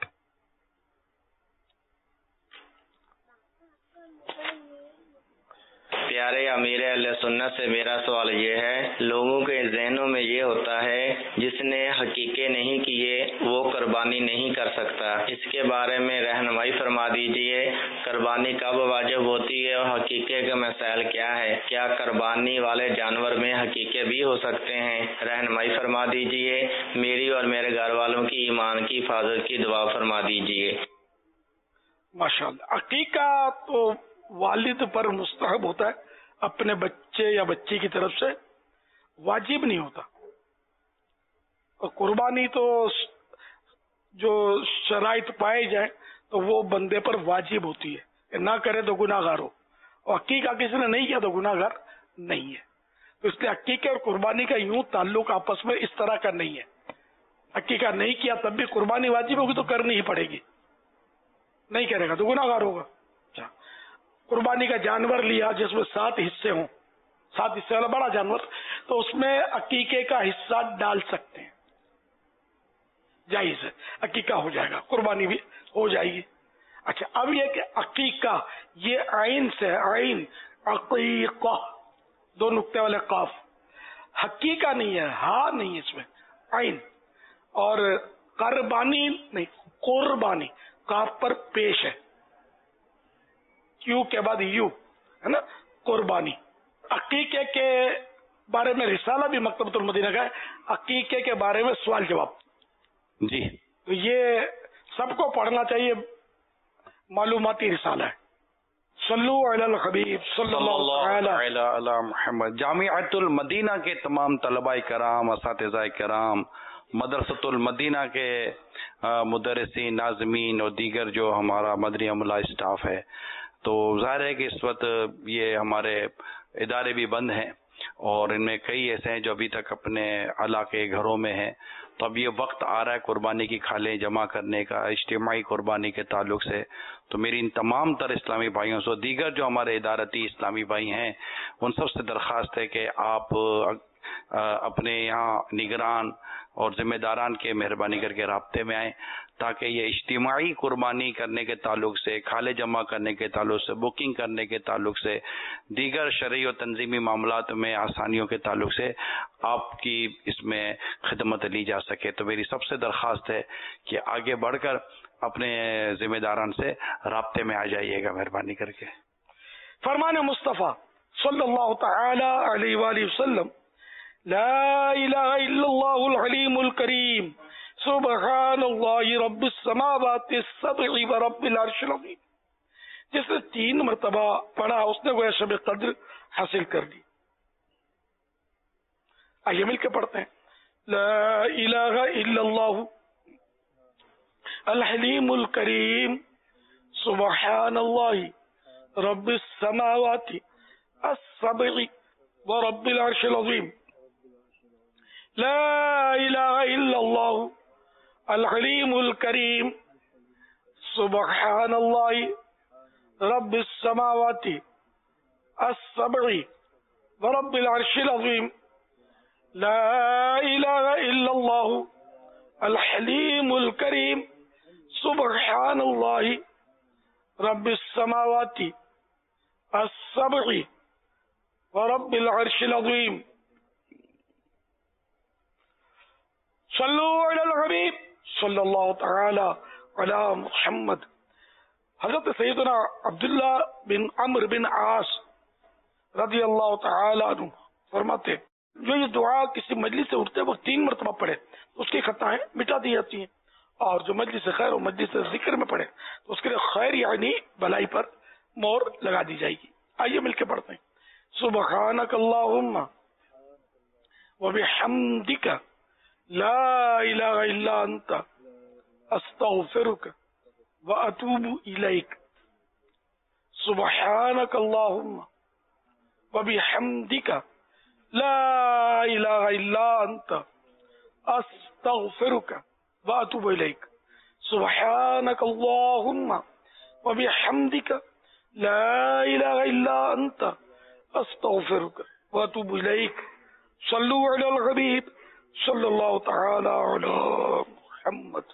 پیارے امیر اہل سنت سے میرا سوال یہ ہے، لوگوں کے ذہنوں میں یہ ہوتا ہے جس نے حقیقے نہیں کیے وہ قربانی نہیں کر سکتا، اس کے بارے میں رہنمائی فرما دیجئے. قربانی کب واجب ہوتی ہے اور حقیقے کا مسائل کیا ہے؟ کیا قربانی والے جانور میں حقیقے بھی ہو سکتے ہیں؟ رہنمائی فرما دیجئے. میری اور میرے گھر والوں کی ایمان کی حفاظت کی دعا فرما دیجئے. ماشاء اللہ. عقیقہ تو والد پر مستحب ہوتا ہے، اپنے بچے یا بچی کی طرف سے واجب نہیں ہوتا. اور قربانی تو جو شرائط پائے جائیں تو وہ بندے پر واجب ہوتی ہے، کہ نہ کرے تو گناہ گار ہو، اور عقیقہ کسی نے نہیں کیا تو گناہ گار نہیں ہے. تو اس لیے عقیقہ اور قربانی کا یوں تعلق آپس میں اس طرح کا نہیں ہے. عقیقہ نہیں کیا تب بھی قربانی واجب ہوگی تو کرنی ہی پڑے گی، نہیں کرے گا تو گناہ گار ہوگا. قربانی کا جانور لیا جس میں سات حصے ہوں، سات حصے والا بڑا جانور، تو اس میں عقیقے کا حصہ ڈال سکتے ہیں، جائز ہے، عقیقہ ہو جائے گا، قربانی بھی ہو جائے گی. اچھا اب یہ کہ عقیقہ یہ عین سے ہے، عین عقیقہ دو نقطے والے قاف، حقیقہ نہیں ہے، ہاں نہیں ہے اس میں، عین. اور قربانی نہیں، قربانی قاف پر پیش ہے، کیو کے بعد یو ہے نا، قربانی. عقیقے کے بارے میں رسالہ بھی مکتبۃ المدینہ کا ہے، عقیقے کے بارے میں سوال جواب. جی تو یہ سب کو پڑھنا چاہیے، معلوماتی رسالہ ہے. صلو علی الحبیب صلی اللہ علی علی محمد. جامعۃ المدینہ کے تمام طلباء کرام، اساتذہ کرام، مدرسۃ المدینہ کے مدرسین، ناظمین اور دیگر جو ہمارا مدنی عملہ اسٹاف ہے، تو ظاہر ہے کہ اس وقت یہ ہمارے ادارے بھی بند ہیں اور ان میں کئی ایسے ہیں جو ابھی تک اپنے علاقے گھروں میں ہیں. تو اب یہ وقت آ رہا ہے قربانی کی کھالیں جمع کرنے کا، اجتماعی قربانی کے تعلق سے. تو میری ان تمام تر اسلامی بھائیوں سے، دیگر جو ہمارے ادارتی اسلامی بھائی ہیں، ان سب سے درخواست ہے کہ آپ اپنے یہاں نگران اور ذمہ داران کے مہربانی کر کے رابطے میں آئیں تاکہ یہ اجتماعی قربانی کرنے کے تعلق سے، کھالے جمع کرنے کے تعلق سے، بکنگ کرنے کے تعلق سے، دیگر شرعی و تنظیمی معاملات میں آسانیوں کے تعلق سے آپ کی اس میں خدمت لی جا سکے. تو میری سب سے درخواست ہے کہ آگے بڑھ کر اپنے ذمہ داران سے رابطے میں آ جائیے گا مہربانی کر کے. فرمان مصطفیٰ صلی اللہ تعالی علیہ وآلہ وسلم، لا الہ الا اللہ العلیم الکریم سبحان اللہ رب السماوات السبع ورب العرش العظیم. جس نے تین مرتبہ پڑھا اس نے وہ شب قدر حاصل کر لی. آئیے مل کے پڑھتے ہیں. لا الہ الا اللہ الحلیم الکریم سبحان اللہ رب السماوات السبع ورب العرش العظیم. لا الہ الا اللہ الحلیم الکریم سبحان اللہ رب السماوات السبع ورب العرش العظیم. لا الہ الا اللہ الحلیم الکریم سبحان اللہ رب السماوات السبع ورب العرش العظیم. صلو علی الحبیب صلی اللہ تعالی علی محمد. حضرت سیدنا عبداللہ بن عمرو بن عاص رضی اللہ تعالی عنہ فرماتے جو یہ دعا کسی مجلس سے اٹھتے وقت تین مرتبہ پڑھے اس کی خطائیں مٹا دی جاتی ہیں، اور جو مجلس سے خیر و مجلس سے ذکر میں پڑھے تو اس کے لیے خیر یعنی بھلائی پر مور لگا دی جائے گی. آئیے مل کے پڑھتے ہیں. سبحانک اللہم وبحمدک لا الہ الا انت استغفرک واتوب الیک. سبحانک اللہم وبحمدک لا الہ الا انت استغفرک واتوب الیک. سبحانک اللہم وبحمدک لا الہ الا انت استغفرک واتوب الیک. صلو علی الحبیب صلی اللہ تعالی علی محمد.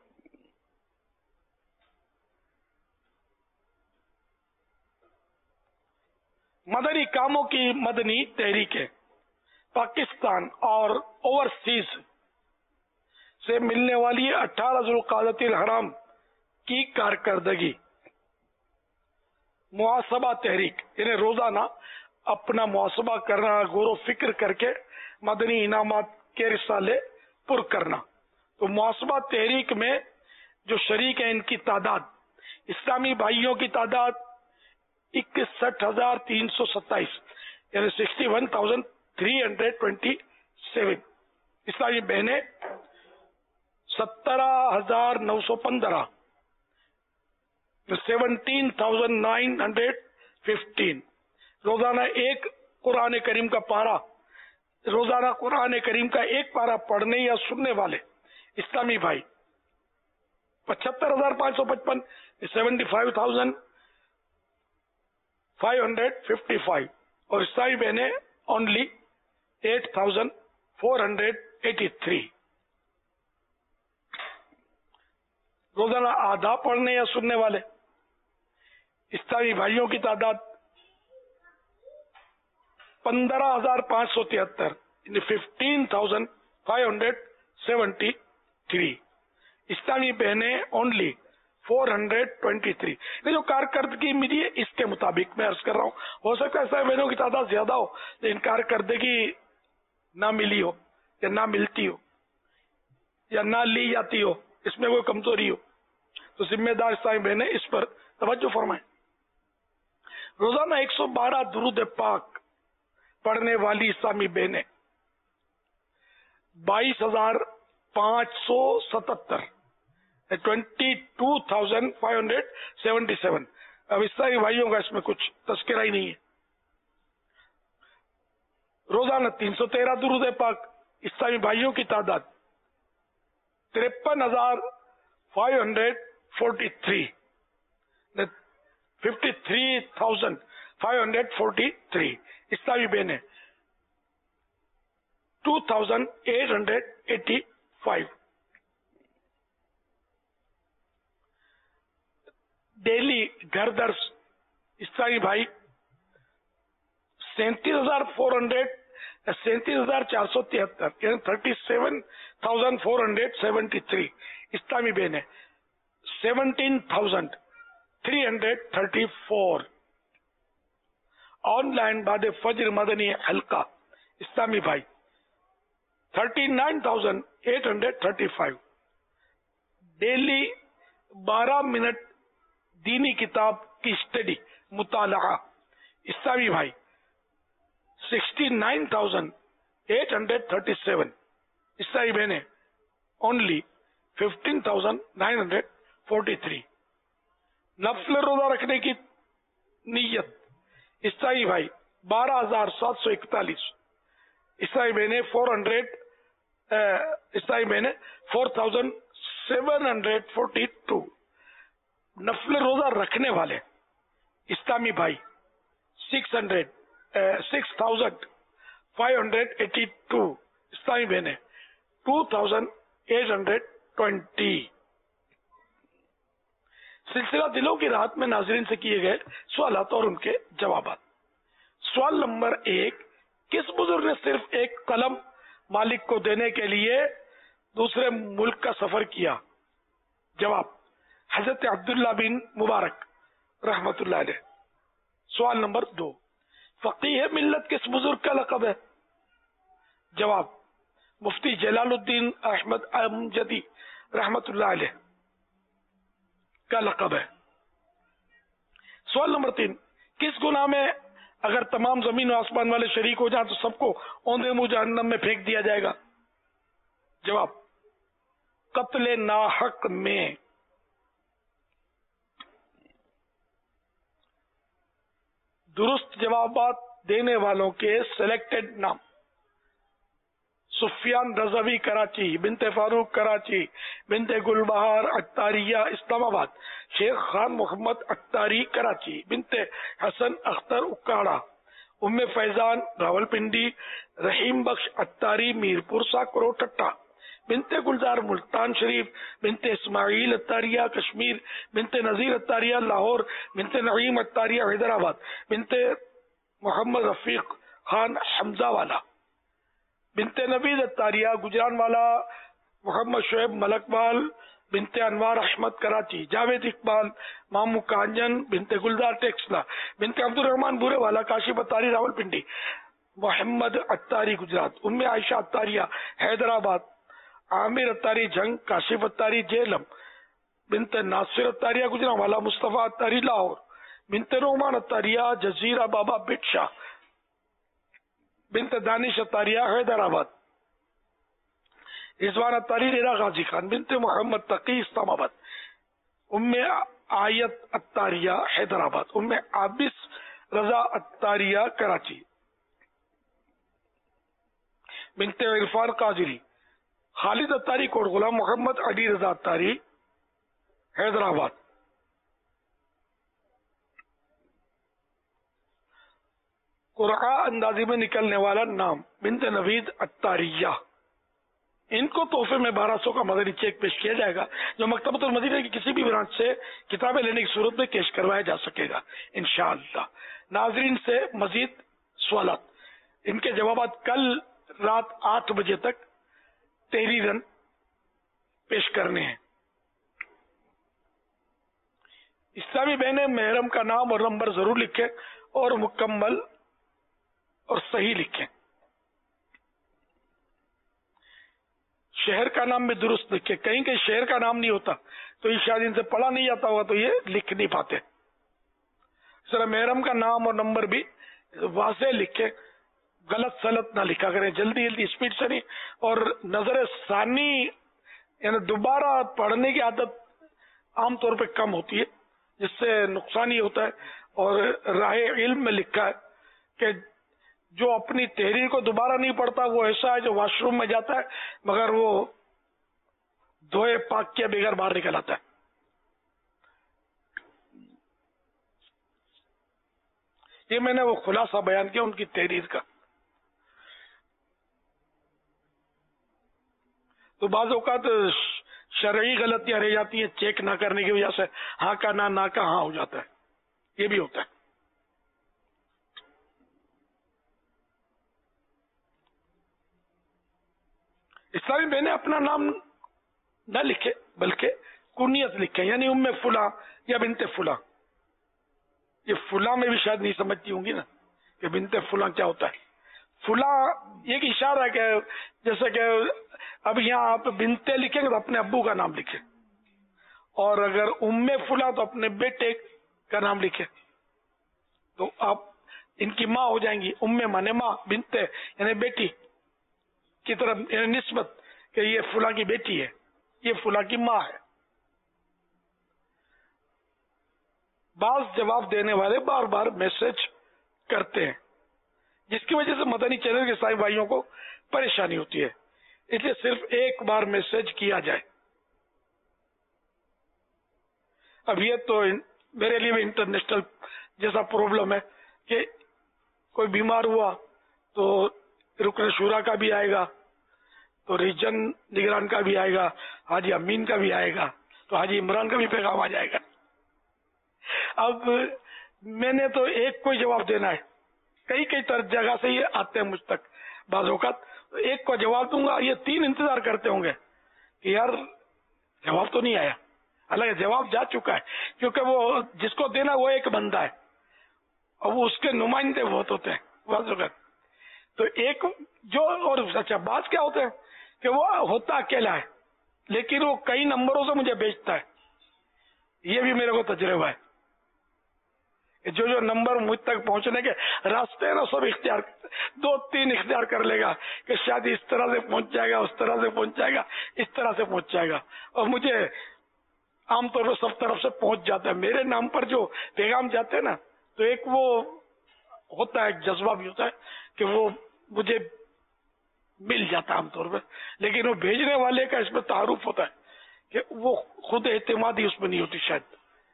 مدنی کاموں کی مدنی تحریکیں پاکستان اور اوورسیز سے ملنے والی اٹھارہ ذوالقعدۃ الحرام کی کارکردگی. محاسبہ تحریک یعنی روزانہ اپنا محاسبہ کرنا، غور و فکر کر کے مدنی انعامات کے رسالے پر کرنا. تو محاسبہ تحریک میں جو شریک ہیں ان کی تعداد، اسلامی بھائیوں کی تعداد اکسٹھ ہزار تین سو ستائیس یعنی sixty one thousand three hundred twenty seven. اسلامی بہنیں سترہ ہزار نو سو پندرہ seventeen thousand nine hundred fifteen. روزانہ ایک قرآن کریم کا پارہ روزانہ قرآن کریم کا ایک پارہ پڑھنے یا سننے والے اسلامی بھائی پچہتر ہزار پانچ سو پچپن seventy five thousand five hundred fifty five اور اسلامی بہنیں only eight thousand four hundred eighty three. روزانہ آدھا پڑھنے یا سننے والے اسلامی بھائیوں کی تعداد پندرہ ہزار پانچ سو تہتر یعنی fifteen thousand five hundred seventy three. اسلامی بہنیں only four hundred twenty three. جو کارکردگی ملی ہے اس کے مطابق میں عرض کر رہا ہوں. ہو سکتا ہے اسلامی بہنوں کی تعداد زیادہ ہو لیکن کارکردگی نہ ملی ہو یا نہ ملتی ہو. یا نہ لی جاتی ہو، اس میں کوئی کمزوری ہو، تو ذمہ دار اسلامی بہنیں اس پر توجہ فرمائیں۔ روزانہ ایک سو بارہ درود پاک پڑھنے والی اسلامی بہنیں بائیس ہزار پانچ سو ستہتر twenty two thousand five hundred seventy seven اب اسلامی بھائیوں کا اس میں کچھ تذکرہ ہی نہیں ہے۔ روزانہ تین سو تیرہ درود پاک اسلامی بھائیوں کی تعداد ترپن ہزار five hundred forty three fifty three thousand five hundred forty three اسلامی بہنیں two thousand eight hundred eighty five. Daily گھر درس اسلامی بھائی سینتیس ہزار فور ہنڈریڈ سینتیس ہزار چار سو تہتر یعنی thirty seven thousand four hundred seventy three اسلامی بہنیں seventeen thousand three hundred thirty four. Online بعد فجر مدنی حلقہ اسلامی بھائی thirty nine thousand eight hundred thirty five. Daily بارہ منٹ دینی کتاب کی اسٹڈی مطالعہ اسلامی بھائی sixty nine thousand eight hundred thirty seven اسلامی بہنیں only fifteen thousand nine hundred forty three. نفل روزہ رکھنے کی نیت اسلامی بھائی بارہ ہزار سات سو اکتالیس اسلامی بہنیں فور ہنڈریڈ اسلامی بہنیں four thousand seven hundred forty two. نفل روزہ رکھنے والے اسلامی بھائی six hundred six thousand five hundred eighty two اسلامی بہنیں two thousand eight hundred twenty. سلسلہ دلوں کی راحت میں ناظرین سے کیے گئے سوالات اور ان کے جوابات۔ سوال نمبر ایک، کس بزرگ نے صرف ایک قلم مالک کو دینے کے لیے دوسرے ملک کا سفر کیا؟ جواب، حضرت عبداللہ بن مبارک رحمت اللہ علیہ۔ سوال نمبر دو، فقیہ ملت کس بزرگ کا لقب ہے؟ جواب، مفتی جلال الدین احمد امجدی رحمت اللہ علیہ کا لقب ہے۔ سوال نمبر تین، کس گناہ میں اگر تمام زمین و آسمان والے شریک ہو جائیں تو سب کو اوندے منہ جہنم میں پھینک دیا جائے گا؟ جواب، قتل ناحق میں۔ درست جوابات دینے والوں کے سلیکٹڈ نام: سفیان رضوی کراچی، بنت فاروق کراچی، بنت گلبہار عطاریہ اسلام آباد، شیخ خان محمد عطاری کراچی، بنت حسن اختر اکاڑا، ام فیضان راول پنڈی، رحیم بخش عطاری میرپور ساکرو ٹٹا، بنت گلزار ملتان شریف، بنت اسماعیل عطاریہ کشمیر، بنت نذیر عطاریہ لاہور، بنت نعیم عطاریہ حیدرآباد، بنت محمد رفیق خان حمزہ والا، بنت نوید عطاریہ گجران والا، محمد شعیب ملکوال، بنت انوار احمد کراچی، جاوید اقبال مامو کانجن، بنت گلزار ٹیکسلا، بنت عبد الرحمان بورے والا کاشف عطاری راول پنڈی، محمد عطاری گجرات، ام عائشہ عطاریہ حیدرآباد، عامر عطاری جنگ، کاشف عطاری جیلم، بنت ناصر عطاریہ گجران والا، مصطفیٰ عطاری لاہور، بنت نعمان عطاریہ جزیرہ بابا بٹ شاہ، بنت دانش عطاریہ حیدرآباد، رضوان عطاری ڈیرہ غازی خان، بنت محمد تقی اسلام آباد، ام آیت عطاریہ حیدرآباد، ام عابس رضا عطاریہ کراچی، بنت عرفان قاضری، خالد عطاری کوٹ غلام، محمد علی رضا عطاری حیدرآباد۔ قرآن اندازی میں نکلنے والا نام بنت نوید عطاریہ۔ ان کو تحفے میں بارہ سو کا مدنی چیک پیش کیا جائے گا جو مکتبۃ المدینہ کی کسی بھی برانچ سے کتابیں لینے کی صورت میں کیش کروایا جا سکے گا انشاءاللہ۔ ناظرین سے مزید سوالات، ان کے جوابات کل رات آٹھ بجے تک تحریراً پیش کرنے ہیں۔ اسلامی بہنیں محرم کا نام اور نمبر ضرور لکھیں اور مکمل اور صحیح لکھیں۔ شہر کا نام بھی درست لکھے. کہیں کہیں شہر کا نام نہیں ہوتا تو یہ شاید ان سے پڑھا نہیں جاتا ہوگا تو یہ لکھ نہیں پاتے. سر محرم کا نام اور نمبر بھی واضح لکھے, غلط سلط نہ لکھا کریں, جلدی جلدی اسپیڈ سے نہیں. اور نظر ثانی یعنی دوبارہ پڑھنے کی عادت عام طور پہ کم ہوتی ہے, جس سے نقصان ہی ہوتا ہے. اور راہ علم میں لکھا ہے کہ جو اپنی تحریر کو دوبارہ نہیں پڑھتا وہ ایسا ہے جو واش روم میں جاتا ہے مگر وہ دھوئے پاک کیا بغیر باہر نکل آتا ہے. یہ میں نے وہ خلاصہ بیان کیا ان کی تحریر کا. تو بعض اوقات شرعی غلطیاں رہ جاتی ہیں چیک نہ کرنے کی وجہ سے, ہاں کا نہ نہ کا ہاں ہو جاتا ہے, یہ بھی ہوتا ہے. اسلامی میں نے اپنا نام نہ لکھے بلکہ کنیت لکھے, یعنی ام فلاں یا بنت فلاں. یہ فلاں میں بھی شاید نہیں سمجھتی ہوں گی نا کہ بنت فلاں کیا ہوتا ہے. فلاں ایک اشارہ ہے کہ جیسے کہ اب یہاں آپ بنتے لکھیں گے تو اپنے ابو کا نام لکھیں, اور اگر ام فلاں تو اپنے بیٹے کا نام لکھے, تو آپ ان کی ماں ہو جائیں گی. ام مانے ماں, بنتے یعنی بیٹی کی طرف یعنی نسبت کہ یہ فلاں کی بیٹی ہے, یہ فلاں کی ماں ہے. بعض جواب دینے والے بار بار میسج کرتے ہیں جس کی وجہ سے مدنی چینل کے سارے بھائیوں کو پریشانی ہوتی ہے, اس لیے صرف ایک بار میسج کیا جائے. اب یہ تو میرے لیے بھی انٹرنیشنل جیسا پرابلم ہے کہ کوئی بیمار ہوا تو رکن شورا کا بھی آئے گا, تو ریجن نگران کا بھی آئے گا, حاجی امین کا بھی آئے گا, تو حاجی عمران کا بھی پیغام آ جائے گا. اب میں نے تو ایک کو جواب دینا ہے, کئی کئی طرح جگہ سے یہ آتے ہیں مجھ تک. بعض اوقات ایک کو جواب دوں گا, یہ تین انتظار کرتے ہوں گے کہ یار جواب تو نہیں آیا. حالانکہ جواب جا چکا ہے, کیونکہ وہ جس کو دینا وہ ایک بندہ ہے اور وہ اس کے نمائندے بہت ہوتے ہیں بعض اوقات. تو ایک جو اور اچھا بات کیا ہوتے ہیں کہ وہ ہوتا اکیلا ہے لیکن وہ کئی نمبروں سے مجھے بیچتا ہے. یہ بھی میرے کو تجربہ ہے. جو جو نمبر مجھ تک پہنچنے کے راستے ہیں نا سب اختیار دو تین اختیار کر لے گا کہ شاید اس طرح سے پہنچ جائے گا, اس طرح سے پہنچ جائے گا, اس طرح سے پہنچ جائے گا. اور مجھے عام طور پر سب طرف سے پہنچ جاتا ہے. میرے نام پر جو پیغام جاتے ہیں نا تو ایک وہ ہوتا ہے, ایک جذبہ بھی ہوتا ہے کہ وہ مجھے مل جاتا ہے عام طور پہ, لیکن وہ بھیجنے والے کا اس میں تعارف ہوتا ہے کہ وہ خود اعتمادی اس میں نہیں ہوتی شاید,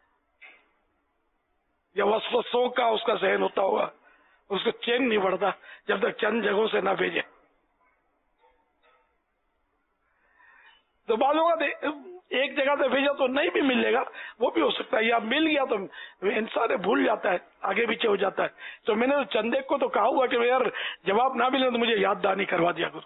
یا وسوسوں کا اس کا ذہن ہوتا ہوگا, اس کو چین نہیں بڑھتا جب تک چند جگہوں سے نہ بھیجے. تو بعضوں کا ایک جگہ سے بھیجا تو نہیں بھی ملے گا, وہ بھی ہو سکتا ہے, یا مل گیا تو انسان بھول جاتا ہے, آگے پیچھے ہو جاتا ہے. تو میں نے چندے کو تو کہا ہوا کہ یار جواب نہ ملے تو مجھے یاد دہانی کروا دیا کرو,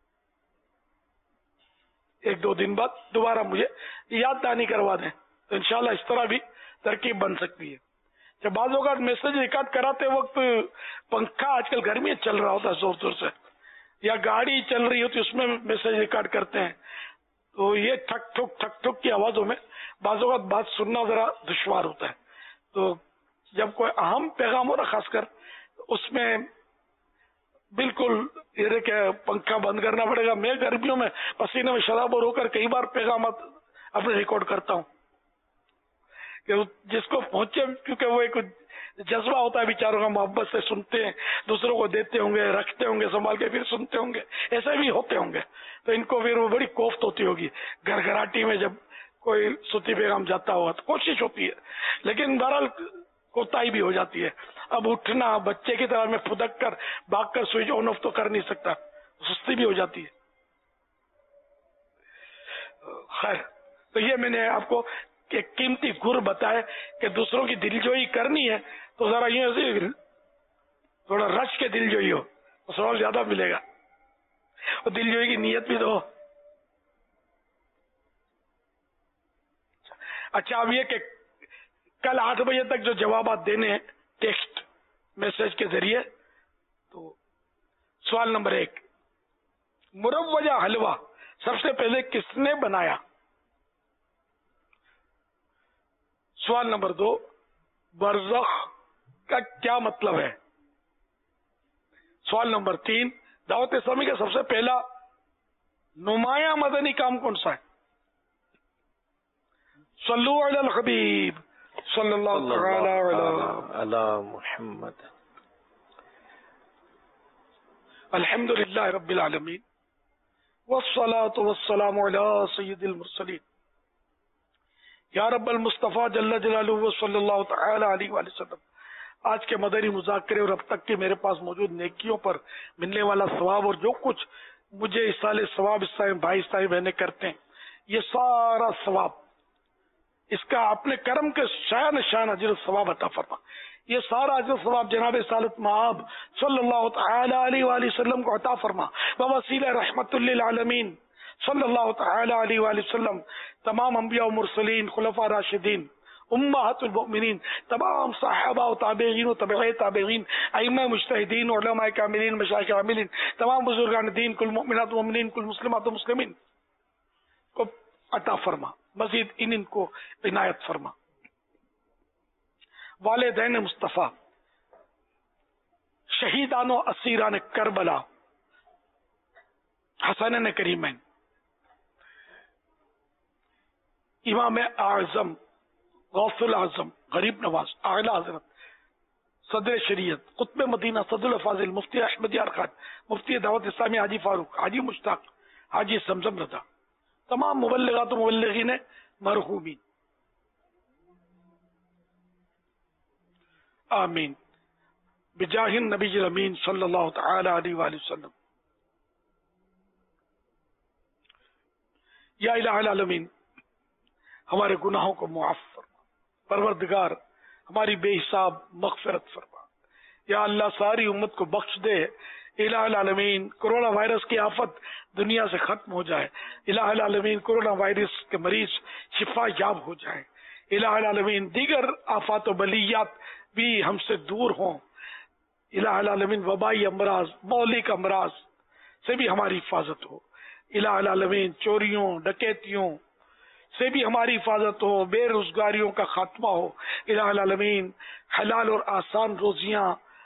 ایک دو دن بعد دوبارہ مجھے یاد دہانی کروا دیں, تو انشاءاللہ اس طرح بھی ترکیب بن سکتی ہے. جب بعض اوقات میسج ریکارڈ کراتے وقت پنکھا آج کل گرمی چل رہا ہوتا ہے زور زور سے, یا گاڑی چل رہی ہوتی اس میں میسج ریکارڈ کرتے ہیں, تو یہ ٹھک ٹھک ٹھک ٹھک کی آوازوں میں بعض اوقات بات سننا ذرا دشوار ہوتا ہے. تو جب کوئی اہم پیغام ہو رہا خاص کر اس میں بالکل یہ کہ پنکھا بند کرنا پڑے گا. میں گرمیوں میں پسینے میں شرابور ہو کر کئی بار پیغامات اپنے ریکارڈ کرتا ہوں کہ جس کو پہنچے, کیونکہ وہ ایک جذبہ ہوتا ہے بیچاروں کا, محبت سے سنتے ہیں, دوسروں کو دیتے ہوں گے, رکھتے ہوں گے سنبھال کے, پھر سنتے ہوں گے, ایسے بھی ہوتے ہوں گے. تو ان کو پھر وہ بڑی کوفت ہوتی ہوگی گھر گھراٹی میں جب کوئی صوتی پیغام جاتا ہوگا تو کوشش ہوتی ہے, لیکن بہرحال کوتاہی بھی ہو جاتی ہے. اب اٹھنا بچے کی طرح میں پھدک کر بھاگ کر سوئچ آن آف تو کر نہیں سکتا, سستی بھی ہو جاتی ہے. خیر, تو یہ میں نے آپ کو ایک قیمتی گر بتایا کہ دوسروں کی دلجوئی کرنی ہے تو ذرا یہ تھوڑا رچ کے دلجوئی ہو تو سوال زیادہ ملے گا, اور دلجوئی کی نیت بھی تو. اچھا, اب یہ کہ کل آٹھ بجے تک جو جوابات دینے ہیں ٹیکسٹ میسج کے ذریعے, تو سوال نمبر ایک, مروجہ حلوہ سب سے پہلے کس نے بنایا؟ سوال نمبر دو، برزخ کا کیا مطلب ہے؟ سوال نمبر تین، دعوت اسلامی کا سب سے پہلا نمایاں مدنی کام کون سا ہے؟ صلو علی الحبیب صلی اللہ تعالی علی محمد۔ الحمد للہ رب العالمین والصلاة والسلام علی سید المرسلین یا رب المصطفیٰ جل جلالہ صلی اللہ تعالی علیہ وآلہ وسلم۔ آج کے مدنی مذاکرے اور اب تک کے میرے پاس موجود نیکیوں پر ملنے والا ثواب اور جو کچھ مجھے اصال ثواب اس ٹائم بھائی اس ٹائم بہنیں کرتے ہیں، یہ سارا ثواب اس کا اپنے کرم کے شان شان اجر ثواب عطا فرما۔ یہ سارا اجر ثواب جناب سالت مآب صلی اللہ تعالی علیہ وآلہ وسلم کو عطا فرما، بوسیلہ رحمت للعالمین صلی اللہ تعالی علیہ وآلہ وسلم، تمام انبیاء و مرسلین، خلفاء راشدین، امہات المؤمنین، تمام صحابہ و تابعین و تبع تابعین، ائمہ مجتہدین، علماء کاملین، مشایخ عاملین، تمام بزرگان دین، کل مؤمنات و مؤمنین، کل مسلمات و مسلمین کو عطا فرما، مزید ان ان کو عنایت فرما۔ والدین مصطفیٰ، شہیدان و اسیران کربلا، حسنین کریمین، امام اعظم، غوث العظم، غریب نواز، اعلی حضرت، صدر شریعت، قطب مدینہ، صدر الفاضل، مفتی احمد یار خان، مفتی دعوت اسلامی حاجی فاروق، حاجی مشتاق، حاجی زمزم رضا، تمام مبلغات و مبلغین مرحومین، آمین بجاہ النبی الامین صلی اللہ تعالی علیہ وآلہ وسلم۔ یا الہ العالمین، ہمارے گناہوں کو معاف فرما، پروردگار ہماری بے حساب مغفرت فرما، یا اللہ ساری امت کو بخش دے، الہ العالمین کرونا وائرس کی آفت دنیا سے ختم ہو جائے، الہ العالمین کرونا وائرس کے مریض شفا یاب ہو جائے، الہ العالمین دیگر آفات و بلیات بھی ہم سے دور ہوں، الہ العالمین وبائی امراض، مہلک امراض سے بھی ہماری حفاظت ہو، الہ العالمین چوریوں ڈکیتیوں سے بھی ہماری حفاظت ہو، بے روزگاریوں کا خاتمہ ہو، الہ العالمین حلال اور آسان روزیاں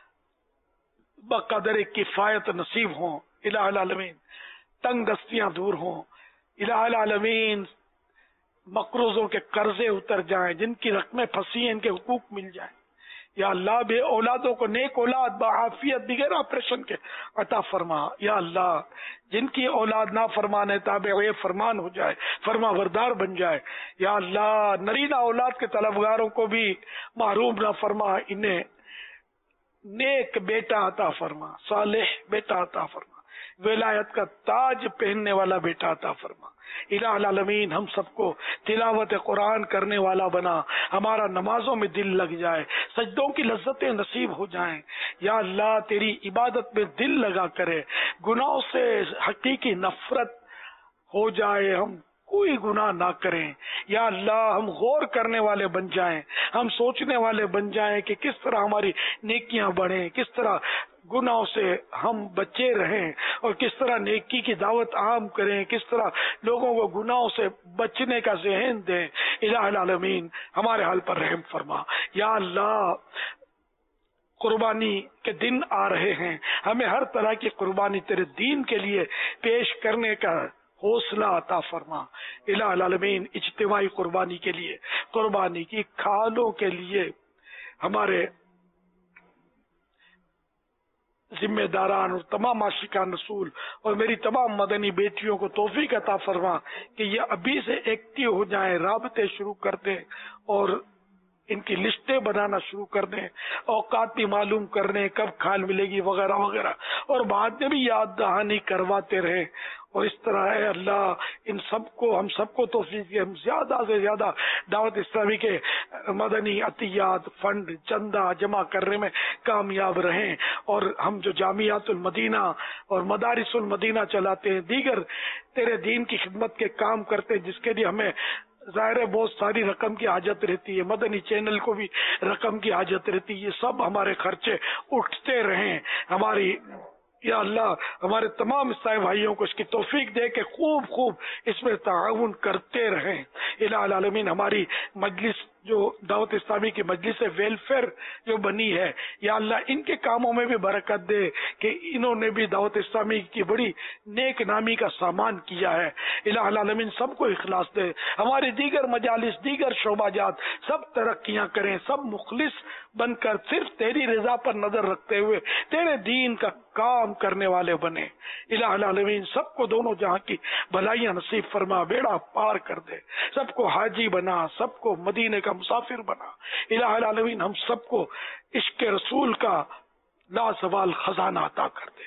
بقدر کفایت نصیب ہوں، الہ العالمین تنگ دستیاں دور ہوں، الہ العالمین مقروضوں کے قرضے اتر جائیں، جن کی رقمیں پھنسی ہیں ان کے حقوق مل جائیں، یا اللہ بے اولادوں کو نیک اولاد بعافیت بغیر آپریشن کے عطا فرما، یا اللہ جن کی اولاد نہ فرمان تابع فرمان ہو جائے، فرما بردار بن جائے، یا اللہ نرینہ اولاد کے طلبگاروں کو بھی محروم نہ فرما، انہیں نیک بیٹا عطا فرما، صالح بیٹا عطا فرما، ولایت کا تاج پہننے والا بیٹا عطا فرما، الہ العالمین ہم سب کو تلاوت قرآن کرنے والا بنا، ہمارا نمازوں میں دل لگ جائے، سجدوں کی لذتیں نصیب ہو جائیں، یا اللہ تیری عبادت میں دل لگا کرے، گناہوں سے حقیقی نفرت ہو جائے، ہم کوئی گناہ نہ کریں، یا اللہ ہم غور کرنے والے بن جائیں، ہم سوچنے والے بن جائیں کہ کس طرح ہماری نیکیاں بڑھیں، کس طرح گناہوں سے ہم بچے رہیں اور کس طرح نیکی کی دعوت عام کریں، کس طرح لوگوں کو گناہوں سے بچنے کا ذہن دیں، الہ العالمین ہمارے حال پر رحم فرما، یا اللہ قربانی کے دن آ رہے ہیں، ہمیں ہر طرح کی قربانی تیرے دین کے لیے پیش کرنے کا حوصلہ عطا فرما، الہ العالمین اجتماعی قربانی کے لیے، قربانی کی کھالوں کے لیے ہمارے ذمہ داران اور تمام عاشقان رسول اور میری تمام مدنی بیٹیوں کو توفیق عطا فرما کہ یہ ابھی سے ایکٹیو ہو جائیں، رابطے شروع کر دیں اور ان کی لسٹیں بنانا شروع کر دیں، اوقات بھی معلوم کر دیں کب کھال ملے گی وغیرہ وغیرہ، اور بعد میں بھی یاد دہانی کرواتے رہیں، اور اس طرح ہے اللہ ان سب کو ہم سب کو توفیق دے، ہم زیادہ سے زیادہ دعوت اسلامی کے مدنی عطیات فنڈ چندہ جمع کرنے میں کامیاب رہیں، اور ہم جو جامعات المدینہ اور مدارس المدینہ چلاتے ہیں، دیگر تیرے دین کی خدمت کے کام کرتے ہیں، جس کے لیے ہمیں ظاہر ہے بہت ساری رقم کی حاجت رہتی ہے، مدنی چینل کو بھی رقم کی حاجت رہتی ہے، یہ سب ہمارے خرچے اٹھتے رہیں، ہماری یا اللہ ہمارے تمام عیسائی بھائیوں کو اس کی توفیق دے کہ خوب خوب اس میں تعاون کرتے رہیں. الہ العالمین ہماری مجلس جو دعوت اسلامی کی مجلس ویلفیئر جو بنی ہے یا اللہ ان کے کاموں میں بھی برکت دے کہ انہوں نے بھی دعوت اسلامی کی بڑی نیک نامی کا سامان کیا ہے. الہ العالمین سب کو اخلاص دے. ہماری دیگر مجالس دیگر شعبہ جات سب ترقیاں کریں, سب مخلص بن کر صرف تیری رضا پر نظر رکھتے ہوئے تیرے دین کا کام کرنے والے بنے. الہ العالمین سب کو دونوں جہاں کی بھلائیاں نصیب فرما, بیڑا پار کر دے, سب کو حاجی بنا, سب کو مدینے کا مسافر بنا. الہ العالمین ہم سب کو عشق رسول کا لازوال خزانہ عطا کر دے.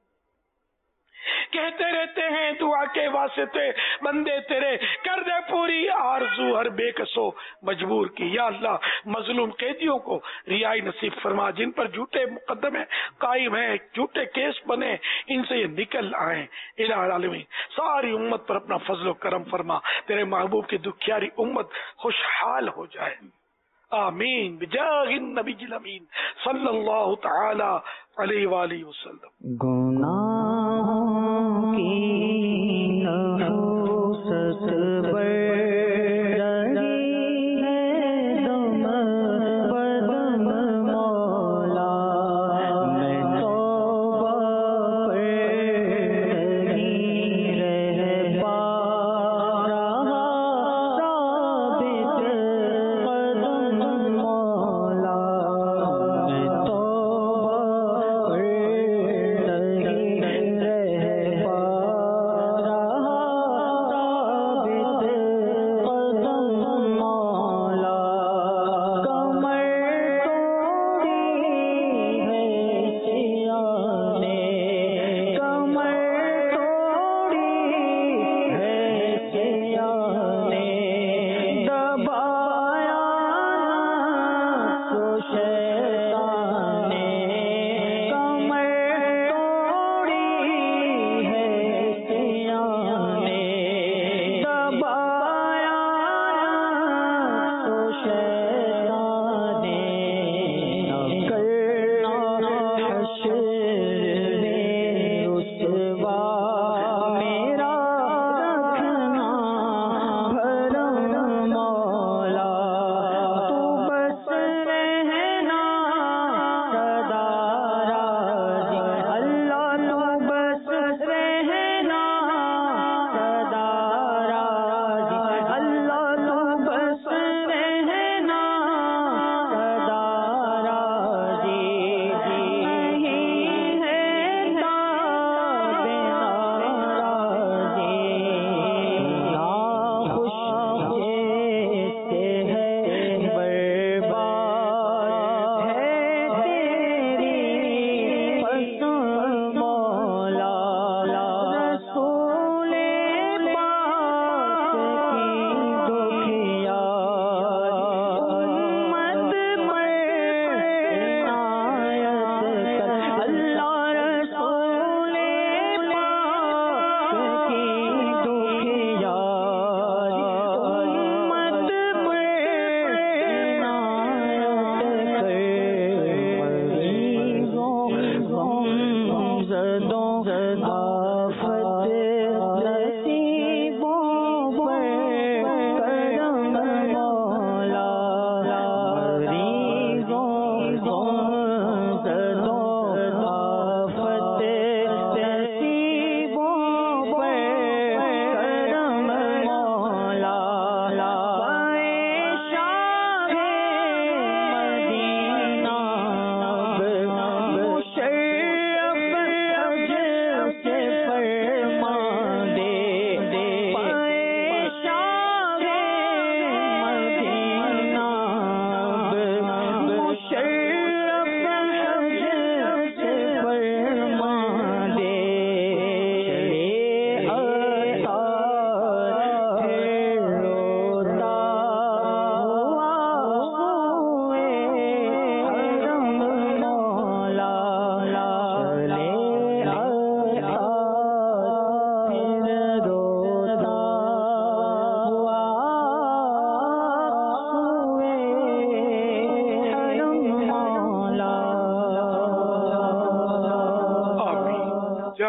کہتے رہتے ہیں دعا کے واسطے بندے تیرے, کر دے پوری آرزو ہر بے کسو مجبور کی. یا اللہ مظلوم قیدیوں کو رہائی نصیب فرما, جن پر جھوٹے مقدمے قائم ہیں, جھوٹے کیس بنے, ان سے یہ نکل آئیں. الہ العالمین ساری امت پر اپنا فضل و کرم فرما, تیرے محبوب کی دکھیاری امت خوشحال ہو جائے. آمین بجاہ النبی الامین صلی اللہ تعالی علیہ وآلہ وسلم. گناہوں کی نحوست بڑھ رہی ہے دم بدم مولا, میں توبہ پر نہیں رہ پا رہا ثابت قدم مولا, میں توبہ پر نہیں رہ پا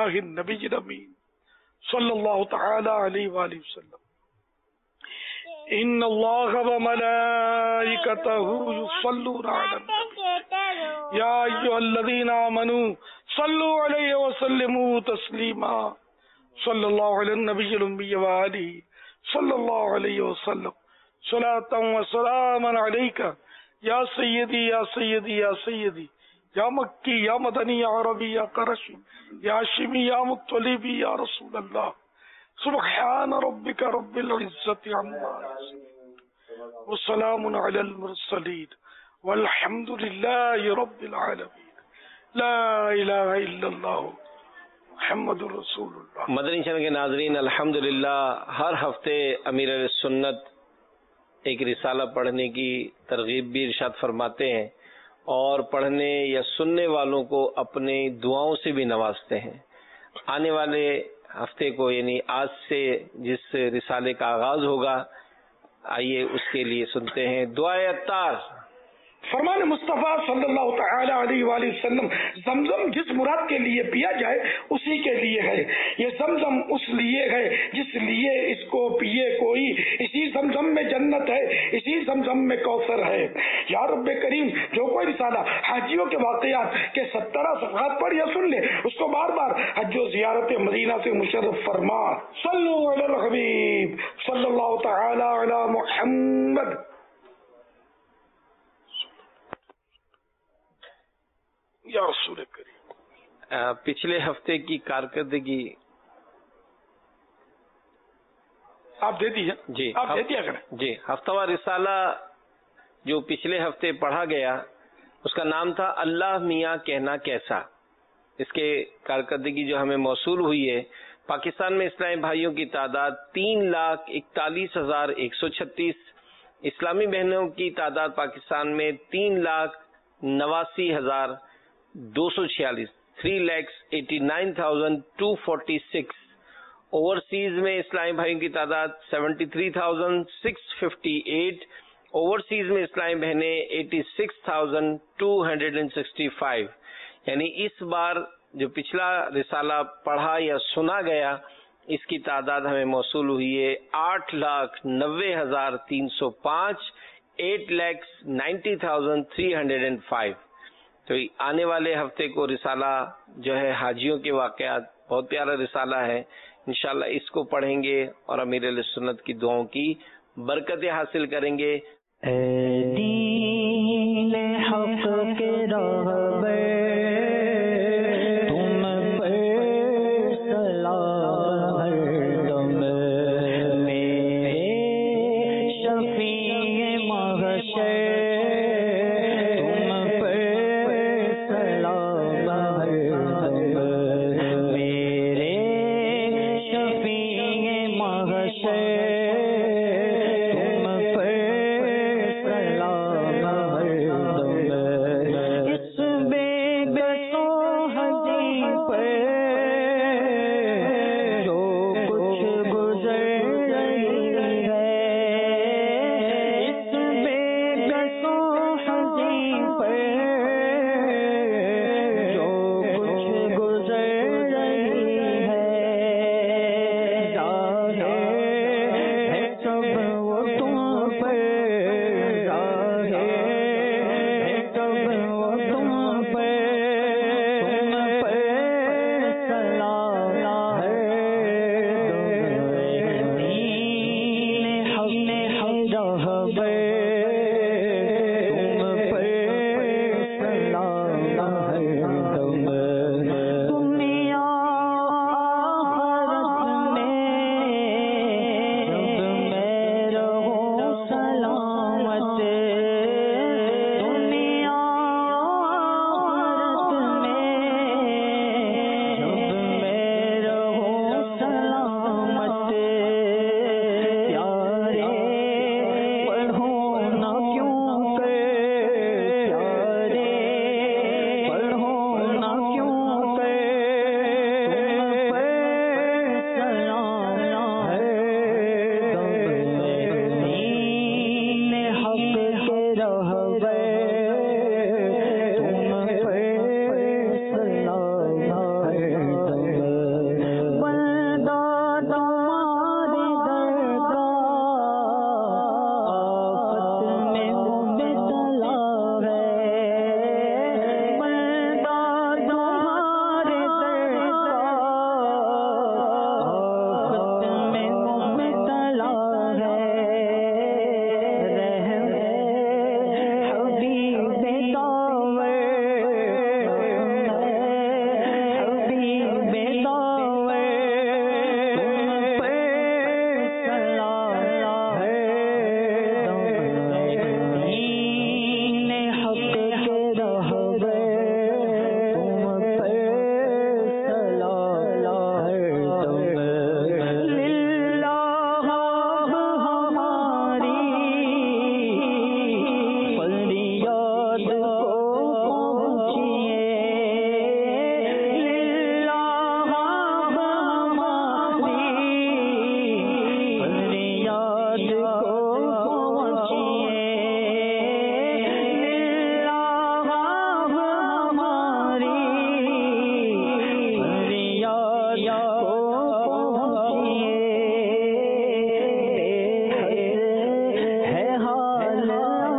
جاہ النبی الامین صلی اللہ تعالی علیہ وآلہ وسلم. ان اللہ وملائکتہ یصلون علی النبی یا ایھا الذین آمنوا صلوا علیہ وسلموا تسلیما صلی اللہ علی النبی الامی وآلہ صلی اللہ علیہ وسلم صلاۃ و سلاما علیک یا سیدی یا سیدی یا سیدی یا مکی یا مدنی یا عربی یا قرشی یا ہاشمی یا مطلبی یا رسول اللہ. سبحان ربک رب العزت عما یصفون وسلام علی المرسلین والحمد للہ رب العالمین. لا الہ الا اللہ محمد رسول اللہ. مدنی چینل کے ناظرین، الحمدللہ ہر ہفتے امیر اہل سنت ایک رسالہ پڑھنے کی ترغیب بھی ارشاد فرماتے ہیں اور پڑھنے یا سننے والوں کو اپنی دعاؤں سے بھی نوازتے ہیں. آنے والے ہفتے کو یعنی آج سے جس رسالے کا آغاز ہوگا، آئیے اس کے لیے سنتے ہیں دعائے عطار. فرمان مصطفیٰ صلی اللہ تعالی علیہ وآلہ وسلم، زمزم جس مراد کے لیے پیا جائے اسی کے لیے ہے. یہ زمزم اس لیے ہے جس لیے اس کو پیے کوئی. اسی زمزم میں جنت ہے، اسی زمزم میں کوثر ہے. یا رب کریم، جو کوئی رسالہ حاجیوں کے واقعات کے سترہ صفحات پڑھ یا سن لے، اس کو بار بار حج و زیارت مدینہ سے مشرف فرما. صلو علی الحبیب صلی اللہ تعالی علی محمد. یا رسول کریم، پچھلے ہفتے کی کارکردگی آپ دے دیجیے. جی آپ دے دیا کریں. جی ہفتہ وار رسالہ جو پچھلے ہفتے پڑھا گیا اس کا نام تھا اللہ میاں کہنا کیسا. اس کے کارکردگی جو ہمیں موصول ہوئی ہے، پاکستان میں اسلامی بھائیوں کی تعداد تین لاکھ اکتالیس ہزار ایک سو چھتیس، اسلامی بہنوں کی تعداد پاکستان میں تین لاکھ نواسی ہزار دو سو چھیالیس، three lakhs eighty nine thousand two forty six. Overseas میں اسلامی بھائیوں کی تعداد seventy three thousand six fifty eight, overseas میں اسلامی بہنیں eighty six thousand two hundred and sixty five. یعنی اس بار جو پچھلا رسالہ پڑھا یا سنا گیا اس کی تعداد ہمیں موصول ہوئی ہے آٹھ لاکھ نوے ہزار تین سو پانچ، eight lakhs ninety thousand three hundred and five. تو آنے والے ہفتے کو رسالہ جو ہے حاجیوں کے واقعات، بہت پیارا رسالہ ہے، انشاءاللہ اس کو پڑھیں گے اور امیر اہل سنت کی دعاؤں کی برکتیں حاصل کریں گے. اے دین حق کے راہبر، تم پر سلام ہر دم، میرے شفیع محشر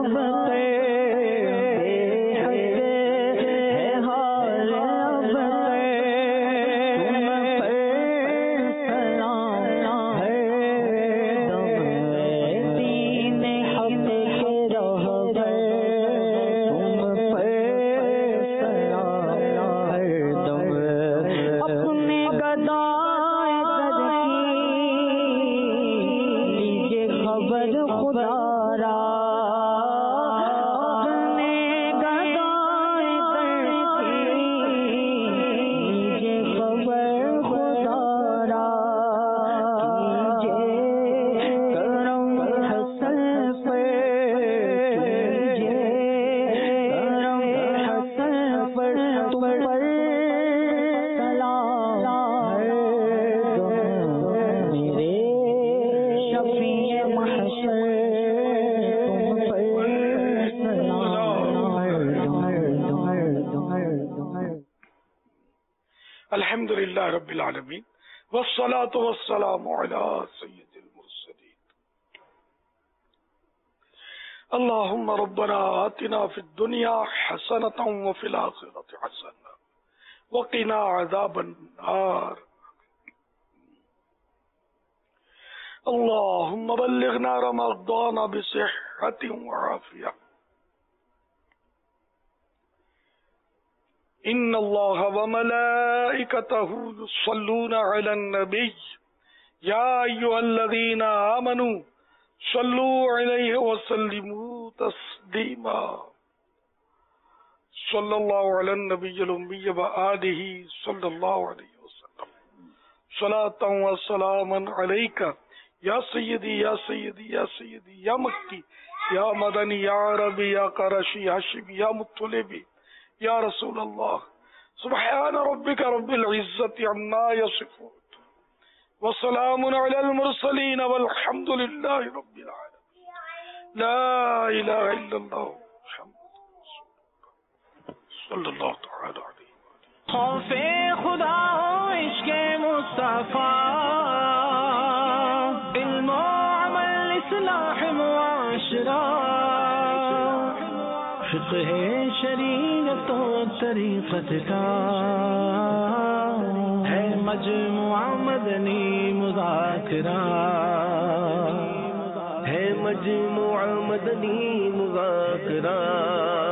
الحمدللہ رب العالمین والصلاة والسلام علی سید المرسلین اللہم ربنا آتنا فی الدنیا حسنة وفی الآخرة حسنة وقنا عذاب النار اللہم بلغنا رمضان بصحة وعافیہ ان اللہ وملائکتہ یصلون علی النبی یا ایھا الذین آمنوا صلوا علیہ وسلموا تسلیما صلی اللہ علی النبی الامی وآلہ صلی اللہ علیہ وسلم صلاۃ و سلاما علیک یا سیدی یا سیدی یا سیدی یا مکی یا مدنی یا عربی یا قرشی یا شبی یا مطلبی یا رسول اللہ سبحان ربک رب العزت عما یصفون وسلام علی المرسلین والحمد للہ رب العالمین لا الہ الا اللہ صلی اللہ تعالی علیہ وسلم خوف خدا و عشق مصطفیٰ علم و عمل اصلاح معاشرہ فقہ شریعت و طریقت کا ہے مجموعہ مدنی مذاکرہ ہے مجموعہ مدنی مذاکرہ